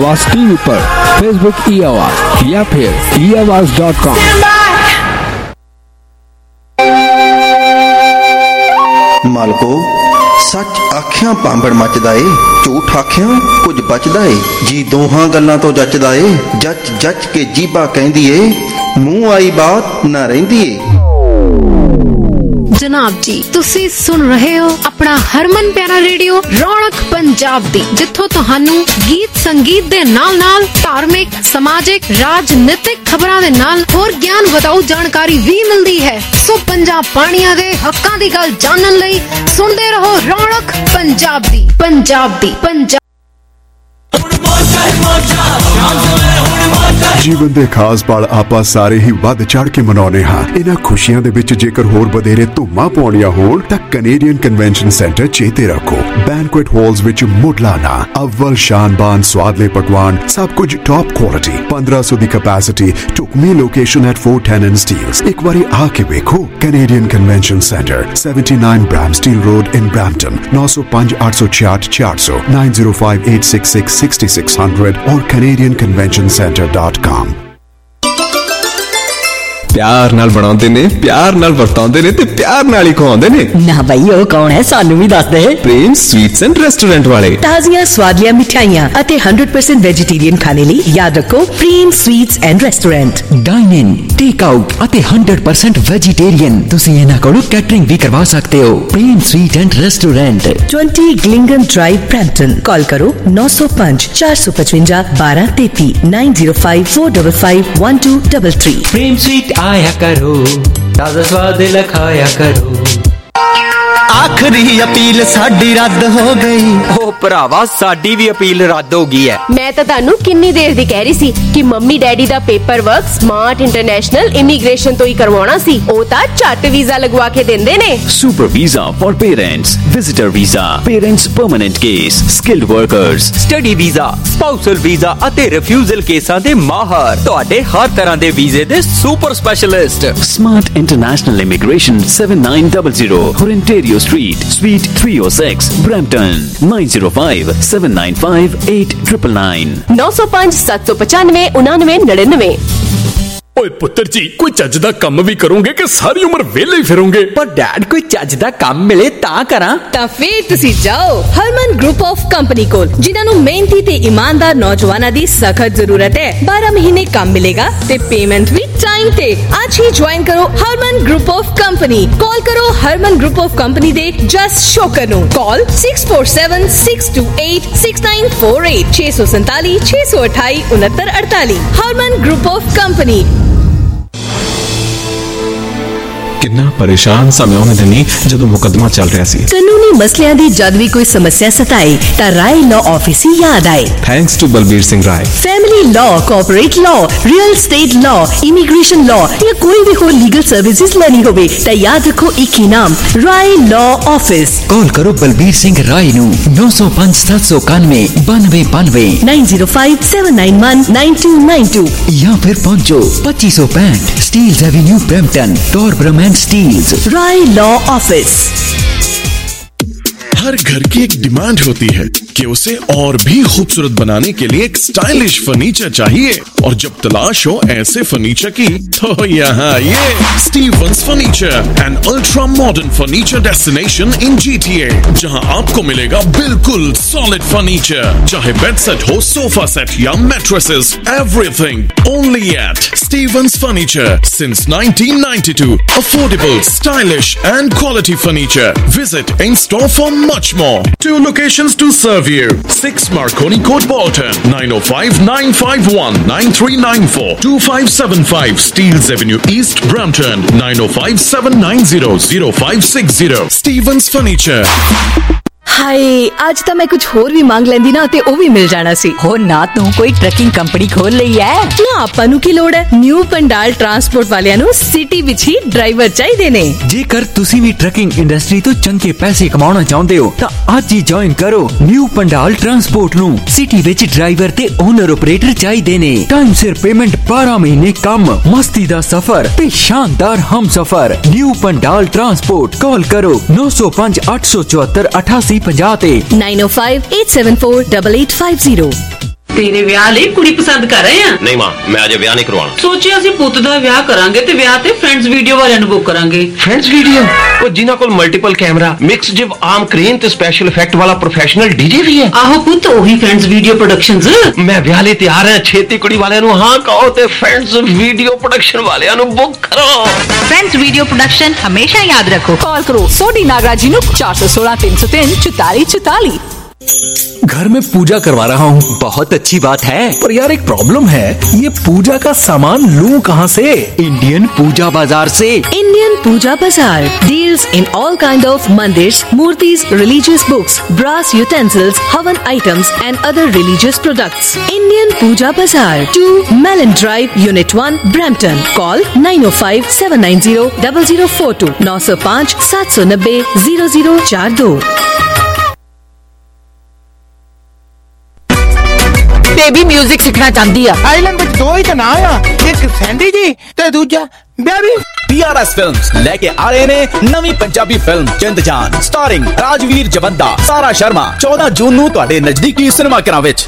आवाज टीवी पर, फेसबुक ई आवाज या फिर eAwaz.com। मालको सच आखियां पांबड़ मचदा ए, झूठ आखियां कुछ बचदा ए जी, दोहां गल्लां तो जचदा ए, जच जच के जीबा कहंदी ए, मूंह आई बात ना रहिंदी ए। जनाब जी तुसी सुन रहे हो अपना हरमन प्यारा रेडियो रौनक पंजाब दी, जिथों तुहानू गीत संगीत दे नाल नाल धार्मिक समाजिक राजनीतिक खबरां दे नाल होर ज्ञान वधाऊ जानकारी भी मिलदी है। सो पंजाब पानिया दे हक्कां दी गल जानन लई सुनदे रहो रौनक पंजाब दी। ਜੀਵਨ ਦੇ ਖਾਸ ਪਲ ਆਪਾਂ ਸਾਰੇ ਹੀ ਵੱਧ ਚੜ ਕੇ ਮਨਾਉਨੇ ਹਾਂ। ਇਹਨਾਂ ਖੁਸ਼ੀਆਂ ਦੇ ਵਿੱਚ ਜੇਕਰ ਹੋਰ ਵਧੇਰੇ ਧੂਮਾਂ ਪਾਉਣੀਆਂ ਹੋਣ ਤਾਂ ਕੈਨੇਡੀਅਨ ਕਨਵੈਨਸ਼ਨ ਸੈਂਟਰ ਚੇਤੇ ਰੱਖੋ। ਬੈਂਕੁਏਟ ਹਾਲਸ ਵਿੱਚ ਮੁੱਢਲਾਨਾ ਅਵਲ ਸ਼ਾਨਬਾਨ ਸਵਾਦਲੇ ਪਕਵਾਨ, ਸਭ ਕੁਝ ਟੌਪ ਕੁਆਲਿਟੀ, 1500 ਦੀ ਕੈਪੈਸਿਟੀ, ਢੁਕਵੀਂ ਲੋਕੇਸ਼ਨ ਐਟ 410 ਸਟੀਲਸ। ਇੱਕ ਵਾਰੀ ਆ ਕੇ ਵੇਖੋ। Canadian convention centre 79 Bramsteele road in Brampton, 905 866 400 905 866 6600 और canadianconventioncenter.com। प्यार नाल बनाउंदे ने, प्यार नाल वरताउंदे ने ते प्यार नाल ही खवाउंदे ने। ना भाई ओ कौन है, सानू भी दस दे। प्रेम स्वीट्स एंड रेस्टोरेंट वाले ताजियां स्वादियां मिठाइयां अते 100% वेजिटेरियन खाने ਲਈ याद रखो Prem sweets and restaurant. Dine in, take out अते 100% वेजिटेरियन तुसी इन्हां कोलों कैटरिंग भी करवा सकते हो। प्रेम स्वीट एंड रेस्टोरेंट 20 ग्लिंगन ड्राइव ब्रैम्पटन। कॉल करो 905 455 1233 905 455 1233। प्रेम स्वीट आया करो, ताजा स्वाद लखाया करो। आखिरी अपील साडी रद्द हो गई। ओ भरावा साडी भी अपील रद्द हो गई है। मैं तो तानू किन्नी देर दी कह रही सी कि मम्मी डैडी दा paper work smart international immigration तो ही करवाना सी। ओ ता झट वीजा लगवा के देंदे ने। Super visa for parents, visitor visa, parents permanent case, skilled workers, study visa, spousal visa अते रिफ्यूजल केसां दे माहर, तुहाडे हर तरह दे वीजे दे super specialist. Smart international immigration 7900 Ontario Street, Suite 306, Brampton, 905 795 8999 905 795 9999। ओए पुत्र जी, कोई चज दा कम भी करोगे कि सारी उम्र वेले ही फिरोगे? पर डैड कोई चज दा काम मिले ता करा। ਤਾਂ ਫੇਰ ਤੁਸੀਂ ਜਾਓ ਹਰਮਨ ਗਰੁੱਪ ਆਫ ਕੰਪਨੀ ਕੋਲ, ਜਿਨ੍ਹਾਂ ਨੂੰ ਮਿਹਨਤੀ ਤੇ ਇਮਾਨਦਾਰ ਨੌਜਵਾਨਾਂ ਦੀ ਸਖਤ ਜ਼ਰੂਰਤ ਹੈ। 12 ਮਹੀਨੇ ਕੰਮ ਮਿਲੇਗਾ ਤੇ ਪੇਮੈਂਟ ਵੀ ਟਾਈਮ ਤੇ। ਅੱਜ ਹੀ ਜੁਆਇਨ ਕਰੋ Harman group of company. Call ਕਰੋ ਹਰਮਨ ਗਰੁੱਪ ਆਫ ਕੰਪਨੀ ਦੇ ਜਸਟ ਸ਼ੋਕਰ ਨੂੰ। Call 647 628 6948 647 628 6948। Harman group of company. किन्ना परेशान समय होने देनी जदों मुकदमा चल रहा सी। कानूनी मसलियां दी जद भी कोई समस्या सताए ता राय लॉ ऑफिस ही याद आए। Thanks to Balbir Singh Rai. Family law, corporate law, real estate law, immigration law या कोई भी हो लीगल सर्विसेज लेनी होवे ता याद रखो एक ही नाम, राय लॉ ऑफिस। कॉल करो बलबीर सिंह राय नू 905 791 9292 905 791 9292 या फिर पहुंचो 2565 Steeles avenue Brampton, Torbram and Steeles. Rai law office. हर घर की एक डिमांड होती है कि उसे और भी खूबसूरत बनाने के लिए एक स्टाइलिश फर्नीचर चाहिए, और जब तलाश हो ऐसे फर्नीचर की तो यहाँ ये Stevens furniture, an ultra modern furniture destination in GTA, जहाँ आपको मिलेगा बिल्कुल सॉलिड फर्नीचर, चाहे बेड सेट हो, सोफा सेट या mattresses, everything only at Stevens furniture since 1992। Affordable, stylish and quality furniture. Visit in store for much more. 2 locations to serve you. 6 Marconi Court, Bolton, 905 951 9394, 2575 Steeles Avenue East, Brampton, 905 790 0560. Stevens Furniture. ਹਾਏ ਅੱਜ ਤਾਂ ਮੈਂ ਕੁਝ ਹੋਰ ਵੀ ਮੰਗ ਲੈਂਦੀ ਨਾ ਤੇ ਉਹ ਵੀ ਮਿਲ ਜਾਣਾ ਸੀ। ਹੋ ਨਾ ਤੂੰ ਕੋਈ ਟਰੱਕਿੰਗ ਕੰਪਨੀ ਖੋਲ ਲਈ ਐ ਨਾ, ਆਪਾਂ ਨੂੰ ਕੀ ਲੋੜ ਹੈ। ਨਿਊ ਪੰਡਾਲ ਟਰਾਂਸਪੋਰਟ ਵਾਲਿਆਂ ਨੂੰ ਸਿਟੀ ਵਿੱਚ ਹੀ ਡਰਾਈਵਰ ਚਾਹੀਦੇ ਨੇ। ਜੇਕਰ ਤੁਸੀਂ ਵੀ ਟਰੱਕਿੰਗ ਇੰਡਸਟਰੀ ਤੋਂ ਚੰਗੇ ਪੈਸੇ ਕਮਾਉਣਾ ਚਾਹੁੰਦੇ ਹੋ ਤਾਂ ਅੱਜ ਹੀ ਜੁਆਇਨ ਕਰੋ ਨਿਊ ਪੰਡਾਲ ਟਰਾਂਸਪੋਰਟ ਨੂੰ। ਸਿਟੀ ਵਿੱਚ ਡਰਾਈਵਰ ਤੇ ਓਨਰ ਆਪਰੇਟਰ ਚਾਹੀਦੇ ਨੇ। ਟਾਈਮ ਸਿਰ ਪੇਮੈਂਟ, 12 ਮਹੀਨੇ ਕੰਮ, ਮਸਤੀ ਦਾ ਸਫ਼ਰ ਤੇ ਸ਼ਾਨਦਾਰ ਹਮਸਫ਼ਰ। New Pandal transport. ਕਾਲ ਕਰੋ 905 874 8850 ਤੇ 905 874 8850। ਤੇਰੇ ਵਿਆਹ ਲਈ ਕੁੜੀ ਪਸੰਦ ਕਰ ਰਹੇ ਆ? ਨਹੀਂ ਮਾਂ, ਮੈਂ ਅਜੇ ਵਿਆਹ ਨਹੀਂ ਕਰਵਾਉਣਾ। ਸੋਚਿਆ ਅਸੀਂ ਪੁੱਤ ਦਾ ਵਿਆਹ ਕਰਾਂਗੇ ਤੇ ਵਿਆਹ ਤੇ ਫਰੈਂਡਸ ਵੀਡੀਓ ਵਾਲਿਆਂ ਨੂੰ ਬੁੱਕ ਕਰਾਂਗੇ। Friends video? ਉਹ ਜਿਨ੍ਹਾਂ ਕੋਲ multiple camera, mix jib arm crane ਤੇ ਸਪੈਸ਼ਲ ਇਫੈਕਟ ਵਾਲਾ ਪ੍ਰੋਫੈਸ਼ਨਲ ਡੀਜੇ ਵੀ ਹੈ। ਆਹੋ ਪੁੱਤ, ਉਹੀ ਫਰੈਂਡਸ ਵੀਡੀਓ ਪ੍ਰੋਡਕਸ਼ਨਸ। ਮੈਂ ਵਿਆਹ ਲਈ ਤਿਆਰ ਹਾਂ। ਛੇਤੀ ਕੁੜੀ ਵਾਲਿਆਂ ਨੂੰ ਹਾਂ ਕਹੋ ਤੇ ਫਰੈਂਡਸ ਵੀਡੀਓ ਪ੍ਰੋਡਕਸ਼ਨ ਵਾਲਿਆਂ ਨੂੰ ਬੁੱਕ ਕਰੋ। फ्रेंड्स वीडियो प्रोडक्शन हमेशा याद रखो। कॉल करो सोडी नागराज जी 416 303 44 44। घर में पूजा करवा रहा हूँ। बहुत अच्छी बात है, पर यार एक प्रॉब्लम है, ये पूजा का सामान लूं कहाँ से? इंडियन पूजा बाजार से। Indian Pooja Bazaar deals in all kind of mandirs, murtis, religious books, brass utensils, havan items and other religious products. Indian Pooja Bazaar 2 Mellon drive, unit 1, Brampton. Call 905 790 0042 905 790 0042। Baby music सीखना चाहती है। आइलैंड में दो ही तो ना आया, एक सैंडी जी ते दूजा बेबी। PRS फिल्म्स लेके आ रहे ने नवी पंजाबी फिल्म जिंद जान स्टारिंग राजवीर जवंदा, सारा शर्मा 14 जून नूं तुहाडे नजदीकी सिनेमाघरां विच।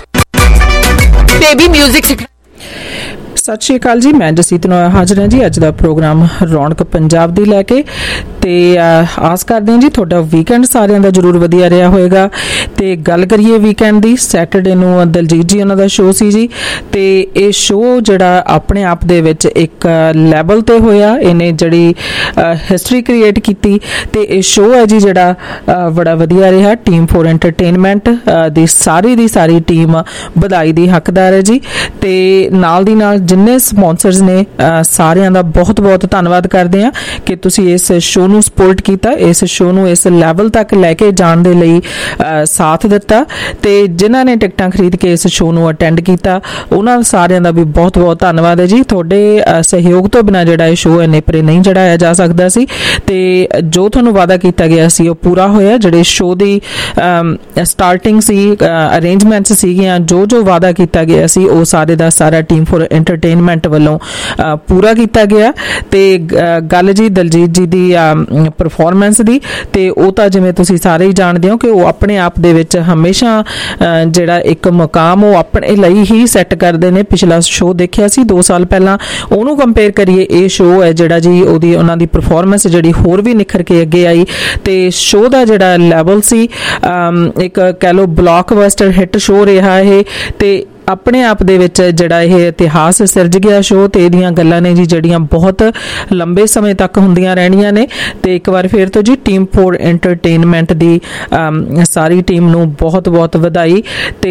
बेबी म्यूजिक सीखना। सत श्री अकाल जी, मैं जसीत नोया हाजिर हाँ जी अज का प्रोग्राम रौनक पंजाब दी लैके। ते आस करते हैं जी थोड़ा वीकेंड सारिਆਂ ਦਾ जरूर वधिया रहा होएगा। ते गल करिए वीकेंड दी, सैटरडे नूं दलजीत जी उन्हां दा शो सी जी। ते ये शो जिहड़ा अपने आप दे विच एक लैवल ते होया, इहने जिहड़ी हिस्टरी क्रिएट कीती। ते ये शो है जी जिहड़ा बड़ा वधिया रहा। टीम फॉर एंटरटेनमेंट दी सारी टीम बधाई दी हकदार है जी। ते नाल दी नाल जिन्ने स्पॉन्सर्स ने सारिਆਂ ਦਾ बहुत धन्नवाद करते हैं कि तुसी इस शो ਨੂੰ सपोर्ट किया, इस शो ਨੂੰ इस लैवल तक लैके जाण दे लई साथ दिता। ते जिन्हां ने टिकटां खरीद के इस शो ਨੂੰ अटेंड किया उन्हां सारिਆਂ ਦਾ भी बहुत धन्नवाद है जी। तुहाडे सहयोग तो बिना जिहड़ा शो है नेपरे नहीं चढ़ाया जा सकदा सी। ते जो तुहानूं वादा किया गया सी ਉਹ पूरा होया। जिहड़े शो दी स्टार्टिंग सी, अरेंजमेंट्स सीगियां, जो वादा किया गया सी ਉਹ सारे ਦਾ सारा टीम फॉर एंटरटेनमेंट वालों पूरा किया गया। ते गल जी दलजीत जी दी परफॉर्मेंस दी, ते ਉਹ ਤਾਂ ਜਿਵੇਂ ਤੁਸੀਂ ਸਾਰੇ ਹੀ ਜਾਣਦੇ ਹੋ ਕਿ ਉਹ ਆਪਣੇ ਆਪ ਦੇ ਵਿੱਚ ਹਮੇਸ਼ਾ ਜਿਹੜਾ ਇੱਕ ਮੁਕਾਮ ਉਹ ਆਪਣੇ ਲਈ ਹੀ ਸੈੱਟ ਕਰਦੇ ਨੇ। ਪਿਛਲਾ ਸ਼ੋਅ ਦੇਖਿਆ ਸੀ 2 ਸਾਲ ਪਹਿਲਾਂ, ਉਹਨੂੰ ਕੰਪੇਅਰ ਕਰੀਏ ਇਹ ਸ਼ੋਅ ਹੈ ਜਿਹੜਾ ਜੀ ਉਹਦੀ ਉਹਨਾਂ ਦੀ ਪਰਫਾਰਮੈਂਸ ਜਿਹੜੀ ਹੋਰ ਵੀ ਨਿਖਰ ਕੇ ਅੱਗੇ ਆਈ। ਤੇ ਸ਼ੋਅ ਦਾ ਜਿਹੜਾ ਲੈਵਲ ਸੀ ਇੱਕ ਕਹਿ ਲਓ ਬਲੌਕਬਸਟਰ ਹਿੱਟ ਸ਼ੋਅ ਰਿਹਾ ਇਹ। ਤੇ ਆਪਣੇ ਆਪ ਦੇ ਵਿੱਚ ਜਿਹੜਾ ਇਹ ਇਤਿਹਾਸ ਸਿਰਜ ਗਿਆ ਸ਼ੋਅ, ਤੇ ਇਹਦੀਆਂ ਗੱਲਾਂ ਨੇ ਜੀ ਜਿਹੜੀਆਂ ਬਹੁਤ ਲੰਬੇ ਸਮੇਂ ਤੱਕ ਹੁੰਦੀਆਂ ਰਹਿਣੀਆਂ ਨੇ। ਤੇ ਇੱਕ ਵਾਰ ਫਿਰ ਤੋਂ ਜੀ ਟੀਮ ਫॉर एंटरटेनमेंट ਦੀ ਸਾਰੀ ਟੀਮ ਨੂੰ ਬਹੁਤ ਵਧਾਈ। ਤੇ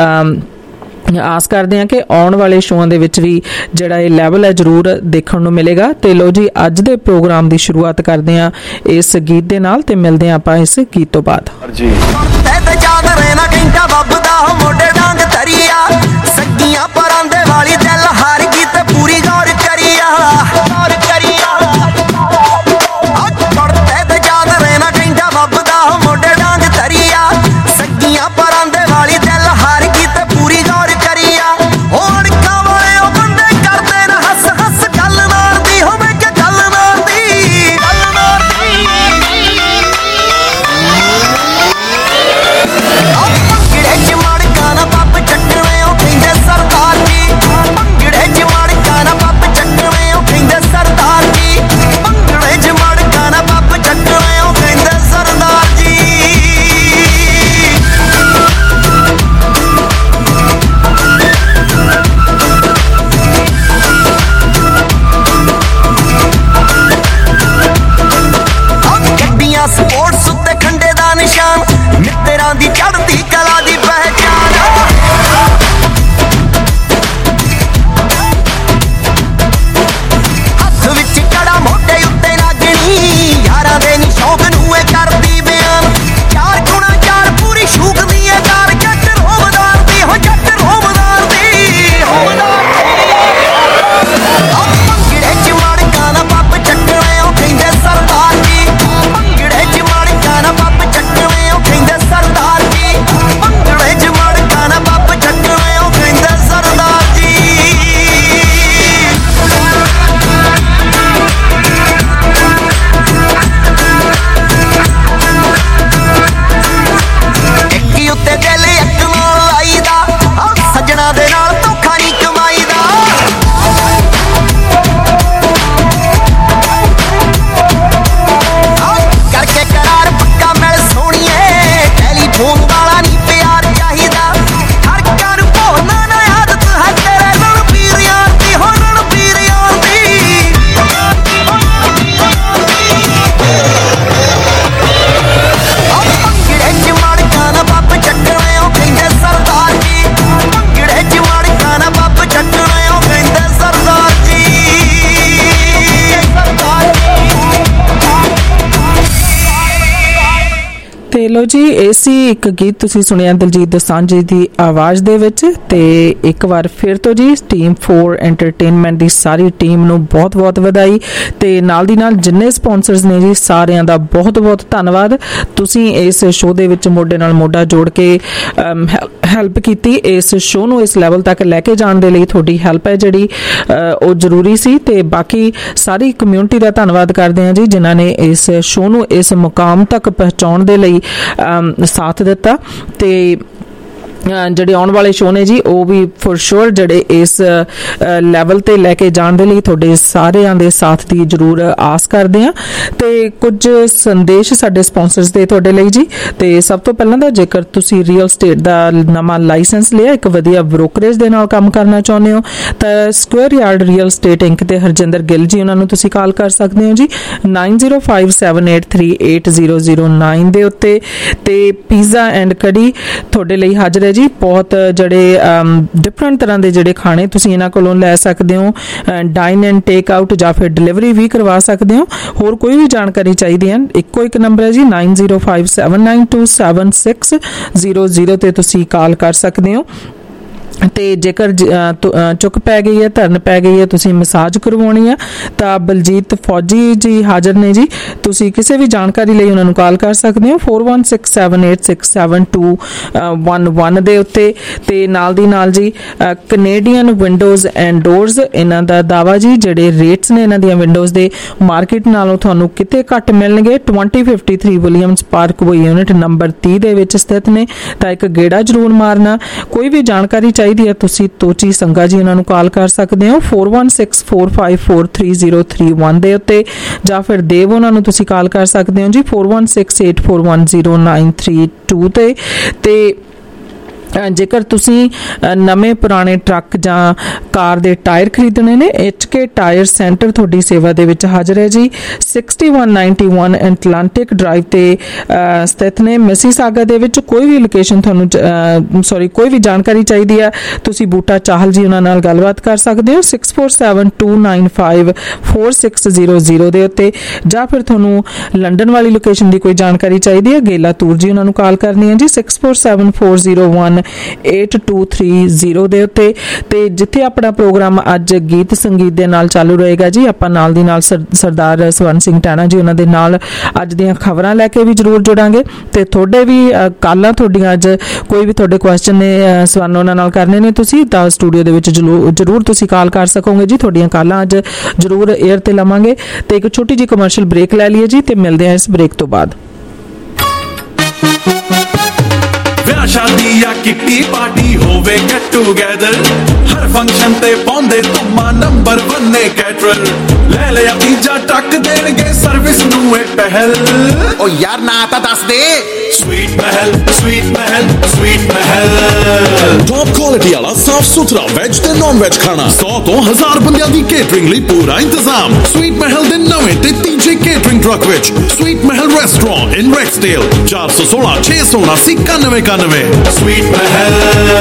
आस करते हैं कि आने वाले शोआं दे विच भी जिहड़ा ये लैवल है जरूर देखने को मिलेगा। तो लो जी अज दे प्रोग्राम की शुरुआत करते हैं इस गीत दे नाल, ते मिलते हैं आपां इस गीत तो बाद जी। चक्कर लो जी एसी एक गीत तुसी सुनिया दिलजीत दोसांझ जी दी आवाज़ दे विच ते एक बार फिर तो जी टीम 4 एंटरटेनमेंट दी सारी टीम नूं बहुत बहुत वधाई ते नाल दी नाल जिन्ने स्पॉन्सर्स ने जी सारियां दा बहुत बहुत धन्नवाद। तुसी इस शो दे विच मोढे नाल मोढा जोड़ के हैल्प कीती इस शो नूं इस लैवल तक लैके जाण दे लई तुहाडी हैल्प है जिहड़ी ਉਹ ਜ਼ਰੂਰੀ ਸੀ ਤੇ ਬਾਕੀ ਸਾਰੀ ਕਮਿਊਨਿਟੀ ਦਾ ਧੰਨਵਾਦ ਕਰਦੇ ਹਾਂ ਜੀ ਜਿਨ੍ਹਾਂ ਨੇ ਇਸ ਸ਼ੋਅ ਨੂੰ ਇਸ ਮੁਕਾਮ ਤੱਕ ਪਹੁੰਚਾਉਣ ਦੇ ਲਈ ਸਾਥ ਦਿੱਤਾ ਤੇ ਜਿਹੜੇ ਆਉਣ ਵਾਲੇ ਸ਼ੋਅ ਨੇ ਜੀ ਉਹ ਵੀ ਫॉर श्योर ਜਿਹੜੇ ਇਸ ਲੈਵਲ ਤੇ ਲੈ ਕੇ ਜਾਣ ਦੇ ਲਈ ਤੁਹਾਡੇ ਸਾਰਿਆਂ ਦੇ ਸਾਥ ਦੀ ਜ਼ਰੂਰ ਆਸ ਕਰਦੇ ਹਾਂ ਤੇ ਕੁਝ ਸੰਦੇਸ਼ ਸਾਡੇ ਸਪਾਂਸਰਸ ਦੇ ਤੁਹਾਡੇ ਲਈ ਜੀ ਤੇ ਸਭ ਤੋਂ ਪਹਿਲਾਂ ਤਾਂ ਜੇਕਰ ਤੁਸੀਂ ਰੀਅਲ ਸਟੇਟ ਦਾ ਨਵਾਂ ਲਾਇਸੈਂਸ ਲਿਆ ਇੱਕ ਵਧੀਆ ਬ੍ਰੋਕਰੇਜ ਦੇ ਨਾਲ ਕੰਮ ਕਰਨਾ ਚਾਹੁੰਦੇ ਹੋ ਤਾਂ square yard real estate inc ਤੇ ਹਰਜਿੰਦਰ ਗਿੱਲ ਜੀ ਉਹਨਾਂ ਨੂੰ ਤੁਸੀਂ ਕਾਲ ਕਰ ਸਕਦੇ ਹੋ ਜੀ 9057838009 ਦੇ ਉੱਤੇ ਤੇ ਪੀਜ਼ਾ ਐਂਡ ਕੜੀ ਤੁਹਾਡੇ ਲਈ ਹਾਜ਼ਰ ਜੀ ਬਹੁਤ ਜਿਹੜੇ ਡਿਫਰੈਂਟ ਤਰ੍ਹਾਂ ਦੇ ਜਿਹੜੇ ਖਾਣੇ ਤੁਸੀਂ ਇਹਨਾਂ ਕੋਲੋਂ ਲੈ ਸਕਦੇ ਹੋ ਡਾਈਨ ਐਂਡ ਟੇਕ ਆਊਟ ਜਾਂ ਫਿਰ ਡਿਲੀਵਰੀ ਵੀ ਕਰਵਾ ਸਕਦੇ ਹੋ ਹੋਰ ਕੋਈ ਵੀ ਜਾਣਕਾਰੀ ਚਾਹੀਦੀ ਹੈ ਇੱਕੋ ਇੱਕ ਨੰਬਰ ਹੈ ਜੀ 9057927600 ਤੇ ਤੁਸੀਂ ਕਾਲ ਕਰ ਸਕਦੇ ਹੋ ਤੇ ਜੇਕਰ ਚੁੱਕ ਪੈ ਗਈ ਹੈ ਧਰਨ ਪੈ ਗਈ ਹੈ ਤੁਸੀਂ ਮਸਾਜ ਕਰਵਾਉਣੀ ਹੈ ਤਾਂ ਬਲਜੀਤ ਫੌਜੀ ਜੀ ਹਾਜ਼ਰ ਨੇ ਜੀ ਤੁਸੀਂ ਕਿਸੇ ਵੀ ਜਾਣਕਾਰੀ ਲਈ ਉਹਨਾਂ ਨੂੰ ਕਾਲ ਕਰ ਸਕਦੇ ਹੋ 4167867211 ਦੇ ਉੱਤੇ ਤੇ ਨਾਲ ਦੀ ਨਾਲ ਜੀ ਕੈਨੇਡੀਅਨ ਵਿੰਡੋਜ਼ ਐਂਡ ਡੋਰਸ ਇਹਨਾਂ ਦਾ ਦਾਵਾ ਜੀ ਜਿਹੜੇ ਰੇਟਸ ਨੇ ਇਹਨਾਂ ਦੀਆਂ ਵਿੰਡੋਜ਼ ਦੇ ਮਾਰਕੀਟ ਨਾਲੋਂ ਤੁਹਾਨੂੰ ਕਿਤੇ ਘੱਟ ਮਿਲਣਗੇ 2053 Williams parkway unit number 30 ਦੇ ਵਿੱਚ ਸਥਿਤ ਨੇ ਤਾਂ ਇੱਕ ਗੇੜਾ ਜ਼ਰੂਰ ਮਾਰਨਾ ਕੋਈ ਵੀ ਜਾਣਕਾਰੀ ਚਾਹੀਦੀ ਹੈ ਤੁਸੀਂ ਤੋਚੀ ਸੰਗਾ ਜੀ ਇਹਨਾਂ ਨੂੰ ਕਾਲ ਕਰ ਸਕਦੇ ਹੋ 4164543031 ਦੇ ਉੱਤੇ ਜਾਂ ਫਿਰ ਦੇਵ ਉਹਨਾਂ ਨੂੰ ਤੁਸੀਂ ਕਾਲ ਕਰ ਸਕਦੇ ਹੋ ਜੀ 4168410932 ਤੇ ਜੇਕਰ ਤੁਸੀਂ ਨਵੇਂ ਪੁਰਾਣੇ ਟਰੱਕ ਜਾਂ ਕਾਰ ਦੇ ਟਾਇਰ ਖਰੀਦਣੇ ਨੇ HK ਟਾਇਰ ਸੈਂਟਰ ਤੁਹਾਡੀ ਸੇਵਾ ਦੇ ਵਿੱਚ ਹਾਜ਼ਰ ਹੈ ਜੀ 6191 ਐਟਲਾਂਟਿਕ ਡਰਾਈਵ ਤੇ ਸਥਿਤ ਨੇ ਮਿਸੀਸਾਗਾ ਦੇ ਵਿੱਚ ਕੋਈ ਵੀ ਲੋਕੇਸ਼ਨ ਤੁਹਾਨੂੰ ਕੋਈ ਵੀ ਜਾਣਕਾਰੀ ਚਾਹੀਦੀ ਹੈ ਤੁਸੀਂ ਬੂਟਾ ਚਾਹਲ ਜੀ ਉਹਨਾਂ ਨਾਲ ਗੱਲਬਾਤ ਕਰ ਸਕਦੇ ਹੋ 6472954600 ਦੇ ਉੱਤੇ ਜਾਂ ਫਿਰ ਤੁਹਾਨੂੰ ਲੰਡਨ ਵਾਲੀ ਲੋਕੇਸ਼ਨ ਦੀ ਕੋਈ ਜਾਣਕਾਰੀ ਚਾਹੀਦੀ ਹੈ ਗੇਲਾ ਤੂਰ ਜੀ ਉਹਨਾਂ ਨੂੰ ਕਾਲ ਕਰਨੀ ਹੈ ਜੀ 647401 8230 ਦੇ ਉੱਤੇ ਤੇ ਜਿੱਥੇ ਆਪਣਾ ਪ੍ਰੋਗਰਾਮ ਅੱਜ ਗੀਤ ਸੰਗੀਤ ਦੇ ਨਾਲ ਚਾਲੂ ਰਹੇਗਾ ਜੀ ਆਪਾਂ ਨਾਲ ਦੀ ਨਾਲ ਸਰਦਾਰ ਸਵਰਨ ਸਿੰਘ ਟਾਣਾ ਜੀ ਉਹਨਾਂ ਦੇ ਨਾਲ ਅੱਜ ਦੀਆਂ ਖਬਰਾਂ ਲੈ ਕੇ ਵੀ ਜ਼ਰੂਰ ਜੁੜਾਂਗੇ ਤੇ ਤੁਹਾਡੇ ਵੀ ਕਾਲਾਂ ਤੁਹਾਡੀਆਂ ਅੱਜ ਕੋਈ ਵੀ ਤੁਹਾਡੇ ਕੁਐਸਚਨ ਨੇ ਸਵਰਨ ਉਹਨਾਂ ਨਾਲ ਕਰਨੇ ਨੇ ਤੁਸੀਂ ਤਾਂ ਸਟੂਡੀਓ ਦੇ ਵਿੱਚ ਜ਼ਰੂਰ ਤੁਸੀਂ ਕਾਲ ਕਰ ਸਕੋਗੇ ਜੀ ਤੁਹਾਡੀਆਂ ਕਾਲਾਂ ਅੱਜ ਜ਼ਰੂਰ 에ਅਰ ਤੇ ਲਵਾਂਗੇ ਤੇ ਇੱਕ ਛੋਟੀ ਜਿਹੀ ਕਮਰਸ਼ੀਅਲ ਬ੍ਰੇਕ ਲੈ ਲਈਏ ਜੀ ਤੇ ਮਿਲਦੇ ਹਾਂ ਇਸ ਬ੍ਰੇਕ ਤੋਂ ਬਾਅਦ शादी या किट्टी पार्टी होवे गेट टूगेदर हर फंक्शन ते पाउंदे तुमा नंबर 1 ने कैटरर ले लिया पिज्जा टक देणगे सर्विस नू ए पहल ओ यार ना ता दस दे स्वीट महल टॉप क्वालिटी वाला साफ सुथरा वेज ते नॉन वेज खाना 100 तो 1000 बंदियां दी केटरिंग ਲਈ ਪੂਰਾ ਇੰਤਜ਼ਾਮ स्वीट महल ਦੇ ਨਵੇਂ ਤੇ ਤੀਜੇ केटरिंग ट्रक ਵਿੱਚ sweet Mahal restaurant in Rexdale 416 679 9191 sweet Mahal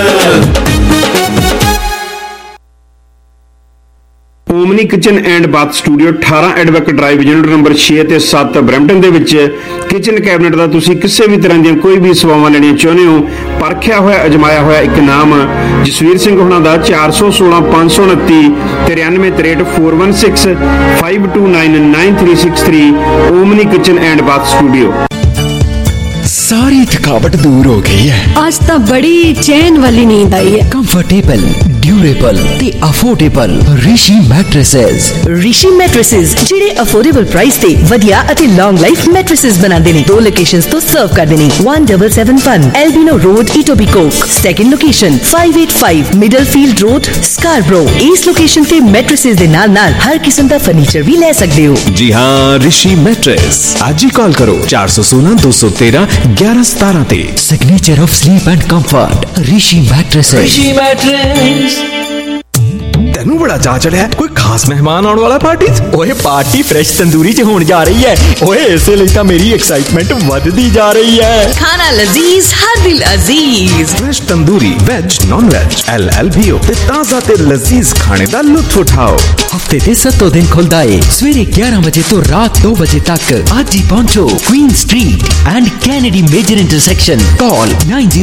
Omni kitchen and bath studio 18 advocate drive unit number 6 ਤੇ 7 ਬਰੈਂਪਟਨ ਦੇ ਵਿੱਚ ਕਿਚਨ ਕੈਬਨਿਟ ਦਾ ਤੁਸੀਂ ਕਿਸੇ ਵੀ ਤਰ੍ਹਾਂ ਦੀਆਂ ਕੋਈ ਵੀ ਸੇਵਾਵਾਂ ਲੈਣੀਆਂ ਚਾਹੁੰਦੇ ਹੋ ਪਰਖਿਆ ਹੋਇਆ ਅਜਮਾਇਆ ਹੋਇਆ ਇੱਕ ਨਾਮ ਜਸਵੀਰ ਸਿੰਘ ਹੁਣਾਂ ਦਾ 416 529 9363 416 529 9363 Omni kitchen and bath studio सारी थकावट दूर हो गई है आज तो बड़ी चैन वाली नींद आई है कंफर्टेबल ड्यूरेबल ते अफोर्डेबल ऋषि मैट्रेसेस ਜਿਹੜੇ ਅਫੋਰਡੇਬਲ ਪ੍ਰਾਈਸ ਤੇ ਵਧੀਆ ਅਤੇ ਲੌਂਗ ਲਾਈਫ ਮੈਟ੍ਰੈਸਸ ਬਣਾਉਂਦੇ ਨੇ ਦੋ ਲੋਕੇਸ਼ਨਸ ਤੋਂ ਸਰਵ ਕਰਦੇ ਨੇ 1771 Albion road Etobicoke second location 585 Middlefield road Scarborough ਇਸ ਲੋਕੇਸ਼ਨ ਤੇ ਮੈਟ੍ਰੈਸਸ ਦੇ ਨਾਲ ਨਾਲ ਹਰ ਕਿਸਮ ਦਾ ਫਰਨੀਚਰ ਵੀ ਲੈ ਸਕਦੇ ਹੋ जी हाँ ऋषि मैट्रेस आज ही कॉल करो 416 213 1117 ਤੇ signature of sleep and comfort Rishi mattresses ਤੈਨੂੰ ਬੜਾ ਚਾਅ ਚੜਿਆ ਕੋਈ खास मेहमान आने वाला पार्टी ओए पार्टी फ्रेश तंदूरी च होने जा रही है ओए इसे लिए तो मेरी एक्साइटमेंट बढ़ती जा रही है। खाना लजीज हर दिल अजीज। Fresh tandoori veg non veg LLBO ते ताजा ते लजीज खाने दा लुत्फ उठाओ। हफ्ते दे 7 दिन खुलदा है सवेरे 11 बजे तो रात 2 बजे तक। आज ही पहुंचो Queen street and Kennedy major intersection. Call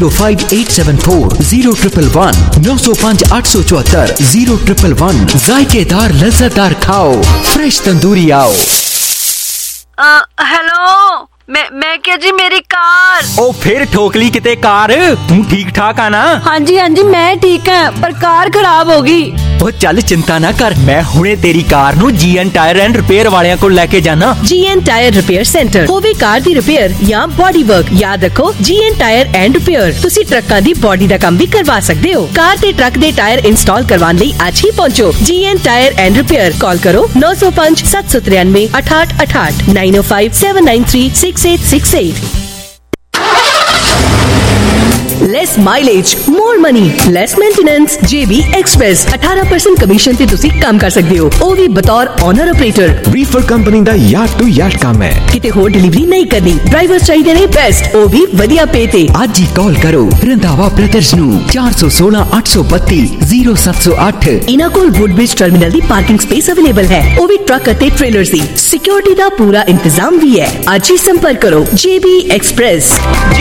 9058740111 905 874 0111। जायकेदार लज्जतदार खाओ फ्रेश तंदूरी आओ। हेलो मैं क्या जी मेरी कार ओ फिर ठोकली किते कार तू ठीक ठाक आना। हाँ जी मैं ठीक है पर कार खराब होगी। ओ चल चिंता ना कर मैं हुणे तेरी कार नू GN टायर एंड रिपेयर वालियां को लेके जाना। GN टायर रिपेयर सेंटर होवे कार दी रिपेयर या बॉडी वर्क। याद रखो GN टायर एंड रिपेयर तुसी ट्रक्कां दी बॉडी दा काम भी करवा सकदे हो। कार ते ट्रक दे टायर इंस्टॉल करवाने लई आज ही पहुंचो GN tyre and repair. Call करो 905 793 8888 905 793 6868। Less mileage more money less maintenance JB express 18% commission ते तुसी काम कर सकते हो ਉਹ भी बतौर ऑनर ऑपरेटर। रीफर कंपनी ਦਾ यार्ड टू यार्ड काम है किते होर डिलीवरी नहीं करनी। ड्राइवर चाहिए ने बेस्ट ਉਹ भी ਵਧੀਆ पे ते। आज ही कॉल करो रंधावा ब्रदर्स नु 416 832 0708। इना कोल वुडब्रिज टर्मिनल दी पार्किंग स्पेस अवेलेबल है ਉਹ भी ट्रक ਅਤੇ ट्रेलर्स दी सिक्योरिटी दा पूरा इंतजाम भी है। आज ही संपर्क करो JB एक्सप्रेस।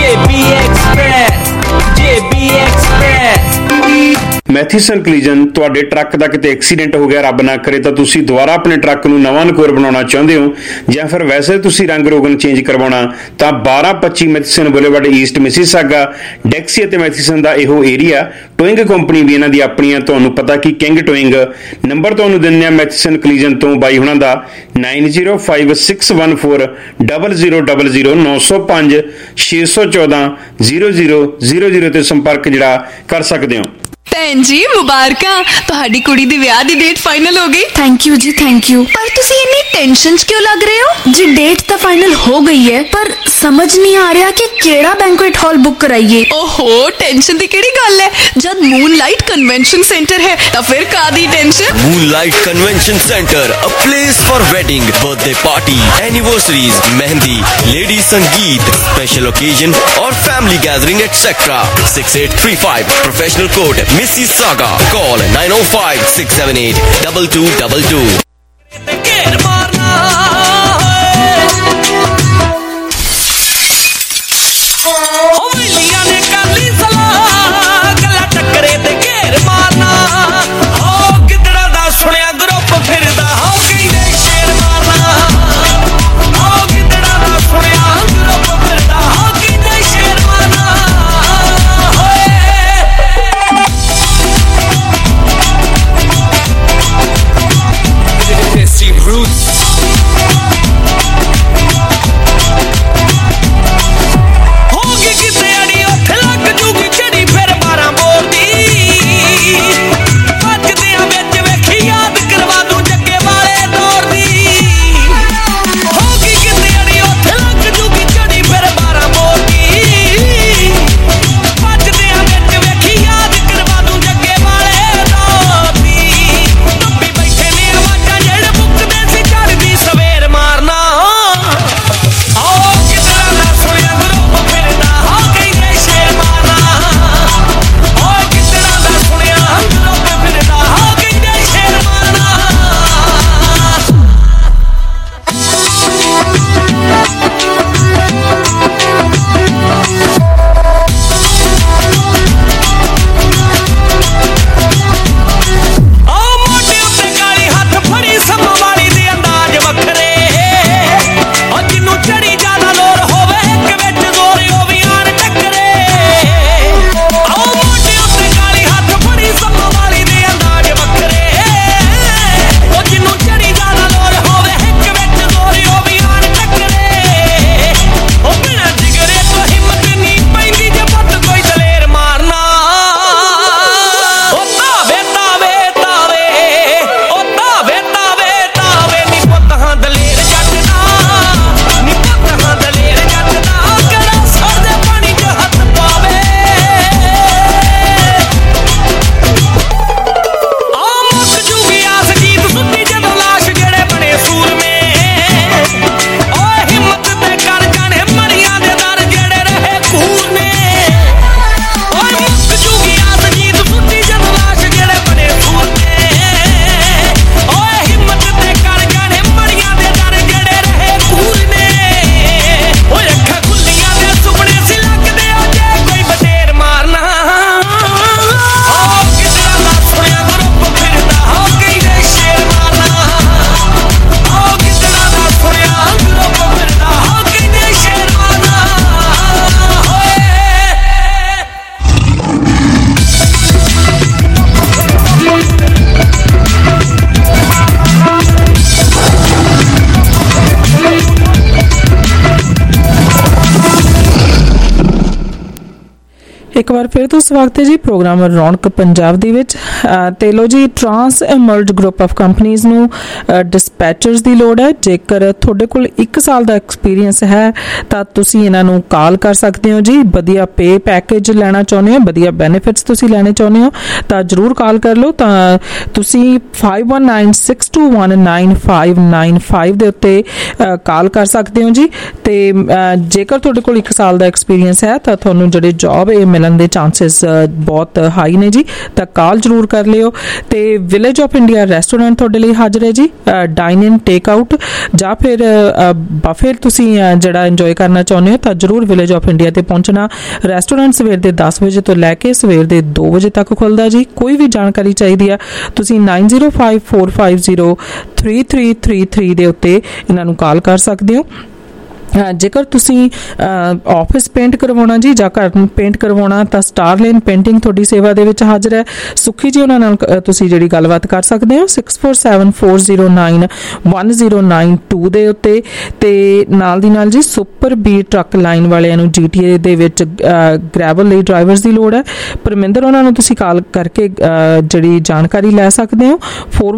ਮੈਥੀਸਨ ਕਲੀਜਨ ਤੁਹਾਡੇ ਟਰੱਕ ਦਾ ਕਿਤੇ ਐਕਸੀਡੈਂਟ ਹੋ ਗਿਆ ਰੱਬ ਨਾ ਕਰੇ ਤਾਂ ਤੁਸੀਂ ਦੁਬਾਰਾ ਆਪਣੇ ਟਰੱਕ ਨੂੰ ਨਵਾਂ ਨਕੋਰ ਬਣਾਉਣਾ ਚਾਹੁੰਦੇ ਹੋ ਜਾਂ ਫਿਰ ਵੈਸੇ ਤੁਸੀਂ ਰੰਗ ਰੋਗਨ ਚੇਂਜ ਕਰਵਾਉਣਾ ਤਾਂ 1225 Matheson boulevard east Mississauga Dixie ਅਤੇ ਮੈਥੀਸਨ ਦਾ ਇਹੋ ਏਰੀਆ ਟੋਇੰਗ ਕੰਪਨੀ ਵੀ ਇਹਨਾਂ ਦੀ ਆਪਣੀਆਂ ਤੁਹਾਨੂੰ ਪਤਾ ਕਿ ਕਿੰਗ ਟੋਇੰਗ ਨੰਬਰ ਤੁਹਾਨੂੰ ਦਿੰਦੇ ਆ ਮੈਥੀਸਨ ਕਲੀਜਨ ਤੋਂ ਬਾਈ ਹੁਣਾਂ ਦਾ 9056140000 905 614 0000 ਤੇ ਸੰਪਰਕ ਜਿਹੜਾ ਕਰ ਸਕਦੇ ਹੋ। ਭੈਣ ਜੀ ਮੁਬਾਰਕਾਂ ਤੁਹਾਡੀ ਕੁੜੀ ਦੀ ਵਿਆਹ ਦੀ ਡੇਟ ਫਾਈਨਲ ਹੋ ਗਈ। थैंक यू जी थैंक यू। ਪਰ ਤੁਸੀਂ ਇੰਨੀ ਟੈਨਸ਼ਨ 'ਚ ਕਿਉਂ ਲੱਗ ਰਹੇ ਹੋ जी डेट तो फाइनल हो गई है पर समझ नहीं आ रहा कि केड़ा बैंक्वेट हॉल बुक कराइए। ओहो टेंशन ਦੀ ਕਿਹੜੀ ਗੱਲ ਹੈ ਜਦ मूनलाइट कन्वेंशन सेंटर है तो फिर कादी tension. Moonlight convention centre a place for wedding birthday party anniversaries mehndi lady sangeet special occasion और family gathering etcetera. 6835 professional court Mississauga. Call 905 678 2222। ਇੱਕ ਵਾਰ ਫਿਰ ਤੋਂ ਸਵਾਗਤ ਹੈ ਜੀ ਪ੍ਰੋਗਰਾਮ ਰੌਣਕ ਪੰਜਾਬ ਦੇ ਵਿੱਚ। ਤੇ ਲੋ ਜੀ, trans emerge group of companies ਨੂੰ ਡਿਸਪੈਚਰਸ ਦੀ ਲੋੜ ਹੈ। ਜੇਕਰ ਤੁਹਾਡੇ ਕੋਲ 1 ਸਾਲ ਦਾ ਐਕਸਪੀਰੀਅੰਸ ਹੈ ਤਾਂ ਤੁਸੀਂ ਇਹਨਾਂ ਨੂੰ ਕਾਲ ਕਰ ਸਕਦੇ ਹੋ ਜੀ। ਵਧੀਆ ਪੇ ਪੈਕੇਜ ਲੈਣਾ ਚਾਹੁੰਦੇ ਹੋ, ਵਧੀਆ ਬੈਨੀਫਿਟਸ ਤੁਸੀਂ ਲੈਣੇ ਚਾਹੁੰਦੇ ਹੋ ਤਾਂ ਜ਼ਰੂਰ ਕਾਲ ਕਰ ਲਓ। ਤਾਂ ਤੁਸੀਂ 5196219595 ਦੇ ਉੱਤੇ ਕਾਲ ਕਰ ਸਕਦੇ ਹੋ ਜੀ। ਤੇ ਜੇਕਰ ਤੁਹਾਡੇ ਕੋਲ 1 ਸਾਲ ਦਾ ਐਕਸਪੀਰੀਅੰਸ ਹੈ ਤਾਂ ਤੁਹਾਨੂੰ ਜਿਹੜੇ ਜੌਬ ਇਹ ਮਿਲਣ ਦੇ ਚਾਂਸਸ ਬਹੁਤ ਹਾਈ ਨੇ ਜੀ। ਤਾਂ ਕਾਲ ਜ਼ਰੂਰ ਕਰ ਲਿਓ। ਤੇ ਵਿਲੇਜ ਆਫ ਇੰਡੀਆ ਰੈਸਟੋਰੈਂਟ ਤੁਹਾਡੇ ਲਈ ਹਾਜ਼ਰ ਹੈ ਜੀ। ਡਾਈਨ ਇਨ ਟੇਕ ਆਊਟ ਜਾਂ ਫਿਰ ਬਫੇ ਤੁਸੀਂ ਜਿਹੜਾ ਇੰਜੋਏ ਕਰਨਾ ਚਾਹੁੰਦੇ ਹੋ ਤਾਂ ਜ਼ਰੂਰ ਵਿਲੇਜ ਆਫ ਇੰਡੀਆ ਤੇ ਪਹੁੰਚਣਾ। ਰੈਸਟੋਰੈਂਟ ਸਵੇਰ ਦੇ 10 ਵਜੇ ਤੋਂ ਲੈ ਕੇ ਸਵੇਰ ਦੇ 2 ਵਜੇ ਤੱਕ ਖੁੱਲਦਾ ਜੀ। ਕੋਈ ਵੀ ਜਾਣਕਾਰੀ ਚਾਹੀਦੀ ਆ ਤੁਸੀਂ 9054503333 ਦੇ ਉੱਤੇ ਇਹਨਾਂ ਨੂੰ ਕਾਲ ਕਰ ਸਕਦੇ ਹੋ। ਜੇਕਰ ਤੁਸੀਂ ਆਫਿਸ ਪੇਂਟ ਕਰਵਾਉਣਾ ਜੀ ਜਾਂ ਘਰ ਨੂੰ ਪੇਂਟ ਕਰਵਾਉਣਾ ਤਾਂ ਸਟਾਰ ਲੇਨ ਪੇਂਟਿੰਗ ਤੁਹਾਡੀ ਸੇਵਾ ਦੇ ਵਿੱਚ ਹਾਜ਼ਰ ਹੈ। ਸੁਖੀ ਜੀ ਉਹਨਾਂ ਨਾਲ ਤੁਸੀਂ ਜਿਹੜੀ ਗੱਲਬਾਤ ਕਰ ਸਕਦੇ ਹੋ 6474091092 ਦੇ ਉੱਤੇ। ਤੇ ਨਾਲ ਦੀ ਨਾਲ ਜੀ ਸੁਪਰ ਬੀ ਟਰੱਕ ਲਾਈਨ ਵਾਲਿਆਂ ਨੂੰ GTA ਦੇ ਵਿੱਚ ਗ੍ਰੈਵਲ ਲਈ ਡਰਾਈਵਰਸ ਦੀ ਲੋੜ ਹੈ। ਪਰਮਿੰਦਰ ਉਹਨਾਂ ਨੂੰ ਤੁਸੀਂ ਕਾਲ ਕਰਕੇ ਜਿਹੜੀ ਜਾਣਕਾਰੀ ਲੈ ਸਕਦੇ ਹੋ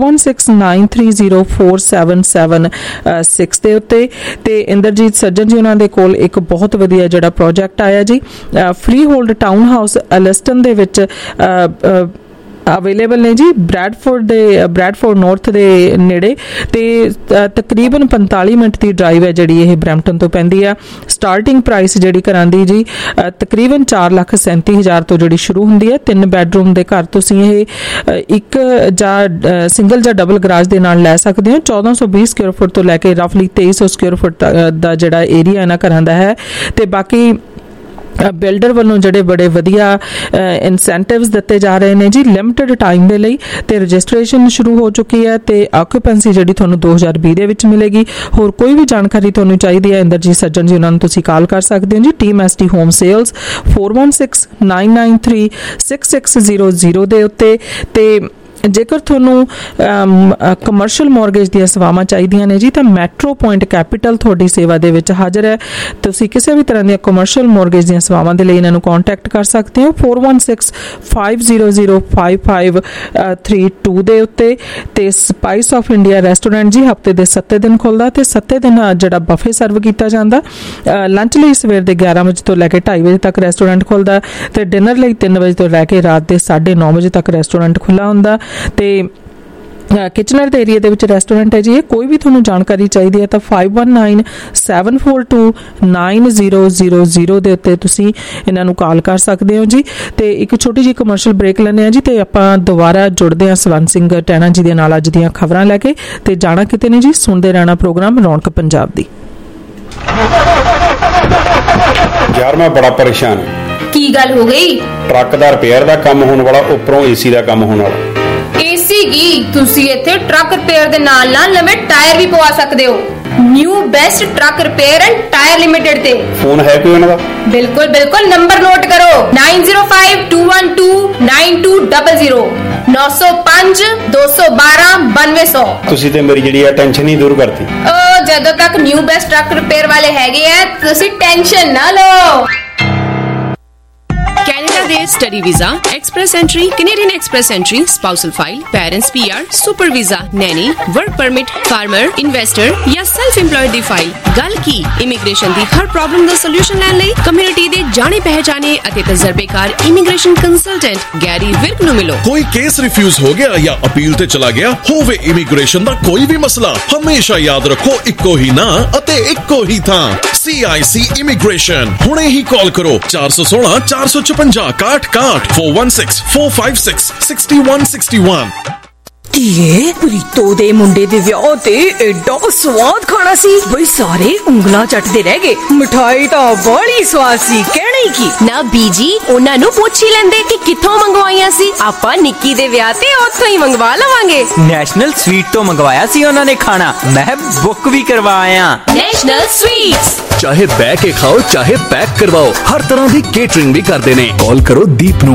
4169304776 ਦੇ ਉੱਤੇ। ਤੇ ਇੰਦਰਜੀਤ ਸੱਜਣ ਜੀ ਉਹਨਾਂ ਦੇ ਕੋਲ ਇੱਕ ਬਹੁਤ ਵਧੀਆ ਜਿਹੜਾ ਪ੍ਰੋਜੈਕਟ ਆਇਆ ਜੀ, freehold townhouse Alliston ਦੇ ਵਿੱਚ ਅਵੇਲੇਬਲ ਨੇ ਜੀ। ਬ੍ਰੈਡਫੋਰਡ ਨਾਰਥ ਦੇ ਨੇੜੇ ਤੇ ਤਕਰੀਬਨ 45 ਮਿੰਟ ਦੀ ਡਰਾਈਵ ਹੈ ਜਿਹੜੀ ਇਹ ਬਰੈਂਪਟਨ ਤੋਂ ਪੈਂਦੀ ਆ। ਸਟਾਰਟਿੰਗ ਪ੍ਰਾਈਸ ਜਿਹੜੀ ਘਰਾਂ ਦੀ ਜੀ ਤਕਰੀਬਨ 4,37,000 ਤੋਂ ਜਿਹੜੀ ਸ਼ੁਰੂ ਹੁੰਦੀ ਹੈ। 3 ਬੈਡਰੂਮ ਦੇ ਘਰ ਤੁਸੀਂ ਇਹ ਇੱਕ ਜਾਂ ਸਿੰਗਲ ਜਾਂ ਡਬਲ ਗਰਾਜ ਦੇ ਨਾਲ ਲੈ ਸਕਦੇ ਹੋ। 1420 ਸਕੁਅਰ ਫੁੱਟ ਤੋਂ ਲੈ ਕੇ ਰਫਲੀ 2300 ਸਕੁਅਰ ਫੁੱਟ ਦਾ ਜਿਹੜਾ ਏਰੀਆ ਇਹਨਾਂ ਘਰਾਂ ਦਾ ਹੈ। ਤੇ ਬਾਕੀ ਬਿਲਡਰ ਵੱਲੋਂ ਜਿਹੜੇ ਬੜੇ ਵਧੀਆ ਇਨਸੈਂਟਿਵਸ ਦਿੱਤੇ ਜਾ ਰਹੇ ਨੇ ਜੀ ਲਿਮਟਿਡ ਟਾਈਮ ਦੇ ਲਈ। ਤੇ ਰਜਿਸਟ੍ਰੇਸ਼ਨ ਸ਼ੁਰੂ ਹੋ ਚੁੱਕੀ ਹੈ ਤੇ ਆਕੂਪੈਂਸੀ ਜਿਹੜੀ ਤੁਹਾਨੂੰ 2020 ਦੇ ਵਿੱਚ ਮਿਲੇਗੀ। ਹੋਰ ਕੋਈ ਵੀ ਜਾਣਕਾਰੀ ਤੁਹਾਨੂੰ ਚਾਹੀਦੀ ਹੈ ਇੰਦਰਜੀਤ ਸੱਜਣ ਜੀ ਉਹਨਾਂ ਨੂੰ ਤੁਸੀਂ ਕਾਲ ਕਰ ਸਕਦੇ ਹੋ ਜੀ। ਟੀਮ SD ਹੋਮ ਸੇਲਸ 4169936600 ਦੇ ਉੱਤੇ। ਤੇ ਜੇਕਰ ਤੁਹਾਨੂੰ ਕਮਰਸ਼ੀਅਲ ਮੌਰਗੇਜ ਦੀਆਂ ਸੇਵਾਵਾਂ ਚਾਹੀਦੀਆਂ ਨੇ ਜੀ ਤਾਂ ਮੈਟਰੋ ਪੁਆਇੰਟ ਕੈਪੀਟਲ ਤੁਹਾਡੀ ਸੇਵਾ ਦੇ ਵਿੱਚ ਹਾਜ਼ਰ ਹੈ। ਤੁਸੀਂ ਕਿਸੇ ਵੀ ਤਰ੍ਹਾਂ ਦੀਆਂ ਕਮਰਸ਼ੀਅਲ ਮੌਰਗੇਜ ਦੀਆਂ ਸੇਵਾਵਾਂ ਦੇ ਲਈ ਇਹਨਾਂ ਨੂੰ ਕੰਟੈਕਟ ਕਰ ਸਕਦੇ ਹੋ 4165005532 ਦੇ ਉੱਤੇ। ਤੇ ਸਪਾਈਸ ਆਫ ਇੰਡੀਆ ਰੈਸਟੋਰੈਂਟ ਜੀ ਹਫਤੇ ਦੇ 7 ਦਿਨ ਖੁੱਲਦਾ ਤੇ 7 ਦਿਨ ਜਿਹੜਾ ਬਫੇ ਸਰਵ ਕੀਤਾ ਜਾਂਦਾ। ਲੰਚ ਲਈ ਸਵੇਰ ਦੇ 11 ਵਜੇ ਤੋਂ ਲੈ ਕੇ 2:30 ਵਜੇ ਤੱਕ ਰੈਸਟੋਰੈਂਟ ਖੁੱਲਦਾ ਤੇ ਡਿਨਰ ਲਈ 3 ਵਜੇ ਤੋਂ ਲੈ ਕੇ ਰਾਤ ਦੇ 9:30 ਵਜੇ ਤੱਕ ਰੈਸਟੋਰੈਂਟ ਖੁੱਲਾ ਹੁੰਦਾ। ਤੇ ਕਿਚਨਰ ਦੇ ਏਰੀਆ ਦੇ ਵਿੱਚ ਰੈਸਟੋਰੈਂਟ ਹੈ ਜੀ। ਇਹ ਕੋਈ ਵੀ ਤੁਹਾਨੂੰ ਜਾਣਕਾਰੀ ਚਾਹੀਦੀ ਹੈ ਤਾਂ 5197429000 ਦੇ ਉੱਤੇ ਤੁਸੀਂ ਇਹਨਾਂ ਨੂੰ ਕਾਲ ਕਰ ਸਕਦੇ ਹੋ ਜੀ। ਤੇ ਇੱਕ ਛੋਟੀ ਜਿਹੀ ਕਮਰਸ਼ੀਅਲ ਬ੍ਰੇਕ ਲੈਂਦੇ ਹਾਂ ਜੀ ਤੇ ਆਪਾਂ ਦੁਬਾਰਾ ਜੁੜਦੇ ਹਾਂ ਸਵੰਤ ਸਿੰਘ ਟੈਣਾ ਜੀ ਦੇ ਨਾਲ ਅੱਜ ਦੀਆਂ ਖਬਰਾਂ ਲੈ ਕੇ। ਤੇ ਜਾਣਾ ਕਿਤੇ ਨਹੀਂ ਜੀ, ਸੁਣਦੇ ਰਹਿਣਾ ਪ੍ਰੋਗਰਾਮ ਰੌਣਕ ਪੰਜਾਬ ਦੀ। ਯਾਰ ਮੈਂ ਬੜਾ ਪਰੇਸ਼ਾਨ। ਕੀ ਗੱਲ ਹੋ ਗਈ? ਟਰੱਕ ਦਾ ਰਿਪੇਅਰ ਦਾ ਕੰਮ ਹੋਣ ਵਾਲਾ, ਉੱਪਰੋਂ AC ਦਾ ਕੰਮ ਹੋਣ ਵਾਲਾ। AC ਕੀ, ਤੁਸੀਂ ਇੱਥੇ ਟਰੱਕ ਰਿਪੇਅਰ ਦੇ ਨਾਲ ਨਵੇਂ ਟਾਇਰ ਵੀ ਪਵਾ ਸਕਦੇ ਹੋ। New best truck repair and tyre limited ਤੇ ਫੋਨ ਹੈ ਕੋਈ ਉਹਨਾਂ ਦਾ? ਬਿਲਕੁਲ ਨੰਬਰ ਨੋਟ ਕਰੋ 9052129200 905-212-9200। ਤੁਸੀਂ ਤੇ ਮੇਰੀ ਜਿਹੜੀ ਟੈਨਸ਼ਨ ਹੀ ਦੂਰ ਕਰਤੀ। ਜਦੋਂ ਤੱਕ ਨਿਊ ਬੈਸਟ ਟਰੱਕ ਰਿਪੇਅਰ ਵਾਲੇ ਹੈਗੇ ਆ ਤੁਸੀਂ ਟੈਨਸ਼ਨ ਨਾ ਲਓ। Canada ਦੇ study visa, express entry, Canadian express entry, spousal file, parents PR, super visa, nanny, work permit, farmer, investor ਜਾਂ ਸੈਲਫ ਇੰਪਲੋਇਡ ਦੀ ਫਾਈਲ। ਗੱਲ ਕੀ ਇਮੀਗ੍ਰੇਸ਼ਨ ਦੀ ਹਰ ਪ੍ਰੋਬਲਮ ਦਾ ਸੋਲੂਸ਼ਨ ਲੈਣ ਲਈ ਕਮਿਊਨਿਟੀ ਦੇ ਜਾਣੇ ਪਹਿਚਾਣੇ ਅਤੇ ਤਜਰਬੇਕਾਰ ਇਮੀਗ੍ਰੇਸ਼ਨ ਕੰਸਲਟੈਂਟ ਗੈਰੀ ਵਿਰਕ ਨੂੰ ਮਿਲੋ। ਕੋਈ ਕੇਸ ਰਿਫਿਊਜ਼ ਹੋ ਗਿਆ ਜਾਂ ਅਪੀਲ ਤੇ ਚਲਾ ਗਿਆ ਹੋਵੇ, ਇਮੀਗ੍ਰੇਸ਼ਨ ਦਾ ਕੋਈ ਵੀ ਮਸਲਾ, ਹਮੇਸ਼ਾ ਯਾਦ ਰੱਖੋ ਇੱਕੋ ਹੀ ਨਾਂ ਅਤੇ ਇੱਕੋ ਹੀ ਥਾਂ CIC ਇਮੀਗ੍ਰੇਸ਼ਨ। ਹੁਣੇ ਹੀ ਕਾਲ ਕਰੋ 416-455-6161 4164566161। ਧੀਏ, ਪ੍ਰੀਤੋ ਦੇ ਮੁੰਡੇ ਦੇ ਵਿਆਹ ਤੇ ਐਡਾ ਸਵਾਦ ਖਾਣਾ ਸੀ ਬਈ ਸਾਰੇ ਉਂਗਲਾਂ ਚੱਟਦੇ ਰਹਿ ਗਏ। ਮਿਠਾਈ ਤਾਂ ਬੜੀ ਸਵਾਦ ਸੀ, ਕਹਿਣਾ ਹੀ ਕੀ। ਨਾ ਬੀਜੀ, ਉਹਨਾਂ ਨੂੰ ਪੁੱਛ ਹੀ ਲੈਂਦੇ ਕਿ ਕਿੱਥੋਂ ਮੰਗਵਾਈਆਂ ਸੀ। ਆਪਾਂ ਨਿੱਕੀ ਦੇ ਵਿਆਹ ਤੇ ਉੱਥੋਂ ਹੀ ਮੰਗਵਾ ਲਵਾਂਗੇ। ਨੈਸ਼ਨਲ ਸਵੀਟ ਤੋਂ ਮੰਗਵਾਇਆ ਸੀ ਉਹਨਾਂ ਨੇ ਖਾਣਾ, ਮੈਂ ਬੁੱਕ ਵੀ ਕਰਵਾਇਆ। ਨੈਸ਼ਨਲ ਸਵੀਟਸ, ਚਾਹੇ ਬੈ ਕੇ ਖਾਓ ਚਾਹੇ ਪੈਕ ਕਰਵਾਓ, ਹਰ ਤਰ੍ਹਾਂ ਦੀ ਕੇਟਰਿੰਗ ਵੀ ਕਰਦੇ ਨੇ। ਕਾਲ ਕਰੋ ਦੀਪ ਨੂੰ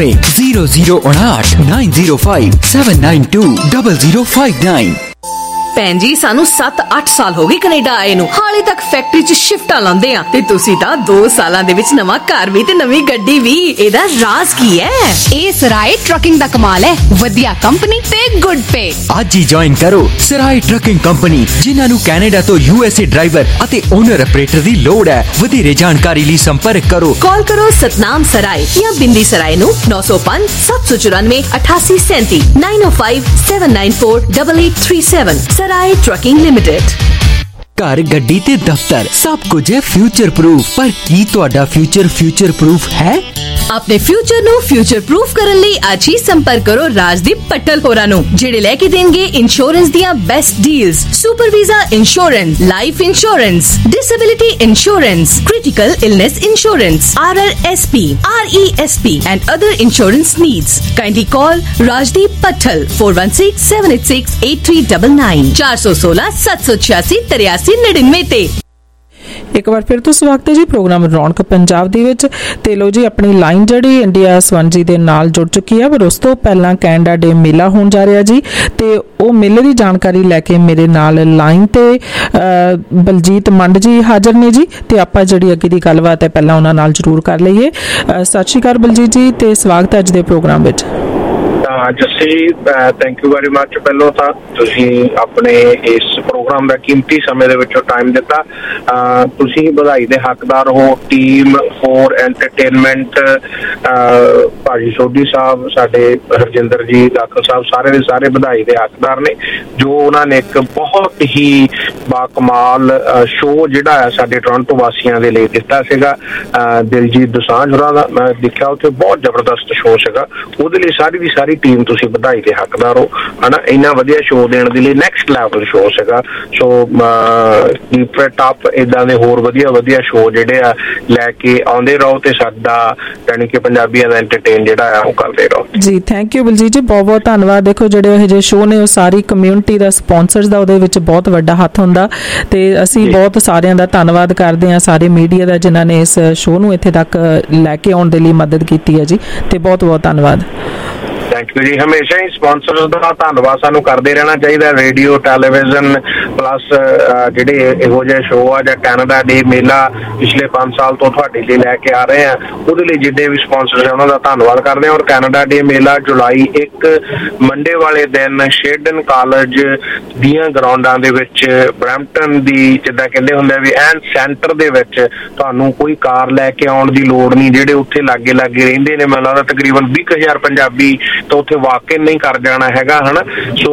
905792 0059 905 792 0059। ਭੈਣ ਜੀ ਸਾਨੂੰ 7-8 ਸਾਲ ਹੋ ਗਏ ਕੈਨੇਡਾ ਆਏ ਨੂੰ, ਹਾਲੇ ਤੱਕ ਫੈਕਟਰੀ 'ਚ ਸ਼ਿਫਟਾਂ ਲਾਉਂਦੇ ਆ ਤੇ ਤੁਸੀਂ ਤਾਂ 2 ਸਾਲਾਂ ਦੇ ਵਿੱਚ ਨਵਾਂ ਘਰ ਵੀ ਤੇ ਨਵੀਂ ਗੱਡੀ ਵੀ। ਇਹਦਾ ਰਾਜ਼ ਕੀ ਹੈ? ਇਹ ਸਰਾਏ ਟਰੱਕਿੰਗ ਦਾ ਕਮਾਲ ਹੈ, ਵਧੀਆ ਕੰਪਨੀ ਤੇ ਗੁੱਡ ਪੇ। ਅੱਜ ਹੀ ਜੁਆਇਨ ਕਰੋ ਸਰਾਏ ਟਰੱਕਿੰਗ ਕੰਪਨੀ, ਜਿਨ੍ਹਾਂ ਨੂੰ ਕੈਨੇਡਾ ਤੋਂ USA ਡਰਾਈਵਰ ਅਤੇ ਓਨਰ ਆਪਰੇਟਰ ਦੀ ਲੋੜ ਹੈ। ਵਧੇਰੇ ਜਾਣਕਾਰੀ ਲਈ ਸੰਪਰਕ ਕਰੋ। ਕਾਲ ਕਰੋ ਸਤਨਾਮ ਸਰਾਏ ਜਾਂ ਬਿੰਦੀ ਸਰਾਏ ਨੂੰ 905 794 8837 905 794 8837। Sarai trucking limited. ਘਰ, ਗੱਡੀ ਤੇ ਦਫ਼ਤਰ ਸਭ ਕੁਝ ਹੈ ਫਿਊਚਰ ਪ੍ਰੂਫ, ਪਰ ਕੀ ਤੁਹਾਡਾ ਫਿਊਚਰ ਪ੍ਰੂਫ ਹੈ? ਆਪਣੇ ਫਿਊਚਰ ਨੂੰ ਫਿਊਚਰ ਪ੍ਰੂਫ ਕਰਨ ਲਈ ਅੱਜ ਹੀ ਸੰਪਰਕ ਕਰੋ ਰਾਜਦੀਪ ਪੱਟਲ ਹੋਰਾਂ ਨੂੰ, ਜਿਹੜੇ ਲੈ ਕੇ ਦੇਣਗੇ ਇੰਸ਼ੋਰੈਂਸ ਦੀਆਂ best deals. Super visa insurance, life insurance, disability insurance, critical illness insurance, RRSP, RESP and other insurance needs. Kindly call Rajdeep Patthal 4167868399 416 786 8399 ਤੇ। ਇੱਕ ਵਾਰ ਫਿਰ ਤੋਂ ਸਵਾਗਤ ਹੈ ਜੀ ਪ੍ਰੋਗਰਾਮ ਰੌਣਕ ਪੰਜਾਬ ਦੇ ਵਿੱਚ। ਤੇ ਲੋ ਜੀ ਆਪਣੀ ਲਾਈਨ ਜਿਹੜੀ ਇੰਡੀਆ ਸਵੰਜੀ ਦੇ ਨਾਲ ਜੁੜ ਚੁੱਕੀ ਹੈ, ਪਰ ਉਸ ਤੋਂ ਪਹਿਲਾਂ ਕੈਨੇਡਾ ਡੇ ਮੇਲਾ ਹੋਣ ਜਾ ਰਿਹਾ ਜੀ, ਤੇ ਉਹ ਮੇਲੇ ਦੀ ਜਾਣਕਾਰੀ ਲੈ ਕੇ ਮੇਰੇ ਨਾਲ ਲਾਈਨ ਤੇ ਬਲਜੀਤ ਮੰਡ ਜੀ ਹਾਜ਼ਰ ਨੇ ਜੀ। ਤੇ ਆਪਾਂ ਜਿਹੜੀ ਅੱਗੇ ਦੀ ਗੱਲਬਾਤ ਹੈ ਪਹਿਲਾਂ ਉਹਨਾਂ ਨਾਲ ਜ਼ਰੂਰ ਕਰ ਲਈਏ। ਸਤਿ ਸ਼੍ਰੀ ਅਕਾਲ ਬਲਜੀਤ ਜੀ, ਤੇ ਸਵਾਗਤ ਹੈ ਅੱਜ ਦੇ ਪ੍ਰੋਗਰਾਮ ਵਿੱਚ। Jassi thank you very much. ਪਹਿਲਾਂ ਤਾਂ ਤੁਸੀਂ ਆਪਣੇ ਇਸ ਪ੍ਰੋਗਰਾਮ ਦਾ ਕੀਮਤੀ ਸਮੇਂ ਦੇ ਵਿੱਚੋਂ ਟਾਈਮ ਦਿੱਤਾ, ਤੁਸੀਂ ਵਧਾਈ ਦੇ ਹੱਕਦਾਰ ਹੋ। ਟੀਮ 4 ਐਂਟਰਟੇਨਮੈਂਟ, ਭਾਜੀ ਸੋਢੀ ਸਾਹਿਬ, ਸਾਡੇ ਹਰਜਿੰਦਰ ਜੀ ਦਾਖਲ ਸਾਹਿਬ, ਸਾਰੇ ਦੇ ਸਾਰੇ ਵਧਾਈ ਦੇ ਹੱਕਦਾਰ ਨੇ, ਜੋ ਉਹਨਾਂ ਨੇ ਇੱਕ ਬਹੁਤ ਹੀ ਬਾਕਮਾਲ ਸ਼ੋਅ ਜਿਹੜਾ ਹੈ ਸਾਡੇ ਟੋਰਾਂਟੋ ਵਾਸੀਆਂ ਦੇ ਲਈ ਦਿੱਤਾ ਸੀਗਾ। ਦਿਲਜੀਤ ਦੋਸਾਂਝ ਹੋਰਾਂ ਦਾ ਮੈਂ ਦੇਖਿਆ, ਉੱਥੇ ਬਹੁਤ ਜ਼ਬਰਦਸਤ ਸ਼ੋਅ ਸੀਗਾ। ਉਹਦੇ ਲਈ ਸਾਰੀ ਦੀ ਸਾਰੀ ਟੀਮ ਤੁਸੀਂ ਵਧਾਈ ਦੇ ਹੱਕਦਾਰ ਹੋ, ਹਨਾ। ਇੰਨਾ ਵਧੀਆ ਸ਼ੋਅ ਦੇਣ ਦੇ ਲਈ ਨੈਕਸਟ ਲੈਵਲ ਸ਼ੋਅ ਸੀਗਾ। ਸੋ ਕੀਪ ਇਟ ਅਪ, ਏਦਾਂ ਦੇ ਹੋਰ ਵਧੀਆ ਸ਼ੋਅ ਜਿਹੜੇ ਆ ਲੈ ਕੇ ਆਉਂਦੇ ਰਹੋ, ਤੇ ਸਾਡਾ ਯਾਨੀ ਕਿ ਪੰਜਾਬੀਆਂ ਦਾ ਐਂਟਰਟੇਨ ਜਿਹੜਾ ਆ ਉਹ ਕਰਦੇ ਰਹੋ ਜੀ। ਥੈਂਕ ਯੂ ਬਲਜੀਤ ਜੀ, ਬਹੁਤ ਬਹੁਤ ਧੰਨਵਾਦ। ਦੇਖੋ ਜਿਹੜੇ ਇਹ ਜਿਹੇ ਸ਼ੋਅ ਨੇ ਉਹ ਸਾਰੀ ਕਮਿਊਨਿਟੀ ਦਾ, ਸਪਾਂਸਰਸ ਦਾ ਉਹਦੇ ਵਿੱਚ ਬਹੁਤ ਵੱਡਾ ਹੱਥ ਹੁੰਦਾ, ਤੇ ਅਸੀਂ ਬਹੁਤ ਸਾਰਿਆਂ ਦਾ ਧੰਨਵਾਦ ਕਰਦੇ ਹਾਂ, ਸਾਰੇ ਮੀਡੀਆ ਦਾ, ਜਿਨ੍ਹਾਂ ਨੇ ਇਸ ਸ਼ੋਅ ਨੂੰ ਇੱਥੇ ਤੱਕ ਲੈ ਕੇ ਆਉਣ ਦੇ ਲਈ ਮਦਦ ਕੀਤੀ ਹੈ ਜੀ, ਤੇ ਬਹੁਤ ਬਹੁਤ ਧੰਨਵਾਦ। ਥੈਂਕ ਯੂ ਜੀ। ਹਮੇਸ਼ਾ ਹੀ ਸਪਾਂਸਰਸ ਦਾ ਧੰਨਵਾਦ ਸਾਨੂੰ ਕਰਦੇ ਰਹਿਣਾ ਚਾਹੀਦਾ। ਰੇਡੀਓ, ਟੈਲੀਵਿਜ਼ਨ ਪਲੱਸ ਜਿਹੜੇ ਇਹੋ ਜਿਹੇ ਸ਼ੋਅ ਆ, ਜਾਂ ਕੈਨੇਡਾ ਡੇ ਮੇਲਾ ਪਿਛਲੇ 5 ਸਾਲ ਤੋਂ ਤੁਹਾਡੇ ਲਈ ਲੈ ਕੇ ਆ ਰਹੇ ਆ, ਉਹਦੇ ਲਈ ਜਿੰਨੇ ਵੀ ਸਪਾਂਸਰ ਹੈ ਉਹਨਾਂ ਦਾ ਧੰਨਵਾਦ ਕਰਦੇ ਹਾਂ। ਔਰ ਕੈਨੇਡਾ ਡੇ ਮੇਲਾ ਜੁਲਾਈ 1 ਮੰਡੇ ਵਾਲੇ ਦਿਨ ਸ਼ੇਡਨ ਕਾਲਜ ਦੀਆਂ ਗਰਾਊਂਡਾਂ ਦੇ ਵਿੱਚ, ਬਰੈਂਪਟਨ ਦੀ, ਜਿੱਦਾਂ ਕਹਿੰਦੇ ਹੁੰਦੇ ਵੀ ਐਨ ਸੈਂਟਰ ਦੇ ਵਿੱਚ, ਤੁਹਾਨੂੰ ਕੋਈ ਕਾਰ ਲੈ ਕੇ ਆਉਣ ਦੀ ਲੋੜ ਨਹੀਂ। ਜਿਹੜੇ ਉੱਥੇ ਲਾਗੇ ਰਹਿੰਦੇ ਨੇ, ਮੈਨੂੰ ਲੱਗਦਾ ਤਕਰੀਬਨ 20,000 ਪੰਜਾਬੀ ਤਾਂ ਉੱਥੇ ਵਾਕਿਆ ਨਹੀਂ ਕਰ ਜਾਣਾ ਹੈਗਾ, ਹਨਾ। ਸੋ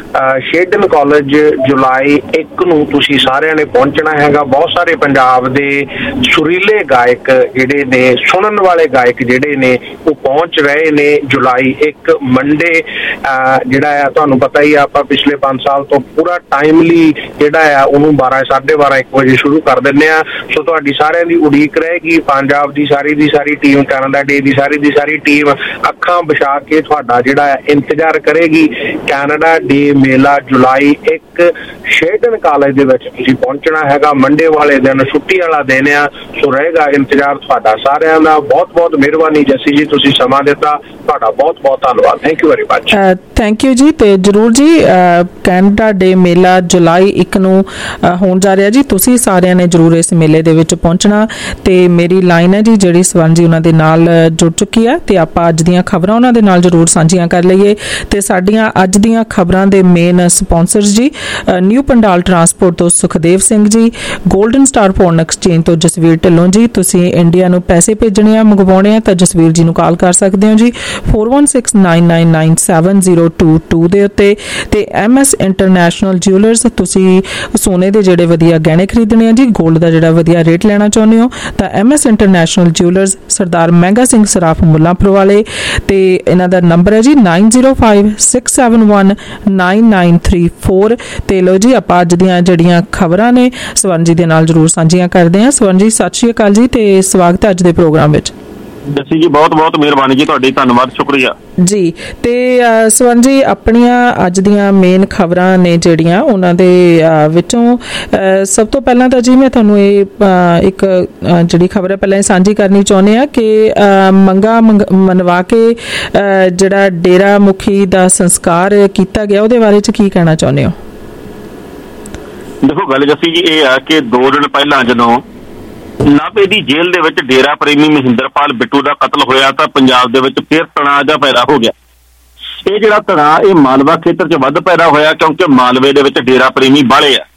ਸ਼ੇਡਨ ਕਾਲਜ ਜੁਲਾਈ 1 ਨੂੰ ਤੁਸੀਂ ਸਾਰਿਆਂ ਨੇ ਪਹੁੰਚਣਾ ਹੈਗਾ। ਬਹੁਤ ਸਾਰੇ ਪੰਜਾਬ ਦੇ ਸੁਰੀਲੇ ਗਾਇਕ ਜਿਹੜੇ ਨੇ, ਸੁਣਨ ਵਾਲੇ ਗਾਇਕ ਜਿਹੜੇ ਨੇ, ਉਹ ਪਹੁੰਚ ਰਹੇ ਨੇ। ਜੁਲਾਈ 1 ਮੰਡੇ ਜਿਹੜਾ ਆ, ਤੁਹਾਨੂੰ ਪਤਾ ਹੀ ਆ, ਆਪਾਂ ਪਿਛਲੇ 5 ਸਾਲ ਤੋਂ ਪੂਰਾ ਟਾਈਮਲੀ ਜਿਹੜਾ ਆ ਉਹਨੂੰ 12, 12:30, 1 ਵਜੇ ਸ਼ੁਰੂ ਕਰ ਦਿੰਦੇ ਆ। ਸੋ ਤੁਹਾਡੀ ਸਾਰਿਆਂ ਦੀ ਉਡੀਕ ਰਹੇਗੀ। ਪੰਜਾਬ ਦੀ ਸਾਰੀ ਟੀਮ, ਕੈਨੇਡਾ ਡੇ ਦੀ ਸਾਰੀ ਟੀਮ ਅੱਖਾਂ ਵਿਛਾ ਕੇ ਤੁਹਾਡਾ ਜਿਹੜਾ ਇੰਤਜ਼ਾਰ ਕਰੇਗੀ। ਕੈਨੇਡਾ ਡੇ ਮੇਲਾ ਜੁਲਾਈ 1 ਸ਼ੇਡਨ ਕਾਲਜ ਦੇ ਵਿੱਚ ਤੁਸੀਂ ਪਹੁੰਚਣਾ ਹੈਗਾ। ਮੰਡੇ ਵਾਲੇ ਦਿਨ ਛੁੱਟੀ ਵਾਲਾ ਦਿਨ ਆ, ਸੋ ਰਹੇਗਾ ਇੰਤਜ਼ਾਰ ਤੁਹਾਡਾ ਸਾਰਿਆਂ ਦਾ। ਬਹੁਤ ਬਹੁਤ ਮਿਹਰਬਾਨੀ ਜੱਸੀ ਜੀ, ਤੁਸੀਂ ਸਮਾਂ ਦਿੱਤਾ, ਤੁਹਾਡਾ ਬਹੁਤ ਬਹੁਤ ਧੰਨਵਾਦ। Thank you very much. Thank you ਜੀ। ਤੇ ਜ਼ਰੂਰ ਜੀ, ਕੈਨੇਡਾ ਡੇ ਮੇਲਾ ਜੁਲਾਈ 1 ਨੂੰ ਹੋਣ ਜਾ ਰਿਹਾ ਜੀ, ਤੁਸੀਂ ਸਾਰਿਆਂ ਨੇ ਜ਼ਰੂਰ ਇਸ ਮੇਲੇ ਦੇ ਵਿੱਚ ਪਹੁੰਚਣਾ। ਤੇ ਮੇਰੀ ਲਾਈਨ ਹੈ ਜੀ ਜਿਹੜੀ ਸਵਰਨ ਜੀ ਉਹਨਾਂ ਦੇ ਨਾਲ ਜੁੜ ਚੁੱਕੀ ਹੈ, ਤੇ ਆਪਾਂ ਅੱਜ ਦੀਆਂ ਖਬਰਾਂ ਉਹਨਾਂ ਦੇ ਨਾਲ ਜ਼ਰੂਰ ਸਾਂਝੀਆਂ ਕਰ ਲਈਏ। ਤੇ ਸਾਡੀਆਂ ਅੱਜ ਦੀਆਂ ਖਬਰਾਂ ਦੇ ਮੇਨ ਸਪਾਂਸਰਸ ਜੀ, ਨਿਊ ਪੰਡਾਲ ਟਰਾਂਸਪੋਰਟ ਤੋਂ Sukhdev Singh ji, golden star foreign exchange ਤੋਂ ਜਸਵੀਰ ਢਿੱਲੋਂ ਜੀ। ਤੁਸੀਂ ਇੰਡੀਆ ਨੂੰ ਪੈਸੇ ਭੇਜਣੇ ਆ, ਮੰਗਵਾਉਣੇ ਆ, ਤਾਂ ਜਸਵੀਰ ਜੀ ਨੂੰ ਕਾਲ ਕਰ ਸਕਦੇ ਹੋ ਜੀ 4169997022 ਦੇ ਉੱਤੇ। ਤੇ MS ਇੰਟਰਨੈਸ਼ਨਲ ਜਿਊਲਰਸ, ਤੁਸੀਂ ਸੋਨੇ ਦੇ ਜਿਹੜੇ ਵਧੀਆ ਗਹਿਣੇ ਖਰੀਦਣੇ ਆ ਜੀ, ਗੋਲਡ ਦਾ ਜਿਹੜਾ ਵਧੀਆ ਰੇਟ ਲੈਣਾ ਚਾਹੁੰਦੇ ਹੋ, ਤਾਂ MS ਇੰਟਰਨੈਸ਼ਨਲ ਜਿਊਲਰਸ, ਸਰਦਾਰ ਮਹਿੰਗਾ ਸਿੰਘ ਸਰਾਫ ਮੁੱਲਾਂਪੁਰ ਵਾਲੇ। ਤੇ ਇਹਨਾਂ ਦਾ ਨੰਬਰ ਹੈ ਜੀ 9056719934। ਤੇ ਲੋ ਜੀ, ਆਪਾਂ ਅੱਜ ਦੀਆਂ ਜਿਹੜੀਆਂ ਖਬਰਾਂ ਨੇ ਸਵਰਨ ਜੀ ਦੇ ਨਾਲ ਜ਼ਰੂਰ ਸਾਂਝੀਆਂ ਕਰਦੇ ਹਾਂ। ਸਵਰਨ ਜੀ ਸਤਿ ਸ਼੍ਰੀ ਅਕਾਲ ਜੀ, ਤੇ ਸਵਾਗਤ ਹੈ ਅੱਜ ਦੇ ਪ੍ਰੋਗਰਾਮ ਵਿੱਚ। ਜੱਸੀ ਜੀ ਬਹੁਤ ਬਹੁਤ ਮਿਹਰਬਾਨੀ ਜੀ ਤੁਹਾਡੀ, ਧੰਨਵਾਦ, ਸ਼ੁਕਰੀਆ ਜੀ। ਤੇ ਸਵਰਨ ਜੀ, ਆਪਣੀਆਂ ਅੱਜ ਦੀਆਂ ਮੇਨ ਖਬਰਾਂ ਨੇ ਜਿਹੜੀਆਂ, ਉਹਨਾਂ ਦੇ ਵਿੱਚੋਂ ਸਭ ਤੋਂ ਪਹਿਲਾਂ ਤਾਂ ਜੀ ਮੈਂ ਤੁਹਾਨੂੰ ਇਹ ਇੱਕ ਜਿਹੜੀ ਖਬਰ ਹੈ ਪਹਿਲਾਂ ਸਾਂਝੀ ਕਰਨੀ ਚਾਹੁੰਦੇ ਆ ਕਿ ਮੰਗਾ ਮਨਵਾ ਕੇ ਜਿਹੜਾ ਡੇਰਾ ਮੁਖੀ ਦਾ ਸੰਸਕਾਰ ਕੀਤਾ ਗਿਆ, ਉਹਦੇ ਬਾਰੇ 'ਚ ਕੀ ਕਹਿਣਾ ਚਾਹੁੰਦੇ ਹੋ? ਦੇਖੋ ਗੱਲ ਜੱਸੀ ਜੀ ਇਹ ਆ ਕਿ 2 ਦਿਨ ਪਹਿਲਾਂ ਜਦੋਂ ਨਾਭੇ ਦੀ ਜੇਲ੍ਹ ਦੇ ਵਿੱਚ ਡੇਰਾ ਪ੍ਰੇਮੀ ਮਹਿੰਦਰਪਾਲ ਬਿੱਟੂ ਦਾ ਕਤਲ ਹੋਇਆ ਤਾਂ ਪੰਜਾਬ ਦੇ ਵਿੱਚ ਫਿਰ ਤਣਾਅ ਜਿਹਾ ਪੈਦਾ ਹੋ ਗਿਆ। ਇਹ ਜਿਹੜਾ ਤਣਾਅ ਇਹ ਮਾਲਵਾ ਖੇਤਰ 'ਚ ਵੱਧ ਪੈਦਾ ਹੋਇਆ ਕਿਉਂਕਿ ਮਾਲਵੇ ਦੇ ਵਿੱਚ ਡੇਰਾ ਪ੍ਰੇਮੀ ਬਾਹਲੇ ਆ।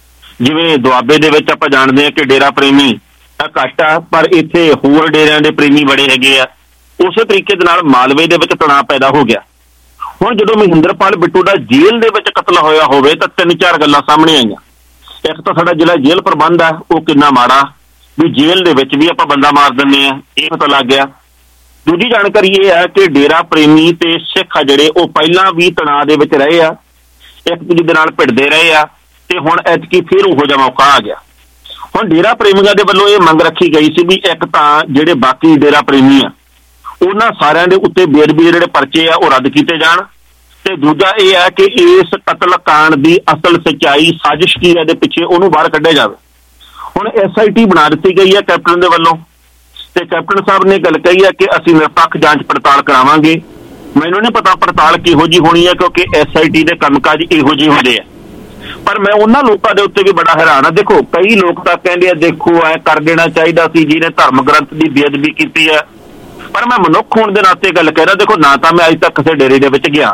ਜਿਵੇਂ ਦੁਆਬੇ ਦੇ ਵਿੱਚ ਆਪਾਂ ਜਾਣਦੇ ਹਾਂ ਕਿ ਡੇਰਾ ਪ੍ਰੇਮੀ ਘੱਟ ਆ, ਪਰ ਇੱਥੇ ਹੋਰ ਡੇਰਿਆਂ ਦੇ ਪ੍ਰੇਮੀ ਬੜੇ ਹੈਗੇ ਆ। ਉਸੇ ਤਰੀਕੇ ਦੇ ਨਾਲ ਮਾਲਵੇ ਦੇ ਵਿੱਚ ਤਣਾਅ ਪੈਦਾ ਹੋ ਗਿਆ। ਹੁਣ ਜਦੋਂ ਮਹਿੰਦਰਪਾਲ ਬਿੱਟੂ ਦਾ ਜੇਲ੍ਹ ਦੇ ਵਿੱਚ ਕਤਲ ਹੋਇਆ ਹੋਵੇ ਤਾਂ 3-4 ਗੱਲਾਂ ਸਾਹਮਣੇ ਆਈਆਂ। ਇੱਕ ਤਾਂ ਸਾਡਾ ਜਿਹੜਾ ਜੇਲ੍ਹ ਪ੍ਰਬੰਧ ਆ ਉਹ ਕਿੰਨਾ ਮਾੜਾ ਵੀ ਜੇਲ੍ਹ ਦੇ ਵਿੱਚ ਵੀ ਆਪਾਂ ਬੰਦਾ ਮਾਰ ਦਿੰਦੇ ਆ, ਇਹ ਪਤਾ ਲੱਗ ਗਿਆ। ਦੂਜੀ ਜਾਣਕਾਰੀ ਇਹ ਹੈ ਕਿ ਡੇਰਾ ਪ੍ਰੇਮੀ ਤੇ ਸਿੱਖ ਆ ਜਿਹੜੇ ਉਹ ਪਹਿਲਾਂ ਵੀ ਤਣਾਅ ਦੇ ਵਿੱਚ ਰਹੇ ਆ, ਇੱਕ ਦੂਜੇ ਦੇ ਨਾਲ ਭਿੜਦੇ ਰਹੇ ਆ ਤੇ ਹੁਣ ਐਤਕੀ ਫਿਰ ਉਹੋ ਜਿਹਾ ਮੌਕਾ ਆ ਗਿਆ। ਹੁਣ ਡੇਰਾ ਪ੍ਰੇਮੀਆਂ ਦੇ ਵੱਲੋਂ ਇਹ ਮੰਗ ਰੱਖੀ ਗਈ ਸੀ ਵੀ ਇੱਕ ਤਾਂ ਜਿਹੜੇ ਬਾਕੀ ਡੇਰਾ ਪ੍ਰੇਮੀ ਆ ਉਹਨਾਂ ਸਾਰਿਆਂ ਦੇ ਉੱਤੇ ਬੇਅਦਬੀ ਦੇ ਜਿਹੜੇ ਪਰਚੇ ਆ ਉਹ ਰੱਦ ਕੀਤੇ ਜਾਣ, ਤੇ ਦੂਜਾ ਇਹ ਹੈ ਕਿ ਇਸ ਕਤਲ ਕਾਂਡ ਦੀ ਅਸਲ ਸੱਚਾਈ ਸਾਜ਼ਿਸ਼ ਕੀ ਹੈ ਦੇ ਪਿੱਛੇ ਉਹਨੂੰ ਬਾਹਰ ਕੱਢਿਆ ਜਾਵੇ। ਹੁਣ SIT ਬਣਾ ਦਿੱਤੀ ਗਈ ਹੈ ਕੈਪਟਨ ਦੇ ਵੱਲੋਂ ਤੇ ਕੈਪਟਨ ਸਾਹਿਬ ਨੇ ਗੱਲ ਕਹੀ ਹੈ ਕਿ ਅਸੀਂ ਨਿਰਪੱਖ ਜਾਂਚ ਪੜਤਾਲ ਕਰਾਵਾਂਗੇ। ਮੈਨੂੰ ਨਹੀਂ ਪਤਾ ਪੜਤਾਲ ਕਿਹੋ ਜਿਹੀ ਹੋਣੀ ਹੈ ਕਿਉਂਕਿ SIT ਦੇ ਕੰਮਕਾਜ ਇਹੋ ਜਿਹੇ ਹੁੰਦੇ ਆ, ਪਰ ਮੈਂ ਉਹਨਾਂ ਲੋਕਾਂ ਦੇ ਉੱਤੇ ਵੀ ਬੜਾ ਹੈਰਾਨ ਆ। ਦੇਖੋ ਕਈ ਲੋਕ ਤਾਂ ਕਹਿੰਦੇ ਆ ਦੇਖੋ ਐ ਕਰ ਦੇਣਾ ਚਾਹੀਦਾ ਸੀ ਜਿਹਨੇ ਧਰਮ ਗ੍ਰੰਥ ਦੀ ਬੇਅਦਬੀ ਕੀਤੀ ਹੈ, ਪਰ ਮੈਂ ਮਨੁੱਖ ਹੋਣ ਦੇ ਨਾਤੇ ਗੱਲ ਕਹਿ ਰਿਹਾ। ਦੇਖੋ ਨਾ ਤਾਂ ਮੈਂ ਅੱਜ ਤੱਕ ਕਿਸੇ ਡੇਰੇ ਦੇ ਵਿੱਚ ਗਿਆ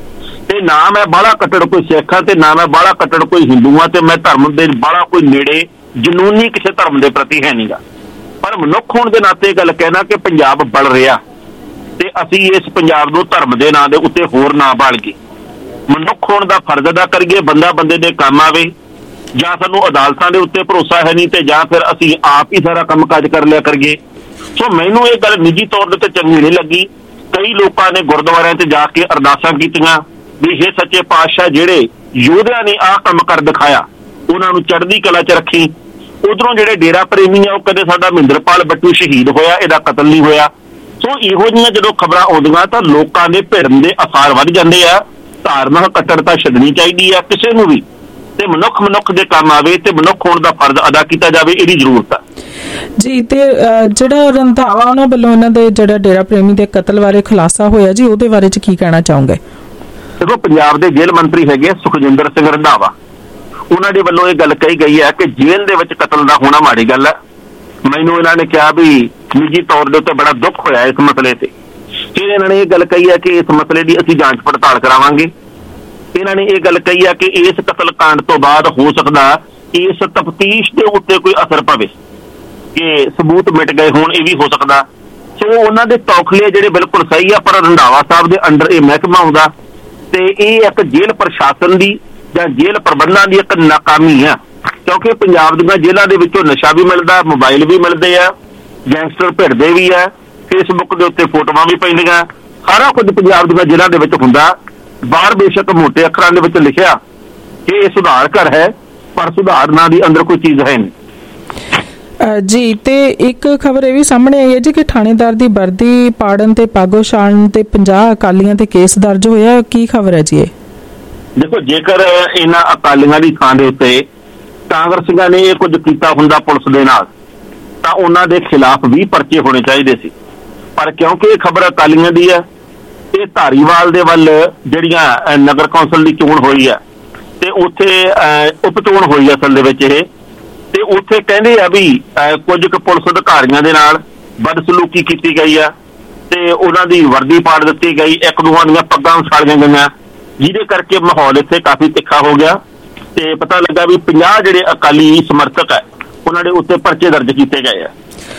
ਤੇ ਨਾ ਮੈਂ ਬਾਹਲਾ ਕੱਟੜ ਕੋਈ ਸਿੱਖ ਆ ਤੇ ਨਾ ਮੈਂ ਬਾਹਲਾ ਕੱਟੜ ਕੋਈ ਹਿੰਦੂ ਆ ਤੇ ਮੈਂ ਧਰਮ ਦੇ ਬਾਹਲਾ ਕੋਈ ਨੇੜੇ ਜਨੂਨੀ ਕਿਸੇ ਧਰਮ ਦੇ ਪ੍ਰਤੀ ਹੈ ਨਹੀਂਗਾ, ਪਰ ਮਨੁੱਖ ਹੋਣ ਦੇ ਨਾਤੇ ਗੱਲ ਕਹਿਣਾ ਕਿ ਪੰਜਾਬ ਬਲ ਰਿਹਾ ਤੇ ਅਸੀਂ ਇਸ ਪੰਜਾਬ ਨੂੰ ਧਰਮ ਦੇ ਨਾਂ ਦੇ ਉੱਤੇ ਹੋਰ ਨਾ ਬਾਲ ਗਏ। ਮਨੁੱਖ ਹੋਣ ਦਾ ਫਰਜ਼ ਅਦਾ ਕਰੀਏ, ਬੰਦਾ ਬੰਦੇ ਦੇ ਕੰਮ ਆਵੇ। ਜਾਂ ਸਾਨੂੰ ਅਦਾਲਤਾਂ ਦੇ ਉੱਤੇ ਭਰੋਸਾ ਹੈ ਨਹੀਂ ਤੇ ਜਾਂ ਫਿਰ ਅਸੀਂ ਆਪ ਹੀ ਸਾਰਾ ਕੰਮ ਕਾਜ ਕਰ ਲਿਆ ਕਰੀਏ। ਸੋ ਮੈਨੂੰ ਇਹ ਗੱਲ ਨਿੱਜੀ ਤੌਰ ਦੇ ਉੱਤੇ ਚੰਗੀ ਨਹੀਂ ਲੱਗੀ। ਕਈ ਲੋਕਾਂ ਨੇ ਗੁਰਦੁਆਰਿਆਂ 'ਚ ਜਾ ਕੇ ਅਰਦਾਸਾਂ ਕੀਤੀਆਂ ਵੀ ਇਹ ਸੱਚੇ ਪਾਤਸ਼ਾਹ ਜਿਹੜੇ ਯੋਧਿਆਂ ਨੇ ਆਹ ਕੰਮ ਕਰ ਦਿਖਾਇਆ ਉਹਨਾਂ ਨੂੰ ਚੜ੍ਹਦੀ ਕਲਾ 'ਚ ਰੱਖੀ। ਉਧਰੋਂ ਜਿਹੜੇ ਡੇਰਾ ਪ੍ਰੇਮੀ ਆ ਉਹ ਕਦੇ ਸਾਡਾ ਮਹਿੰਦਰਪਾਲ ਬਿੱਟੂ ਸ਼ਹੀਦ ਹੋਇਆ, ਇਹਦਾ ਕਤਲ ਨਹੀਂ ਹੋਇਆ। ਸੋ ਇਹੋ ਜਿਹੀਆਂ ਜਦੋਂ ਖਬਰਾਂ ਆਉਂਦੀਆਂ ਤਾਂ ਲੋਕਾਂ ਦੇ ਭਿੜਨ ਦੇ ਅਸਾਰ ਵੱਧ ਜਾਂਦੇ ਆ। ਧਾਰਮਿਕ ਕੱਟੜਤਾ ਛੱਡਣੀ ਚਾਹੀਦੀ ਆ ਕਿਸੇ ਨੂੰ ਵੀ, ਤੇ ਮਨੁੱਖ ਦੇ ਕੰਮ ਆਵੇ ਤੇ ਮਨੁੱਖ ਹੋਣ ਦਾ ਫਰਜ਼ ਅਦਾ ਕੀਤਾ ਜਾਵੇ, ਇਹਦੀ ਜ਼ਰੂਰਤ ਆ ਜੀ। ਤੇ ਜਿਹੜਾ ਰੰਧਾਵਾ ਉਹਨਾਂ ਵੱਲੋਂ ਇਹਨਾਂ ਦੇ ਜਿਹੜਾ ਡੇਰਾ ਪ੍ਰੇਮੀ ਦੇ ਕਤਲ ਬਾਰੇ ਖੁਲਾਸਾ ਹੋਇਆ ਜੀ, ਉਹਦੇ ਬਾਰੇ ਚ ਕੀ ਕਹਿਣਾ ਚਾਹੋਗੇ? ਦੇਖੋ ਪੰਜਾਬ ਦੇ ਜੇਲ੍ਹ ਮੰਤਰੀ ਹੈਗੇ ਸੁਖਜਿੰਦਰ ਸਿੰਘ ਰੰਧਾਵਾ, ਉਹਨਾਂ ਦੇ ਵੱਲੋਂ ਇਹ ਗੱਲ ਕਹੀ ਗਈ ਹੈ ਕਿ ਜੇਲ੍ਹ ਦੇ ਵਿੱਚ ਕਤਲ ਦਾ ਹੋਣਾ ਮਾੜੀ ਗੱਲ ਹੈ। ਮੈਨੂੰ ਇਹਨਾਂ ਨੇ ਕਿਹਾ ਵੀ ਨਿੱਜੀ ਤੌਰ ਦੇ ਉੱਤੇ ਬੜਾ ਦੁੱਖ ਹੋਇਆ ਇਸ ਮਸਲੇ ਤੇ। ਫਿਰ ਇਹਨਾਂ ਨੇ ਇਹ ਗੱਲ ਕਹੀ ਹੈ ਕਿ ਇਸ ਮਸਲੇ ਦੀ ਅਸੀਂ ਜਾਂਚ ਪੜਤਾਲ ਕਰਾਵਾਂਗੇ। ਇਹਨਾਂ ਨੇ ਇਹ ਗੱਲ ਕਹੀ ਹੈ ਕਿ ਇਸ ਕਤਲ ਕਾਂਡ ਤੋਂ ਬਾਅਦ ਹੋ ਸਕਦਾ ਇਸ ਤਫਤੀਸ਼ ਦੇ ਉੱਤੇ ਕੋਈ ਅਸਰ ਪਵੇ ਕਿ ਸਬੂਤ ਮਿਟ ਗਏ ਹੋਣ, ਇਹ ਵੀ ਹੋ ਸਕਦਾ। ਸੋ ਉਹਨਾਂ ਦੇ ਤੌਖਲੇ ਜਿਹੜੇ ਬਿਲਕੁਲ ਸਹੀ ਆ, ਪਰ ਰੰਧਾਵਾ ਸਾਹਿਬ ਦੇ ਅੰਡਰ ਇਹ ਮਹਿਕਮਾ ਆਉਂਦਾ ਤੇ ਇਹ ਇੱਕ ਜੇਲ੍ਹ ਪ੍ਰਸ਼ਾਸਨ ਦੀ ਜਾਂ ਜੇਲ੍ਹ ਪ੍ਰਬੰਧਾਂ ਦੀ ਇੱਕ ਨਾਕਾਮੀ ਆ, ਕਿਉਂਕਿ ਪੰਜਾਬ ਦੀਆਂ ਜੇਲ੍ਹਾਂ ਦੇ ਵਿੱਚੋਂ ਨਸ਼ਾ ਵੀ ਮਿਲਦਾ, ਮੋਬਾਈਲ ਵੀ ਮਿਲਦੇ ਆ, ਗੈਂਗਸਟਰ ਭਿੜਦੇ ਵੀ ਆ, ਫੇਸਬੁੱਕ ਦੇ ਉੱਤੇ ਫੋਟੋਆਂ ਵੀ ਪੈਂਦੀਆਂ, ਸਾਰਾ ਕੁਝ ਪੰਜਾਬ ਦੀਆਂ ਜੇਲ੍ਹਾਂ ਦੇ ਵਿੱਚ ਹੁੰਦਾ। ਬਾਹਰ ਬੇਸ਼ੱਕ ਮੋਟੇ ਅੱਖਰਾਂ ਦੇ ਵਿੱਚ ਲਿਖਿਆ ਕਿ ਇਹ ਸੁਧਾਰ ਘਰ ਹੈ, ਪਰ ਸੁਧਾਰ ਨਾਂ ਦੀ ਅੰਦਰ ਕੋਈ ਚੀਜ਼ ਹੈ ਨਹੀਂ ਜੀ। ਤੇ ਇੱਕ ਖਬਰ ਇਹ ਵੀ ਸਾਹਮਣੇ ਆਈ ਹੈ ਜੀ ਕਿ ਥਾਣੇਦਾਰ ਦੀ ਵਰਦੀ ਪਾੜਨ ਤੇ ਪਾਗੋ ਛਾਣ ਤੇ 50 ਅਕਾਲੀਆਂ ਤੇ ਕੇਸ ਦਰਜ ਹੋਇਆ, ਕੀ ਖਬਰ ਹੈ ਜੀ ਇਹ? ਦੇਖੋ ਜੇਕਰ ਇਹਨਾਂ ਅਕਾਲੀਆਂ ਦੀ ਥਾਂ ਦੇ ਉੱਤੇ ਕਾਂਗਰਸੀਆਂ ਨੇ ਇਹ ਕੁਝ ਕੀਤਾ ਹੁੰਦਾ ਪੁਲਿਸ ਦੇ ਨਾਲ ਤਾਂ ਉਹਨਾਂ ਦੇ ਖਿਲਾਫ ਵੀ ਪਰਚੇ ਹੋਣੇ ਚਾਹੀਦੇ ਸੀ, ਪਰ ਕਿਉਂਕਿ ਇਹ ਖਬਰ ਅਕਾਲੀਆਂ ਦੀ ਹੈ, ਇਹ ਧਾਰੀਵਾਲ ਦੇ ਵੱਲ ਜਿਹੜੀਆਂ ਨਗਰ ਕੌਂਸਲ ਦੀ ਚੋਣ ਹੋਈ ਹੈ ਤੇ ਉੱਥੇ ਉਪ ਚੋਣ ਹੋਈ ਅਸਲ ਦੇ ਵਿੱਚ ਇਹ, ਤੇ ਉੱਥੇ ਕਹਿੰਦੇ ਆ ਵੀ ਕੁਝ ਕੁ ਪੁਲਿਸ ਅਧਿਕਾਰੀਆਂ ਦੇ ਨਾਲ ਬਦਸਲੂਕੀ ਕੀਤੀ ਗਈ ਆ ਤੇ ਉਹਨਾਂ ਦੀ ਵਰਦੀ ਪਾੜ ਦਿੱਤੀ ਗਈ, ਇੱਕ ਦੋਹਾਂ ਦੀਆਂ ਪੱਗਾਂ ਸਾੜੀਆਂ ਗਈਆਂ, ਜਿਹਦੇ ਕਰਕੇ ਮਾਹੌਲ ਇੱਥੇ ਕਾਫੀ ਤਿੱਖਾ ਹੋ ਗਿਆ ਤੇ ਪਤਾ ਲੱਗਾ ਵੀ 50 ਜਿਹੜੇ ਅਕਾਲੀ ਸਮਰਥਕ ਹੈ ਉਹਨਾਂ ਦੇ ਉੱਤੇ ਪਰਚੇ ਦਰਜ ਕੀਤੇ ਗਏ ਆ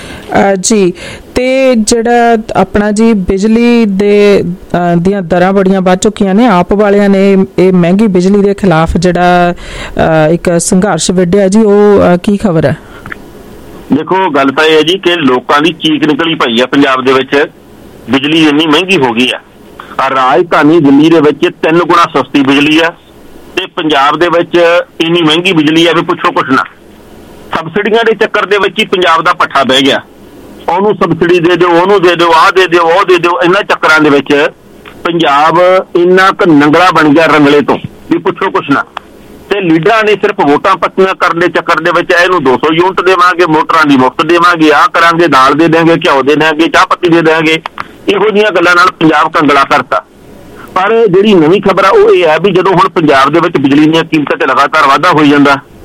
ਜੀ। ਤੇ ਜਿਹੜਾ ਆਪਣਾ ਜੀ ਬਿਜਲੀ ਦੀਆਂ ਦਰਾਂ ਬੜੀਆਂ ਵੱਧ ਚੁੱਕੀਆਂ ਨੇ, ਆਪ ਵਾਲਿਆਂ ਨੇ ਇਹ ਮਹਿੰਗੀ ਬਿਜਲੀ ਦੇ ਖਿਲਾਫ ਜਿਹੜਾ ਇੱਕ ਸੰਘਰਸ਼ ਵਿੱਢਿਆ ਜੀ, ਉਹ ਕੀ ਖਬਰ ਹੈ? ਦੇਖੋ ਗੱਲ ਤਾਂ ਇਹ ਹੈ ਜੀ ਕਿ ਲੋਕਾਂ ਦੀ ਚੀਕ ਨਿਕਲੀ ਪਈ ਹੈ ਪੰਜਾਬ ਦੇ ਵਿੱਚ, ਬਿਜਲੀ ਇੰਨੀ ਮਹਿੰਗੀ ਹੋ ਗਈ ਆ। ਰਾਜਧਾਨੀ ਦਿੱਲੀ ਦੇ ਵਿੱਚ 3 ਗੁਣਾ ਸਸਤੀ ਬਿਜਲੀ ਆ ਤੇ ਪੰਜਾਬ ਦੇ ਵਿੱਚ ਇੰਨੀ ਮਹਿੰਗੀ ਬਿਜਲੀ ਆ ਵੀ ਪੁੱਛੋ ਕੁਛ ਨਾ। ਸਬਸਿਡੀਆਂ ਦੇ ਚੱਕਰ ਦੇ ਵਿੱਚ ਹੀ ਪੰਜਾਬ ਦਾ ਪੱਠਾ ਬਹਿ ਗਿਆ, ਉਹਨੂੰ ਸਬਸਿਡੀ ਦੇ ਦਿਓ, ਉਹਨੂੰ ਦੇ ਦਿਓ, ਆਹ ਦੇ ਦਿਓ, ਉਹ ਦੇ ਦਿਓ। ਇਹਨਾਂ ਚੱਕਰਾਂ ਦੇ ਵਿੱਚ ਪੰਜਾਬ ਇੰਨਾ ਕੁ ਨੰਗਲਾ ਬਣ ਗਿਆ ਰੰਗਲੇ ਤੋਂ ਵੀ ਪੁੱਛੋ ਕੁਛ ਨਾ। ਤੇ ਲੀਡਰਾਂ ਨੇ ਸਿਰਫ ਵੋਟਾਂ ਪੱਕੀਆਂ ਕਰਨ ਦੇ ਚੱਕਰ ਦੇ ਵਿੱਚ ਇਹਨੂੰ 200 ਯੂਨਿਟ ਦੇਵਾਂਗੇ, ਮੋਟਰਾਂ ਦੀ ਮੁਫਤ ਦੇਵਾਂਗੇ, ਆਹ ਕਰਾਂਗੇ, ਦਾਲ ਦੇ ਦੇਵਾਂਗੇ, ਘਿਓ ਦੇ ਦੇਵਾਂਗੇ, ਚਾਹ ਪੱਤੀ ਦੇ ਦੇਵਾਂਗੇ, ਇਹੋ ਜਿਹੀਆਂ ਗੱਲਾਂ ਨਾਲ ਪੰਜਾਬ ਕੰਗਲਾ ਕਰਤਾ। ਪਰ ਜਿਹੜੀ ਨਵੀਂ ਖਬਰ ਆ ਉਹ ਇਹ ਹੈ ਵੀ ਜਦੋਂ ਹੁਣ ਪੰਜਾਬ ਦੇ ਵਿੱਚ ਬਿਜਲੀ ਦੀਆਂ ਕੀਮਤਾਂ 'ਚ ਲਗਾਤਾਰ ਵਾਧਾ ਹੋਈ ਜਾਂਦਾ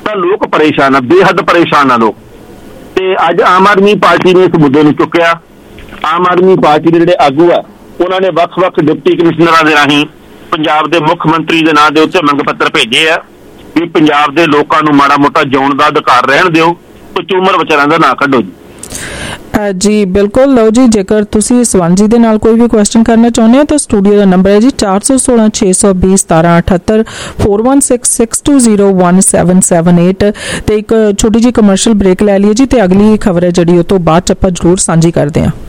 ਤਾਂ ਲੋਕ ਪਰੇਸ਼ਾਨ ਆ, ਬੇਹੱਦ ਪਰੇਸ਼ਾਨ ਆ ਲੋਕ। ਤੇ ਅੱਜ ਆਮ ਆਦਮੀ ਪਾਰਟੀ ਨੇ ਇਸ ਮੁੱਦੇ ਨੂੰ ਚੁੱਕਿਆ। ਆਮ ਆਦਮੀ ਪਾਰਟੀ ਦੇ ਜਿਹੜੇ ਆਗੂ ਆ ਉਹਨਾਂ ਨੇ ਵੱਖ-ਵੱਖ ਡਿਪਟੀ ਕਮਿਸ਼ਨਰਾਂ ਦੇ ਰਾਹੀਂ ਪੰਜਾਬ ਦੇ ਮੁੱਖ ਮੰਤਰੀ ਦੇ ਨਾਂ ਦੇ ਉੱਤੇ ਮੰਗ ਪੱਤਰ ਭੇਜੇ ਆ ਵੀ ਪੰਜਾਬ ਦੇ ਲੋਕਾਂ ਨੂੰ ਮਾੜਾ ਮੋਟਾ ਜਿਉਣ ਦਾ ਅਧਿਕਾਰ ਰਹਿਣ ਦਿਓ, ਝੂਮਰ ਵਿਚਾਰਾਂ ਦਾ ਨਾ ਕੱਢੋ ਜੀ। ਜੀ ਬਿਲਕੁਲ। ਲਓ ਜੀ, ਜੇਕਰ ਤੁਸੀਂ ਸਵੰਜੀ ਦੇ ਨਾਲ ਕੋਈ ਵੀ ਕੁਐਸਚਨ ਕਰਨਾ ਚਾਹੁੰਦੇ ਹੋ ਤਾਂ ਸਟੂਡੀਓ ਦਾ ਨੰਬਰ ਹੈ ਜੀ 416 620 1778 4166201778 ਤੇ ਇੱਕ ਛੋਟੀ ਜਿਹੀ ਕਮਰਸ਼ੀਅਲ ਬ੍ਰੇਕ ਲੈ ਲਈਏ ਜੀ ਤੇ ਅਗਲੀ ਖਬਰ ਹੈ ਜਿਹੜੀ ਉਹ ਤੋਂ ਬਾਅਦ ਆਪਾਂ ਜ਼ਰੂਰ ਸਾਂਝੀ ਕਰਦੇ ਹਾਂ।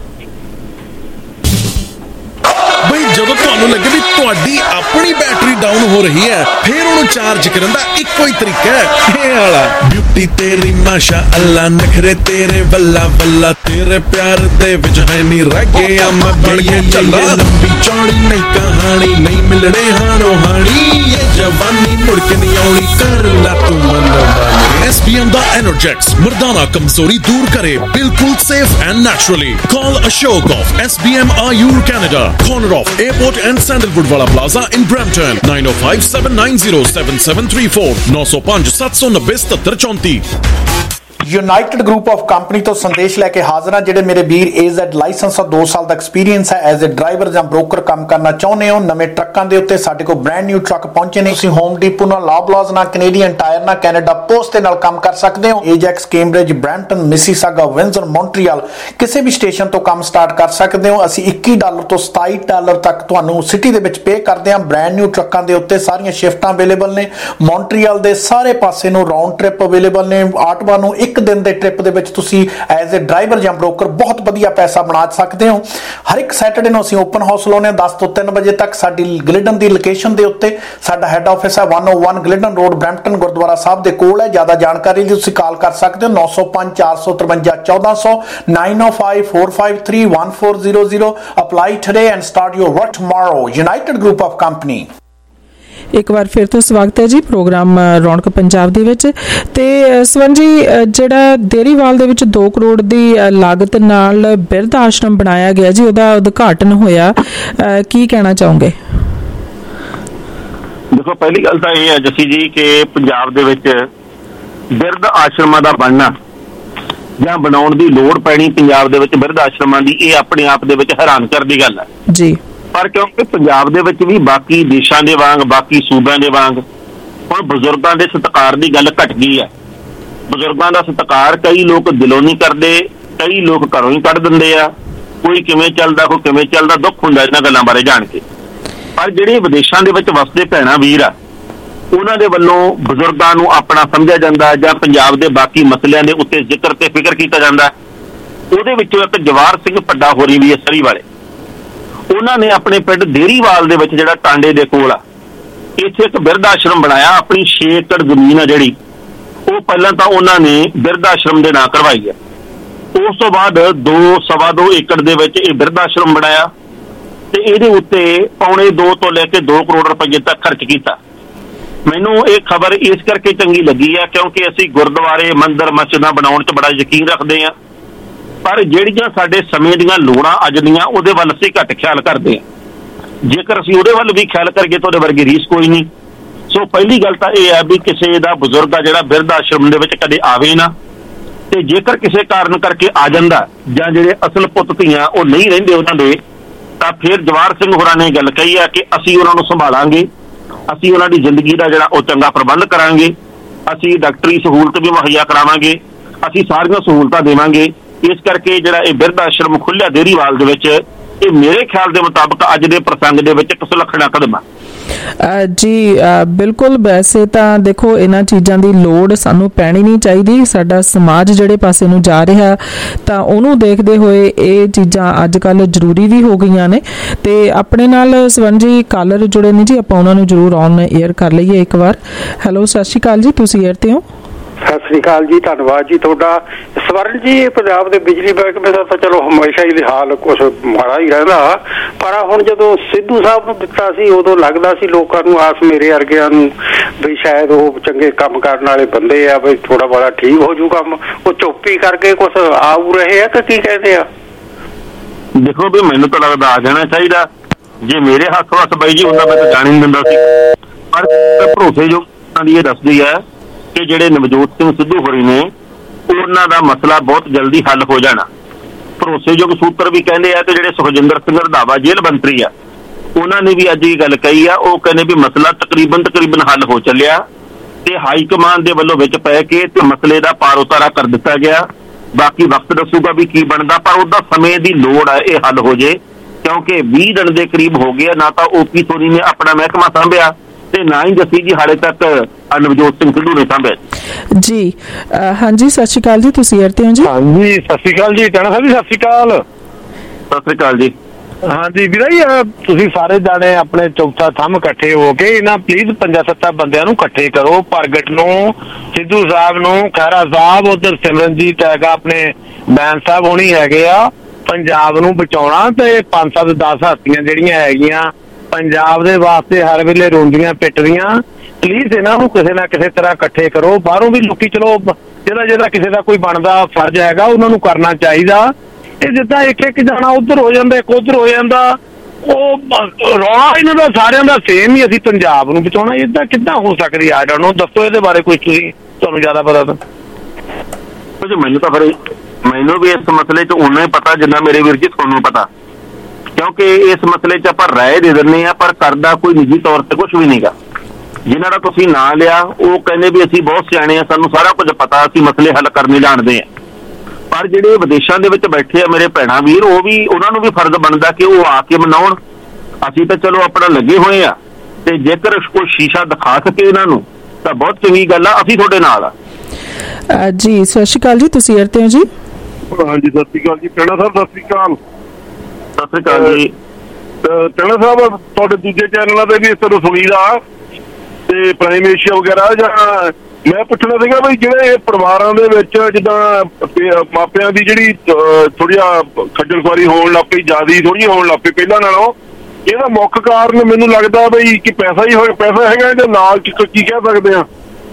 ਬਈ ਜਦੋਂ ਤੁਹਾਨੂੰ ਲੱਗੇ ਵੀ ਤੁਹਾਡੀ ਆਪਣੀ ਬੈਟਰੀ ਡਾਊਨ ਹੋ ਰਹੀ ਹੈ, ਫਿਰ ਉਹਨੂੰ ਚਾਰਜ ਕਰਨ ਦਾ ਇੱਕੋ ਹੀ ਤਰੀਕਾ ਹੈ, ਇਹ ਵਾਲਾ। ਬਿਊਟੀ ਤੇਰੀ ਮਾਸ਼ਾ ਅੱਲਾ, ਨਖਰੇ ਤੇਰੇ ਵੱਲਾ ਵੱਲਾ, ਤੇਰੇ ਪਿਆਰ ਦੇ ਵਿੱਚ ਹੈ ਨਹੀਂ ਰਹਿ ਗਿਆ ਮੈਂ ਬਣ ਕੇ ਚੱਲਾ। ਲੰਬੀ ਚੌੜੀ ਨਹੀਂ ਕਹਾਣੀ, ਨਹੀਂ ਮਿਲਣੇ ਹਾਣੋ ਹਾਣੀ, ਇਹ ਜਵਾਨੀ ਮੁੜ ਕੇ ਨਹੀਂ ਆਉਣੀ, ਕਰ ਲਾ ਤੂੰ ਮਨਮਾਨੀ। SBM ਦਾ Energex ਮਰਦਾਨਾ ਕਮਜ਼ੋਰੀ ਦੂਰ करे, बिल्कुल safe and naturally. Call Ashok of SBM Ayur Canada, corner of Airport and Sandalwood Wala Plaza in Brampton. 9057907734 905 790 7734। United group of company ਤੋਂ ਸੰਦੇਸ਼ ਲੈ ਕੇ ਹਾਜ਼ਰ ਹਾਂ। ਜਿਹੜੇ ਮੇਰੇ ਵੀਰ AZ ਲਾਇਸੈਂਸ ਔਰ 2 ਸਾਲ ਦਾ ਐਕਸਪੀਰੀਅੰਸ ਹੈ ਐਜ਼ ਅ ਡਰਾਈਵਰ ਜਾਂ ਬ੍ਰੋਕਰ ਕੰਮ ਕਰਨਾ ਚਾਹੁੰਦੇ ਹੋ, ਨਵੇਂ ਟਰੱਕਾਂ ਦੇ ਉੱਤੇ ਸਾਡੇ ਕੋਲ ਬ੍ਰਾਂਡ ਨਿਊ ਟਰੱਕ ਪਹੁੰਚੇ ਨੇ। ਤੁਸੀਂ ਹੋਮ ਡੀਪੋ ਨਾਲ, ਲੌਬਲਾਜ਼ ਨਾਲ, ਕੈਨੇਡੀਅਨ ਟਾਇਰ ਨਾਲ, ਕੈਨੇਡਾ ਪੋਸਟ ਦੇ ਨਾਲ ਕੰਮ ਕਰ ਸਕਦੇ ਹੋ। Ajax, Cambridge, Brampton, Mississauga, Windsor, Montreal ਕਿਸੇ ਵੀ ਸਟੇਸ਼ਨ ਤੋਂ ਕੰਮ ਸਟਾਰਟ ਕਰ ਸਕਦੇ ਹੋ। ਅਸੀਂ $21 ਤੋਂ $27 ਤੱਕ ਤੁਹਾਨੂੰ ਸਿਟੀ ਦੇ ਵਿੱਚ ਪੇ ਕਰਦੇ ਹਾਂ। ਬ੍ਰਾਂਡ ਨਿਊ ਟਰੱਕਾਂ ਦੇ ਉੱਤੇ ਸਾਰੀਆਂ ਸ਼ਿਫਟਾਂ ਅਵੇਲੇਬਲ ਨੇ। ਮੌਂਟਰੀਅਲ ਦੇ ਸਾਰੇ ਪਾਸੇ ਨੂੰ ਰਾਉਂਡ ਟ੍ਰਿਪ ਅਵੇਲੇਬਲ ਨੇ। ਆਟਵਾ ਨੂੰ ਇੱਕ ਦਿਨ ਦੇ ਟ੍ਰਿਪ ਦੇ ਵਿੱਚ ਤੁਸੀਂ ਐਜ਼ ਅ ਡਰਾਈਵਰ ਜਾਂ ਬ੍ਰੋਕਰ ਬਹੁਤ ਵਧੀਆ ਪੈਸਾ ਬਣਾ ਸਕਦੇ ਹੋ। ਹਰ ਇੱਕ ਸੈਟਰਡੇ ਨੂੰ ਅਸੀਂ ਓਪਨ ਹਾਊਸ ਲਾਉਂਦੇ ਹਾਂ 10 ਤੋਂ 3 ਵਜੇ ਤੱਕ। ਸਾਡੀ ਗਲਿਡਨ ਦੀ ਲੋਕੇਸ਼ਨ ਦੇ ਉੱਤੇ ਸਾਡਾ ਹੈੱਡ ਆਫਿਸ ਹੈ 101 Glidden road, Brampton Gurdwara Sahib ਦੇ ਕੋਲ ਹੈ। ਜ਼ਿਆਦਾ ਜਾਣਕਾਰੀ ਲਈ ਤੁਸੀਂ ਕਾਲ ਕਰ ਸਕਦੇ ਹੋ 905 453 1400 905 453 1400। Apply today and start your work tomorrow. United group of company. ਇੱਕ ਵਾਰ ਫਿਰ ਤੋਂ ਸਵਾਗਤ ਹੈ ਜੀ ਪ੍ਰੋਗਰਾਮ ਰੌਣਕ ਪੰਜਾਬ ਦੇ ਵਿੱਚ। ਤੇ ਸਵੰਜੀ, ਜਿਹੜਾ ਦੇਰੀਵਾਲ ਦੇ ਵਿੱਚ 2 ਕਰੋੜ ਦੀ ਲਾਗਤ ਨਾਲ ਬਿਰਧ ਆਸ਼ਰਮ ਬਣਾਇਆ ਗਿਆ ਜੀ, ਉਹਦਾ ਉਦਘਾਟਨ ਹੋਇਆ, ਕੀ ਕਹਿਣਾ ਚਾਹੋਗੇ? ਦੇਖੋ, ਪਹਿਲੀ ਗੱਲ ਤਾਂ ਇਹ ਹੈ ਜੱਸੀ ਜੀ ਕਿ ਪੰਜਾਬ ਦੇ ਵਿੱਚ ਬਿਰਧ ਆਸ਼ਰਮਾਂ ਦਾ ਬਣਨਾ ਜਾਂ ਬਣਾਉਣ ਦੀ ਲੋੜ ਪੈਣੀ ਪੰਜਾਬ ਦੇ ਵਿੱਚ ਬਿਰਧ ਆਸ਼ਰਮਾਂ ਦੀ, ਇਹ ਆਪਣੇ ਆਪ ਦੇ ਵਿੱਚ ਹੈਰਾਨ ਕਰਨ ਦੀ ਗੱਲ ਹੈ ਜੀ। ਪਰ ਕਿਉਂਕਿ ਪੰਜਾਬ ਦੇ ਵਿੱਚ ਵੀ ਬਾਕੀ ਦੇਸ਼ਾਂ ਦੇ ਵਾਂਗ, ਬਾਕੀ ਸੂਬਿਆਂ ਦੇ ਵਾਂਗ ਹੁਣ ਬਜ਼ੁਰਗਾਂ ਦੇ ਸਤਿਕਾਰ ਦੀ ਗੱਲ ਘਟ ਗਈ ਹੈ। ਬਜ਼ੁਰਗਾਂ ਦਾ ਸਤਿਕਾਰ ਕਈ ਲੋਕ ਦਿਲੋਂ ਨਹੀਂ ਕਰਦੇ, ਕਈ ਲੋਕ ਘਰੋਂ ਹੀ ਕੱਢ ਦਿੰਦੇ ਆ। ਕੋਈ ਕਿਵੇਂ ਚੱਲਦਾ, ਕੋਈ ਕਿਵੇਂ ਚੱਲਦਾ, ਦੁੱਖ ਹੁੰਦਾ ਇਹਨਾਂ ਗੱਲਾਂ ਬਾਰੇ ਜਾਣ ਕੇ। ਪਰ ਜਿਹੜੇ ਵਿਦੇਸ਼ਾਂ ਦੇ ਵਿੱਚ ਵਸਦੇ ਭੈਣਾਂ ਵੀਰ ਆ, ਉਹਨਾਂ ਦੇ ਵੱਲੋਂ ਬਜ਼ੁਰਗਾਂ ਨੂੰ ਆਪਣਾ ਸਮਝਿਆ ਜਾਂਦਾ ਜਾਂ ਪੰਜਾਬ ਦੇ ਬਾਕੀ ਮਸਲਿਆਂ ਦੇ ਉੱਤੇ ਜ਼ਿਕਰ ਤੇ ਫਿਕਰ ਕੀਤਾ ਜਾਂਦਾ। ਉਹਦੇ ਵਿੱਚੋਂ ਇੱਕ ਜਵਾਰ ਸਿੰਘ ਪੱਡਾ ਹੋਰੀ ਵੀ ਸਰੀ ਵਾਲੇ, ਉਹਨਾਂ ਨੇ ਆਪਣੇ ਪਿੰਡ ਦੇਰੀਵਾਲ ਦੇ ਵਿੱਚ ਜਿਹੜਾ ਟਾਂਡੇ ਦੇ ਕੋਲ ਆ, ਇੱਥੇ ਇੱਕ ਬਿਰਧ ਆਸ਼ਰਮ ਬਣਾਇਆ। ਆਪਣੀ 6 ਏਕੜ ਜ਼ਮੀਨ ਆ ਜਿਹੜੀ, ਉਹ ਪਹਿਲਾਂ ਤਾਂ ਉਹਨਾਂ ਨੇ ਬਿਰਧ ਆਸ਼ਰਮ ਦੇ ਨਾਂ ਕਰਵਾਈ ਹੈ। ਉਸ ਤੋਂ ਬਾਅਦ 2.25 ਏਕੜ ਦੇ ਵਿੱਚ ਇਹ ਬਿਰਧ ਆਸ਼ਰਮ ਬਣਾਇਆ ਤੇ ਇਹਦੇ ਉੱਤੇ 2.25 ਤੋਂ ਲੈ ਕੇ 2 ਕਰੋੜ ਰੁਪਏ ਤੱਕ ਖਰਚ ਕੀਤਾ। ਮੈਨੂੰ ਇਹ ਖਬਰ ਇਸ ਕਰਕੇ ਚੰਗੀ ਲੱਗੀ ਹੈ ਕਿਉਂਕਿ ਅਸੀਂ ਗੁਰਦੁਆਰੇ, ਮੰਦਿਰ, ਮਸਜਿਦਾਂ ਬਣਾਉਣ 'ਚ ਬੜਾ ਯਕੀਨ ਰੱਖਦੇ ਹਾਂ, ਪਰ ਜਿਹੜੀਆਂ ਸਾਡੇ ਸਮੇਂ ਦੀਆਂ ਲੋੜਾਂ ਅੱਜ ਦੀਆਂ, ਉਹਦੇ ਵੱਲ ਅਸੀਂ ਘੱਟ ਖਿਆਲ ਕਰਦੇ ਹਾਂ। ਜੇਕਰ ਅਸੀਂ ਉਹਦੇ ਵੱਲ ਵੀ ਖਿਆਲ ਕਰੀਏ ਤਾਂ ਉਹਦੇ ਵਰਗੀ ਰੀਸ ਕੋਈ ਨਹੀਂ। ਸੋ ਪਹਿਲੀ ਗੱਲ ਤਾਂ ਇਹ ਹੈ ਵੀ ਕਿਸੇ ਦਾ ਬਜ਼ੁਰਗ ਆ ਜਿਹੜਾ ਬਿਰਧ ਆਸ਼ਰਮ ਦੇ ਵਿੱਚ ਕਦੇ ਆਵੇ ਨਾ, ਤੇ ਜੇਕਰ ਕਿਸੇ ਕਾਰਨ ਕਰਕੇ ਆ ਜਾਂਦਾ ਜਾਂ ਜਿਹੜੇ ਅਸਲ ਪੁੱਤ ਧੀਆਂ ਉਹ ਨਹੀਂ ਰਹਿੰਦੇ ਉਹਨਾਂ ਦੇ, ਤਾਂ ਫਿਰ ਜਵਾਰ ਸਿੰਘ ਹੋਰਾਂ ਨੇ ਗੱਲ ਕਹੀ ਹੈ ਕਿ ਅਸੀਂ ਉਹਨਾਂ ਨੂੰ ਸੰਭਾਲਾਂਗੇ, ਅਸੀਂ ਉਹਨਾਂ ਦੀ ਜ਼ਿੰਦਗੀ ਦਾ ਜਿਹੜਾ ਉਹ ਚੰਗਾ ਪ੍ਰਬੰਧ ਕਰਾਂਗੇ, ਅਸੀਂ ਡਾਕਟਰੀ ਸਹੂਲਤ ਵੀ ਮੁਹੱਈਆ ਕਰਾਵਾਂਗੇ, ਅਸੀਂ ਸਾਰੀਆਂ ਸਹੂਲਤਾਂ ਦੇਵਾਂਗੇ। ਇਸ ਕਰਕੇ ਜਿਹੜਾ ਇਹ ਬਿਰਧ ਆਸ਼ਰਮ ਖੁੱਲਿਆ ਦੇਰੀਵਾਲ ਦੇ ਵਿੱਚ, ਇਹ ਮੇਰੇ ਖਿਆਲ ਦੇ ਮੁਤਾਬਕ ਅੱਜ ਦੇ ਪ੍ਰਸੰਗ ਦੇ ਵਿੱਚ ਇੱਕ ਸੁਲੱਖਣਾ ਕਦਮ ਆ ਜੀ। ਬਿਲਕੁਲ। ਵੈਸੇ ਤਾਂ ਦੇਖੋ, ਇਹਨਾਂ ਚੀਜ਼ਾਂ ਦੀ ਲੋੜ ਸਾਨੂੰ ਪੈਣੀ ਨਹੀਂ ਚਾਹੀਦੀ। ਸਾਡਾ ਸਮਾਜ ਜਿਹੜੇ ਪਾਸੇ ਨੂੰ ਜਾ ਰਿਹਾ ਤਾਂ ਉਹਨੂੰ ਦੇਖਦੇ ਹੋਏ ਇਹ ਚੀਜ਼ਾਂ ਅੱਜ ਕੱਲ੍ਹ ਜ਼ਰੂਰੀ ਵੀ ਹੋ ਗਈਆਂ ਨੇ। ਤੇ ਆਪਣੇ ਨਾਲ ਸਵੰਜੀ ਕਾਲਰ ਜੁੜੇ ਨੇ ਜੀ, ਆਪਾਂ ਉਹਨਾਂ ਨੂੰ ਜ਼ਰੂਰ ਔਨ ਏਅਰ ਕਰ ਲਈਏ ਇੱਕ ਵਾਰ। ਹੈਲੋ, ਸਤਿ ਸ਼੍ਰੀ ਅਕਾਲ ਜੀ, ਤੁਸੀਂ ਏਅਰ ਤੇ ਹੋ। ਸਤਿ ਸ੍ਰੀ ਅਕਾਲ ਜੀ, ਧੰਨਵਾਦ ਜੀ ਤੁਹਾਡਾ। ਸਵਰਨ ਜੀ, ਪੰਜਾਬ ਦੇ ਬਿਜਲੀ ਮਹਿਕਮੇ ਦਾ ਤਾਂ ਚਲੋ ਹਮੇਸ਼ਾ ਹੀ ਹਾਲ ਕੁਛ ਮਾੜਾ ਹੀ ਰਹਿੰਦਾ, ਪਰ ਹੁਣ ਜਦੋਂ ਸਿੱਧੂ ਸਾਹਿਬ ਨੂੰ ਦਿੱਤਾ ਸੀ ਉਦੋਂ ਲੱਗਦਾ ਸੀ ਲੋਕਾਂ ਨੂੰ, ਆਸ ਮੇਰੇ ਵਰਗਿਆਂ ਨੂੰ, ਵੀ ਸ਼ਾਇਦ ਉਹ ਚੰਗੇ ਕੰਮ ਕਰਨ ਵਾਲੇ ਬੰਦੇ ਆ, ਵੀ ਥੋੜਾ ਬੜਾ ਠੀਕ ਹੋ ਜੂ ਕੰਮ। ਉਹ ਚੁੱਪੀ ਕਰਕੇ ਕੁਛ ਆਊ ਰਹੇ ਆ ਕਿ ਕੀ ਕਹਿੰਦੇ ਆ? ਦੇਖੋ ਵੀ ਮੈਨੂੰ ਤਾਂ ਲੱਗਦਾ ਆ ਜਾਣਾ ਚਾਹੀਦਾ। ਜੇ ਮੇਰੇ ਹੱਥ ਬਾਈ ਜੀ ਹੁੰਦਾ ਮੈਂ ਤਾਂ ਜਾਣ ਹੀ ਨਹੀਂ ਦਿੰਦਾ ਸੀ, ਪਰ ਭਰੋਸੇ ਜੋ ਦੀ ਇਹ ਦੱਸਦੀ ਹੈ ਕਿ ਜਿਹੜੇ ਨਵਜੋਤ ਸਿੰਘ ਸਿੱਧੂ ਹੋਰੀ ਨੇ ਉਹਨਾਂ ਦਾ ਮਸਲਾ ਬਹੁਤ ਜਲਦੀ ਹੱਲ ਹੋ ਜਾਣਾ। ਭਰੋਸੇਯੋਗ ਸੂਤਰ ਵੀ ਕਹਿੰਦੇ ਆ ਤੇ ਜਿਹੜੇ ਸੁਖਜਿੰਦਰ ਸਿੰਘ ਰੰਧਾਵਾ ਜੇਲ੍ਹ ਮੰਤਰੀ ਆ ਉਹਨਾਂ ਨੇ ਵੀ ਅੱਜ ਇਹ ਗੱਲ ਕਹੀ ਆ। ਉਹ ਕਹਿੰਦੇ ਵੀ ਮਸਲਾ ਤਕਰੀਬਨ ਹੱਲ ਹੋ ਚੱਲਿਆ ਤੇ ਹਾਈ ਕਮਾਂਡ ਦੇ ਵੱਲੋਂ ਵਿੱਚ ਪੈ ਕੇ ਤੇ ਮਸਲੇ ਦਾ ਪਾਰ ਉਤਾਰਾ ਕਰ ਦਿੱਤਾ ਗਿਆ। ਬਾਕੀ ਵਕਤ ਦੱਸੂਗਾ ਵੀ ਕੀ ਬਣਦਾ, ਪਰ ਉਹਦਾ ਸਮੇਂ ਦੀ ਲੋੜ ਹੈ ਇਹ ਹੱਲ ਹੋ ਜੇ, ਕਿਉਂਕਿ 20 ਦਿਨ ਦੇ ਕਰੀਬ ਹੋ ਗਿਆ। ਨਾ ਤਾਂ ਓਪੀ ਸੋਨੀ ਨੇ ਆਪਣਾ ਮਹਿਕਮਾ ਸਾਂਭਿਆ ਤੇ ਨਾ ਹੀ ਜੱਸੀ ਜੀ ਹਾਲੇ ਤੱਕ ਨਵਜੋਤ ਸਿੰਘ ਸਿੱਧੂ ਨੇ ਸਾਂਭਿਆ ਜੀ। ਹਾਂਜੀ ਸਤਿ ਸ਼੍ਰੀ ਅਕਾਲ ਜੀ, ਤੁਸੀਂ ਏਅਰ ਤੇ ਹੋ ਜੀ? ਹਾਂਜੀ ਸਤਿ ਸ਼੍ਰੀ ਅਕਾਲ ਜੀ। ਟਾਣਾ ਸਾਹਿਬ ਜੀ ਸਤਿ ਸ਼੍ਰੀ ਅਕਾਲ। ਸਤਿ ਸ਼੍ਰੀ ਅਕਾਲ ਜੀ। ਹਾਂਜੀ ਵੀਰਾ ਜੀ, ਤੁਸੀਂ ਸਾਰੇ ਜਾਣੇ ਆਪਣੇ ਚੌਥਾ ਥੰਮ ਇਕੱਠੇ ਹੋ ਕੇ ਇਹਨਾਂ ਪਲੀਜ਼ 5-7 ਬੰਦਿਆਂ ਨੂੰ ਇਕੱਠੇ ਕਰੋ। ਪ੍ਰਗਟ ਨੂੰ, ਸਿੱਧੂ ਸਾਹਿਬ ਨੂੰ, ਖਹਿਰਾ ਸਾਹਿਬ, ਉਧਰ ਸਿਮਰਨਜੀਤ ਹੈਗਾ, ਆਪਣੇ ਬੈਂਸ ਸਾਹਿਬ ਹੋਣੀ ਹੈਗੇ ਆ। ਪੰਜਾਬ ਨੂੰ ਬਚਾਉਣਾ ਤੇ 5-7-10 ਹਸਤੀਆਂ ਜਿਹੜੀਆਂ ਹੈਗੀਆਂ ਪੰਜਾਬ ਦੇ ਵਾਸਤੇ ਹਰ ਵੇਲੇ ਰੋਂਦੀਆਂ ਪਿੱਟਦੀਆਂ, ਪਲੀਜ਼ ਇਹਨਾਂ ਨੂੰ ਕਿਸੇ ਨਾ ਕਿਸੇ ਤਰ੍ਹਾਂ ਇਕੱਠੇ ਕਰੋ। ਬਾਹਰੋਂ ਵੀ ਲੋਕੀ ਚਲੋ ਜਿਹੜਾ ਕਿਸੇ ਦਾ ਕੋਈ ਬਣਦਾ ਫਰਜ਼ ਹੈਗਾ ਉਹਨਾਂ ਨੂੰ ਕਰਨਾ ਚਾਹੀਦਾ। ਇਹ ਜਿੱਦਾਂ ਇੱਕ ਜਾਣਾ ਉੱਧਰ ਹੋ ਜਾਂਦਾ, ਇੱਕ ਉੱਧਰ ਹੋ ਜਾਂਦਾ, ਉਹ ਰੌਲਾ ਇਹਨਾਂ ਦਾ ਸਾਰਿਆਂ ਦਾ ਸੇਮ ਹੀ। ਅਸੀਂ ਪੰਜਾਬ ਨੂੰ ਬਚਾਉਣਾ, ਏਦਾਂ ਕਿੱਦਾਂ ਹੋ ਸਕਦੀ? ਆ ਡੋਨਟ ਨੋ, ਦੱਸੋ ਇਹਦੇ ਬਾਰੇ ਕੁਝ, ਤੁਹਾਨੂੰ ਜ਼ਿਆਦਾ ਪਤਾ ਤਾਂ। ਮੈਨੂੰ ਤਾਂ ਫਿਰ ਮੈਨੂੰ ਵੀ ਇਸ ਮਸਲੇ 'ਚ ਓਨਾ ਹੀ ਪਤਾ ਜਿੰਨਾ ਮੇਰੇ ਵੀਰ ਜੀ ਤੁਹਾਨੂੰ ਪਤਾ, ਕਿਉਂਕਿ ਇਸ ਮਸਲੇ 'ਚ ਆਪਾਂ ਰਾਏ ਦੇ ਦਿੰਦੇ ਆ ਪਰ ਕਰਦਾ ਕੋਈ ਨਿੱਜੀ ਤੌਰ ਤੇ ਕੁਛ ਵੀ ਨਹੀਂਗਾ। ਜਿਨ੍ਹਾਂ ਦਾ ਤੁਸੀਂ ਨਾਂ ਲਿਆ ਉਹ ਕਹਿੰਦੇ ਵੀ ਅਸੀਂ ਬਹੁਤ ਸਿਆਣੇ ਆ, ਸਾਨੂੰ ਸਾਰਾ ਕੁਝ ਪਤਾ, ਅਸੀਂ ਮਸਲੇ ਹੱਲ ਕਰਨੇ ਜਾਣਦੇ ਆ। ਪਰ ਜਿਹੜੇ ਵਿਦੇਸ਼ਾਂ ਦੇ ਵਿੱਚ ਬੈਠੇ ਆ ਮੇਰੇ ਭੈਣਾਂ ਵੀਰ, ਉਹ ਵੀ ਉਹਨਾਂ ਨੂੰ ਵੀ ਫਰਜ਼ ਬਣਦਾ ਕਿ ਉਹ ਆ ਕੇ ਮਨਾਉਣ। ਅਸੀਂ ਤਾਂ ਚਲੋ ਆਪਣਾ ਲੱਗੇ ਹੋਏ ਆ ਤੇ ਜੇਕਰ ਕੋਈ ਸ਼ੀਸ਼ਾ ਦਿਖਾ ਸਕੇ ਇਹਨਾਂ ਨੂੰ ਤਾਂ ਬਹੁਤ ਚੰਗੀ ਗੱਲ ਆ, ਅਸੀਂ ਤੁਹਾਡੇ ਨਾਲ ਆ। ਜੀ ਸਤਿ ਸ਼੍ਰੀ ਅਕਾਲ ਜੀ, ਤੁਸੀਂ ਏਅਰ ਤੇ ਹੋ ਜੀ? ਹਾਂਜੀ ਸਤਿ ਸ਼੍ਰੀ ਅਕਾਲ ਜੀ। ਟਾਣਾ ਸਾਹਿਬ ਸਤਿ ਸ਼੍ਰੀ ਅਕਾਲ। ਸਤਿ ਸ਼੍ਰੀ ਅਕਾਲ ਜੀ। ਟਾਣਾ ਸਾਹਿਬ ਤੁਹਾਡੇ ਦੂਜੇ ਚੈਨਲਾਂ ਤੇ ਵੀ ਇਸ ਤਰ੍ਹਾਂ ਸੁਣੀਦਾ ਤੇ ਪ੍ਰਾਈਮ ਏਸ਼ੀਆ ਵਗੈਰਾ, ਜਾਂ ਮੈਂ ਪੁੱਛਣਾ ਸੀਗਾ ਬਈ ਜਿਹੜੇ ਪਰਿਵਾਰਾਂ ਦੇ ਵਿੱਚ ਜਿੱਦਾਂ ਮਾਪਿਆਂ ਦੀ ਜਿਹੜੀ ਥੋੜੀ ਖੱਜਲ ਖੁਆਰੀ ਹੋਣ ਲੱਗ ਪਈ, ਜ਼ਿਆਦਾ ਥੋੜੀ ਹੋਣ ਲੱਗ ਪਈ ਪਹਿਲਾਂ ਨਾਲੋਂ, ਇਹਦਾ ਮੁੱਖ ਕਾਰਨ ਮੈਨੂੰ ਲੱਗਦਾ ਬਈ ਕਿ ਪੈਸਾ ਹੈਗਾ ਜਾਂ ਨਾਲ ਕੀ ਕਹਿ ਸਕਦੇ ਆ?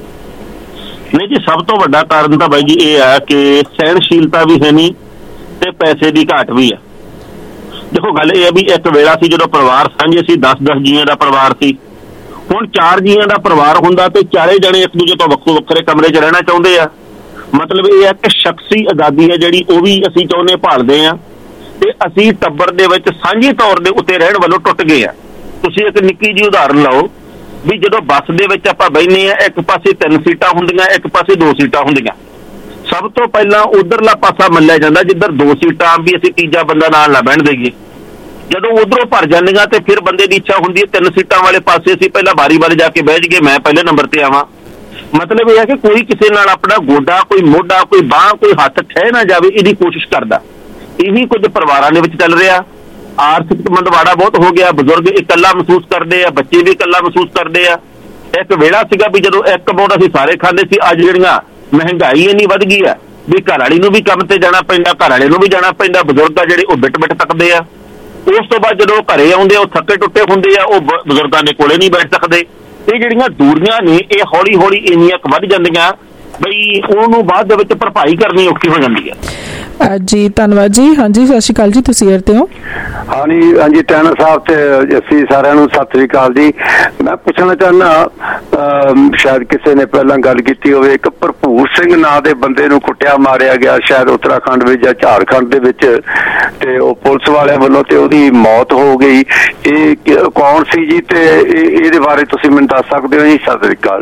ਨਹੀਂ ਜੀ, ਸਭ ਤੋਂ ਵੱਡਾ ਕਾਰਨ ਤਾਂ ਬਾਈ ਜੀ ਇਹ ਆ ਕਿ ਸਹਿਣਸ਼ੀਲਤਾ ਵੀ ਹੈ ਨਹੀਂ ਤੇ ਪੈਸੇ ਦੀ ਘਾਟ ਵੀ ਆ। ਦੇਖੋ ਗੱਲ ਇਹ ਆ ਵੀ ਇੱਕ ਵੇਲਾ ਸੀ ਜਦੋਂ ਪਰਿਵਾਰ ਸਾਂਝੇ ਸੀ, 10-10 ਜੀਆਂ ਦਾ ਪਰਿਵਾਰ ਸੀ। ਹੁਣ 4 ਜੀਆਂ ਦਾ ਪਰਿਵਾਰ ਹੁੰਦਾ ਤੇ ਚਾਰੇ ਜਣੇ ਇੱਕ ਦੂਜੇ ਤੋਂ ਵੱਖੋ ਵੱਖਰੇ ਕਮਰੇ 'ਚ ਰਹਿਣਾ ਚਾਹੁੰਦੇ ਆ। ਮਤਲਬ ਇਹ ਆ ਕਿ ਸ਼ਖਸੀ ਆਜ਼ਾਦੀ ਹੈ ਜਿਹੜੀ ਉਹ ਵੀ ਅਸੀਂ ਚਾਹੁੰਦੇ ਭਾਲਦੇ ਆ ਤੇ ਅਸੀਂ ਟੱਬਰ ਦੇ ਵਿੱਚ ਸਾਂਝੀ ਤੌਰ ਦੇ ਉੱਤੇ ਰਹਿਣ ਵੱਲੋਂ ਟੁੱਟ ਗਏ ਆ। ਤੁਸੀਂ ਇੱਕ ਨਿੱਕੀ ਜਿਹੀ ਉਦਾਹਰਨ ਲਓ ਵੀ ਜਦੋਂ ਬੱਸ ਦੇ ਵਿੱਚ ਆਪਾਂ ਬਹਿੰਦੇ ਆ, ਇੱਕ ਪਾਸੇ 3 ਸੀਟਾਂ ਹੁੰਦੀਆਂ, ਇੱਕ ਪਾਸੇ 2 ਸੀਟਾਂ ਹੁੰਦੀਆਂ। ਸਭ ਤੋਂ ਪਹਿਲਾਂ ਉਧਰਲਾ ਪਾਸਾ ਮੰਨਿਆ ਜਾਂਦਾ ਜਿੱਧਰ 2 ਸੀਟਾਂ ਵੀ ਅਸੀਂ ਤੀਜਾ ਬੰਦਾ ਨਾਲ ਨਾ ਬਹਿਣ ਦੇਈਏ। ਜਦੋਂ ਉਧਰੋਂ ਭਰ ਜਾਂਦੀਆਂ ਤੇ ਫਿਰ ਬੰਦੇ ਦੀ ਇੱਛਾ ਹੁੰਦੀ ਹੈ 3 ਸੀਟਾਂ ਵਾਲੇ ਪਾਸੇ ਅਸੀਂ ਪਹਿਲਾਂ ਵਾਰੀ ਜਾ ਕੇ ਬਹਿ ਜਾਈਏ, ਮੈਂ ਪਹਿਲੇ ਨੰਬਰ ਤੇ ਆਵਾਂ। ਮਤਲਬ ਇਹ ਹੈ ਕਿ ਕੋਈ ਕਿਸੇ ਨਾਲ ਆਪਣਾ ਗੋਡਾ, ਕੋਈ ਮੋਢਾ, ਕੋਈ ਬਾਂਹ, ਕੋਈ ਹੱਥ ਠਹਿ ਨਾ ਜਾਵੇ, ਇਹਦੀ ਕੋਸ਼ਿਸ਼ ਕਰਦਾ। ਇਹੀ ਕੁਝ ਪਰਿਵਾਰਾਂ ਦੇ ਵਿੱਚ ਚੱਲ ਰਿਹਾ। ਆਰਥਿਕ ਮੰਦਵਾੜਾ ਬਹੁਤ ਹੋ ਗਿਆ, ਬਜ਼ੁਰਗ ਇਕੱਲਾ ਮਹਿਸੂਸ ਕਰਦੇ ਆ, ਬੱਚੇ ਵੀ ਇਕੱਲਾ ਮਹਿਸੂਸ ਕਰਦੇ ਆ। ਇੱਕ ਵੇਲਾ ਸੀਗਾ ਵੀ ਜਦੋਂ ਇੱਕ ਕਮਾਉਂਦਾ ਅਸੀਂ ਸਾਰੇ ਖਾਂਦੇ ਸੀ। ਅੱਜ ਜਿਹੜੀਆਂ ਮਹਿੰਗਾਈ ਇੰਨੀ ਵੱਧ ਗਈ ਆ ਵੀ ਘਰ ਵਾਲੀ ਨੂੰ ਵੀ ਕੰਮ ਤੇ ਜਾਣਾ ਪੈਂਦਾ, ਘਰ ਵਾਲੇ ਨੂੰ ਵੀ ਜਾਣਾ ਪੈਂਦਾ, ਬਜ਼ੁਰਗ ਆ ਜਿਹੜੇ ਉਹ ਬਿਟ ਤੱਕਦੇ ਆ। ਉਸ ਤੋਂ ਬਾਅਦ ਜਦੋਂ ਘਰੇ ਆਉਂਦੇ ਉਹ ਥੱਕੇ ਟੁੱਟੇ ਹੁੰਦੇ ਆ, ਉਹ ਬਜ਼ੁਰਗਾਂ ਦੇ ਕੋਲੇ ਨਹੀਂ ਬੈਠ ਸਕਦੇ। ਇਹ ਜਿਹੜੀਆਂ ਦੂਰੀਆਂ ਨੇ ਇਹ ਹੌਲੀ ਹੌਲੀ ਇੰਨੀਆਂ ਵੱਧ ਜਾਂਦੀਆਂ ਬਈ ਉਹਨੂੰ ਬਾਅਦ ਦੇ ਵਿੱਚ ਭਰਪਾਈ ਕਰਨੀ ਔਖੀ ਹੋ ਜਾਂਦੀ ਹੈ। ਜੀ ਧੰਨਵਾਦ ਜੀ। ਹਾਂਜੀ ਸਤਿ ਸ਼੍ਰੀ ਅਕਾਲ ਜੀ, ਤੁਸੀਂ ਏਅਰ ਤੇ ਹੋ? ਹਾਂਜੀ ਟਾਣਾ ਸਾਹਿਬ ਤੇ ਅਸੀਂ ਸਾਰਿਆਂ ਨੂੰ ਸਤਿ ਸ਼੍ਰੀ ਅਕਾਲ ਜੀ। ਮੈਂ ਪੁੱਛਣਾ ਚਾਹੁੰਦਾ, ਸ਼ਾਇਦ ਕਿਸੇ ਨੇ ਪਹਿਲਾਂ ਗੱਲ ਕੀਤੀ ਹੋਵੇ, ਇੱਕ ਭਰਪੂਰ ਸਿੰਘ ਨਾਂ ਦੇ ਬੰਦੇ ਨੂੰ ਕੁੱਟਿਆ ਮਾਰਿਆ ਗਿਆ ਸ਼ਾਇਦ ਉੱਤਰਾਖੰਡ ਵਿੱਚ ਜਾਂ ਝਾਰਖੰਡ ਦੇ ਵਿੱਚ, ਤੇ ਉਹ ਪੁਲਿਸ ਵਾਲਿਆਂ ਵੱਲੋਂ ਤੇ ਉਹਦੀ ਮੌਤ ਹੋ ਗਈ। ਇਹ ਕੌਣ ਸੀ ਜੀ ਤੇ ਇਹਦੇ ਬਾਰੇ ਤੁਸੀਂ ਮੈਨੂੰ ਦੱਸ ਸਕਦੇ ਹੋ ਜੀ? ਸਤਿ ਸ਼੍ਰੀ ਅਕਾਲ।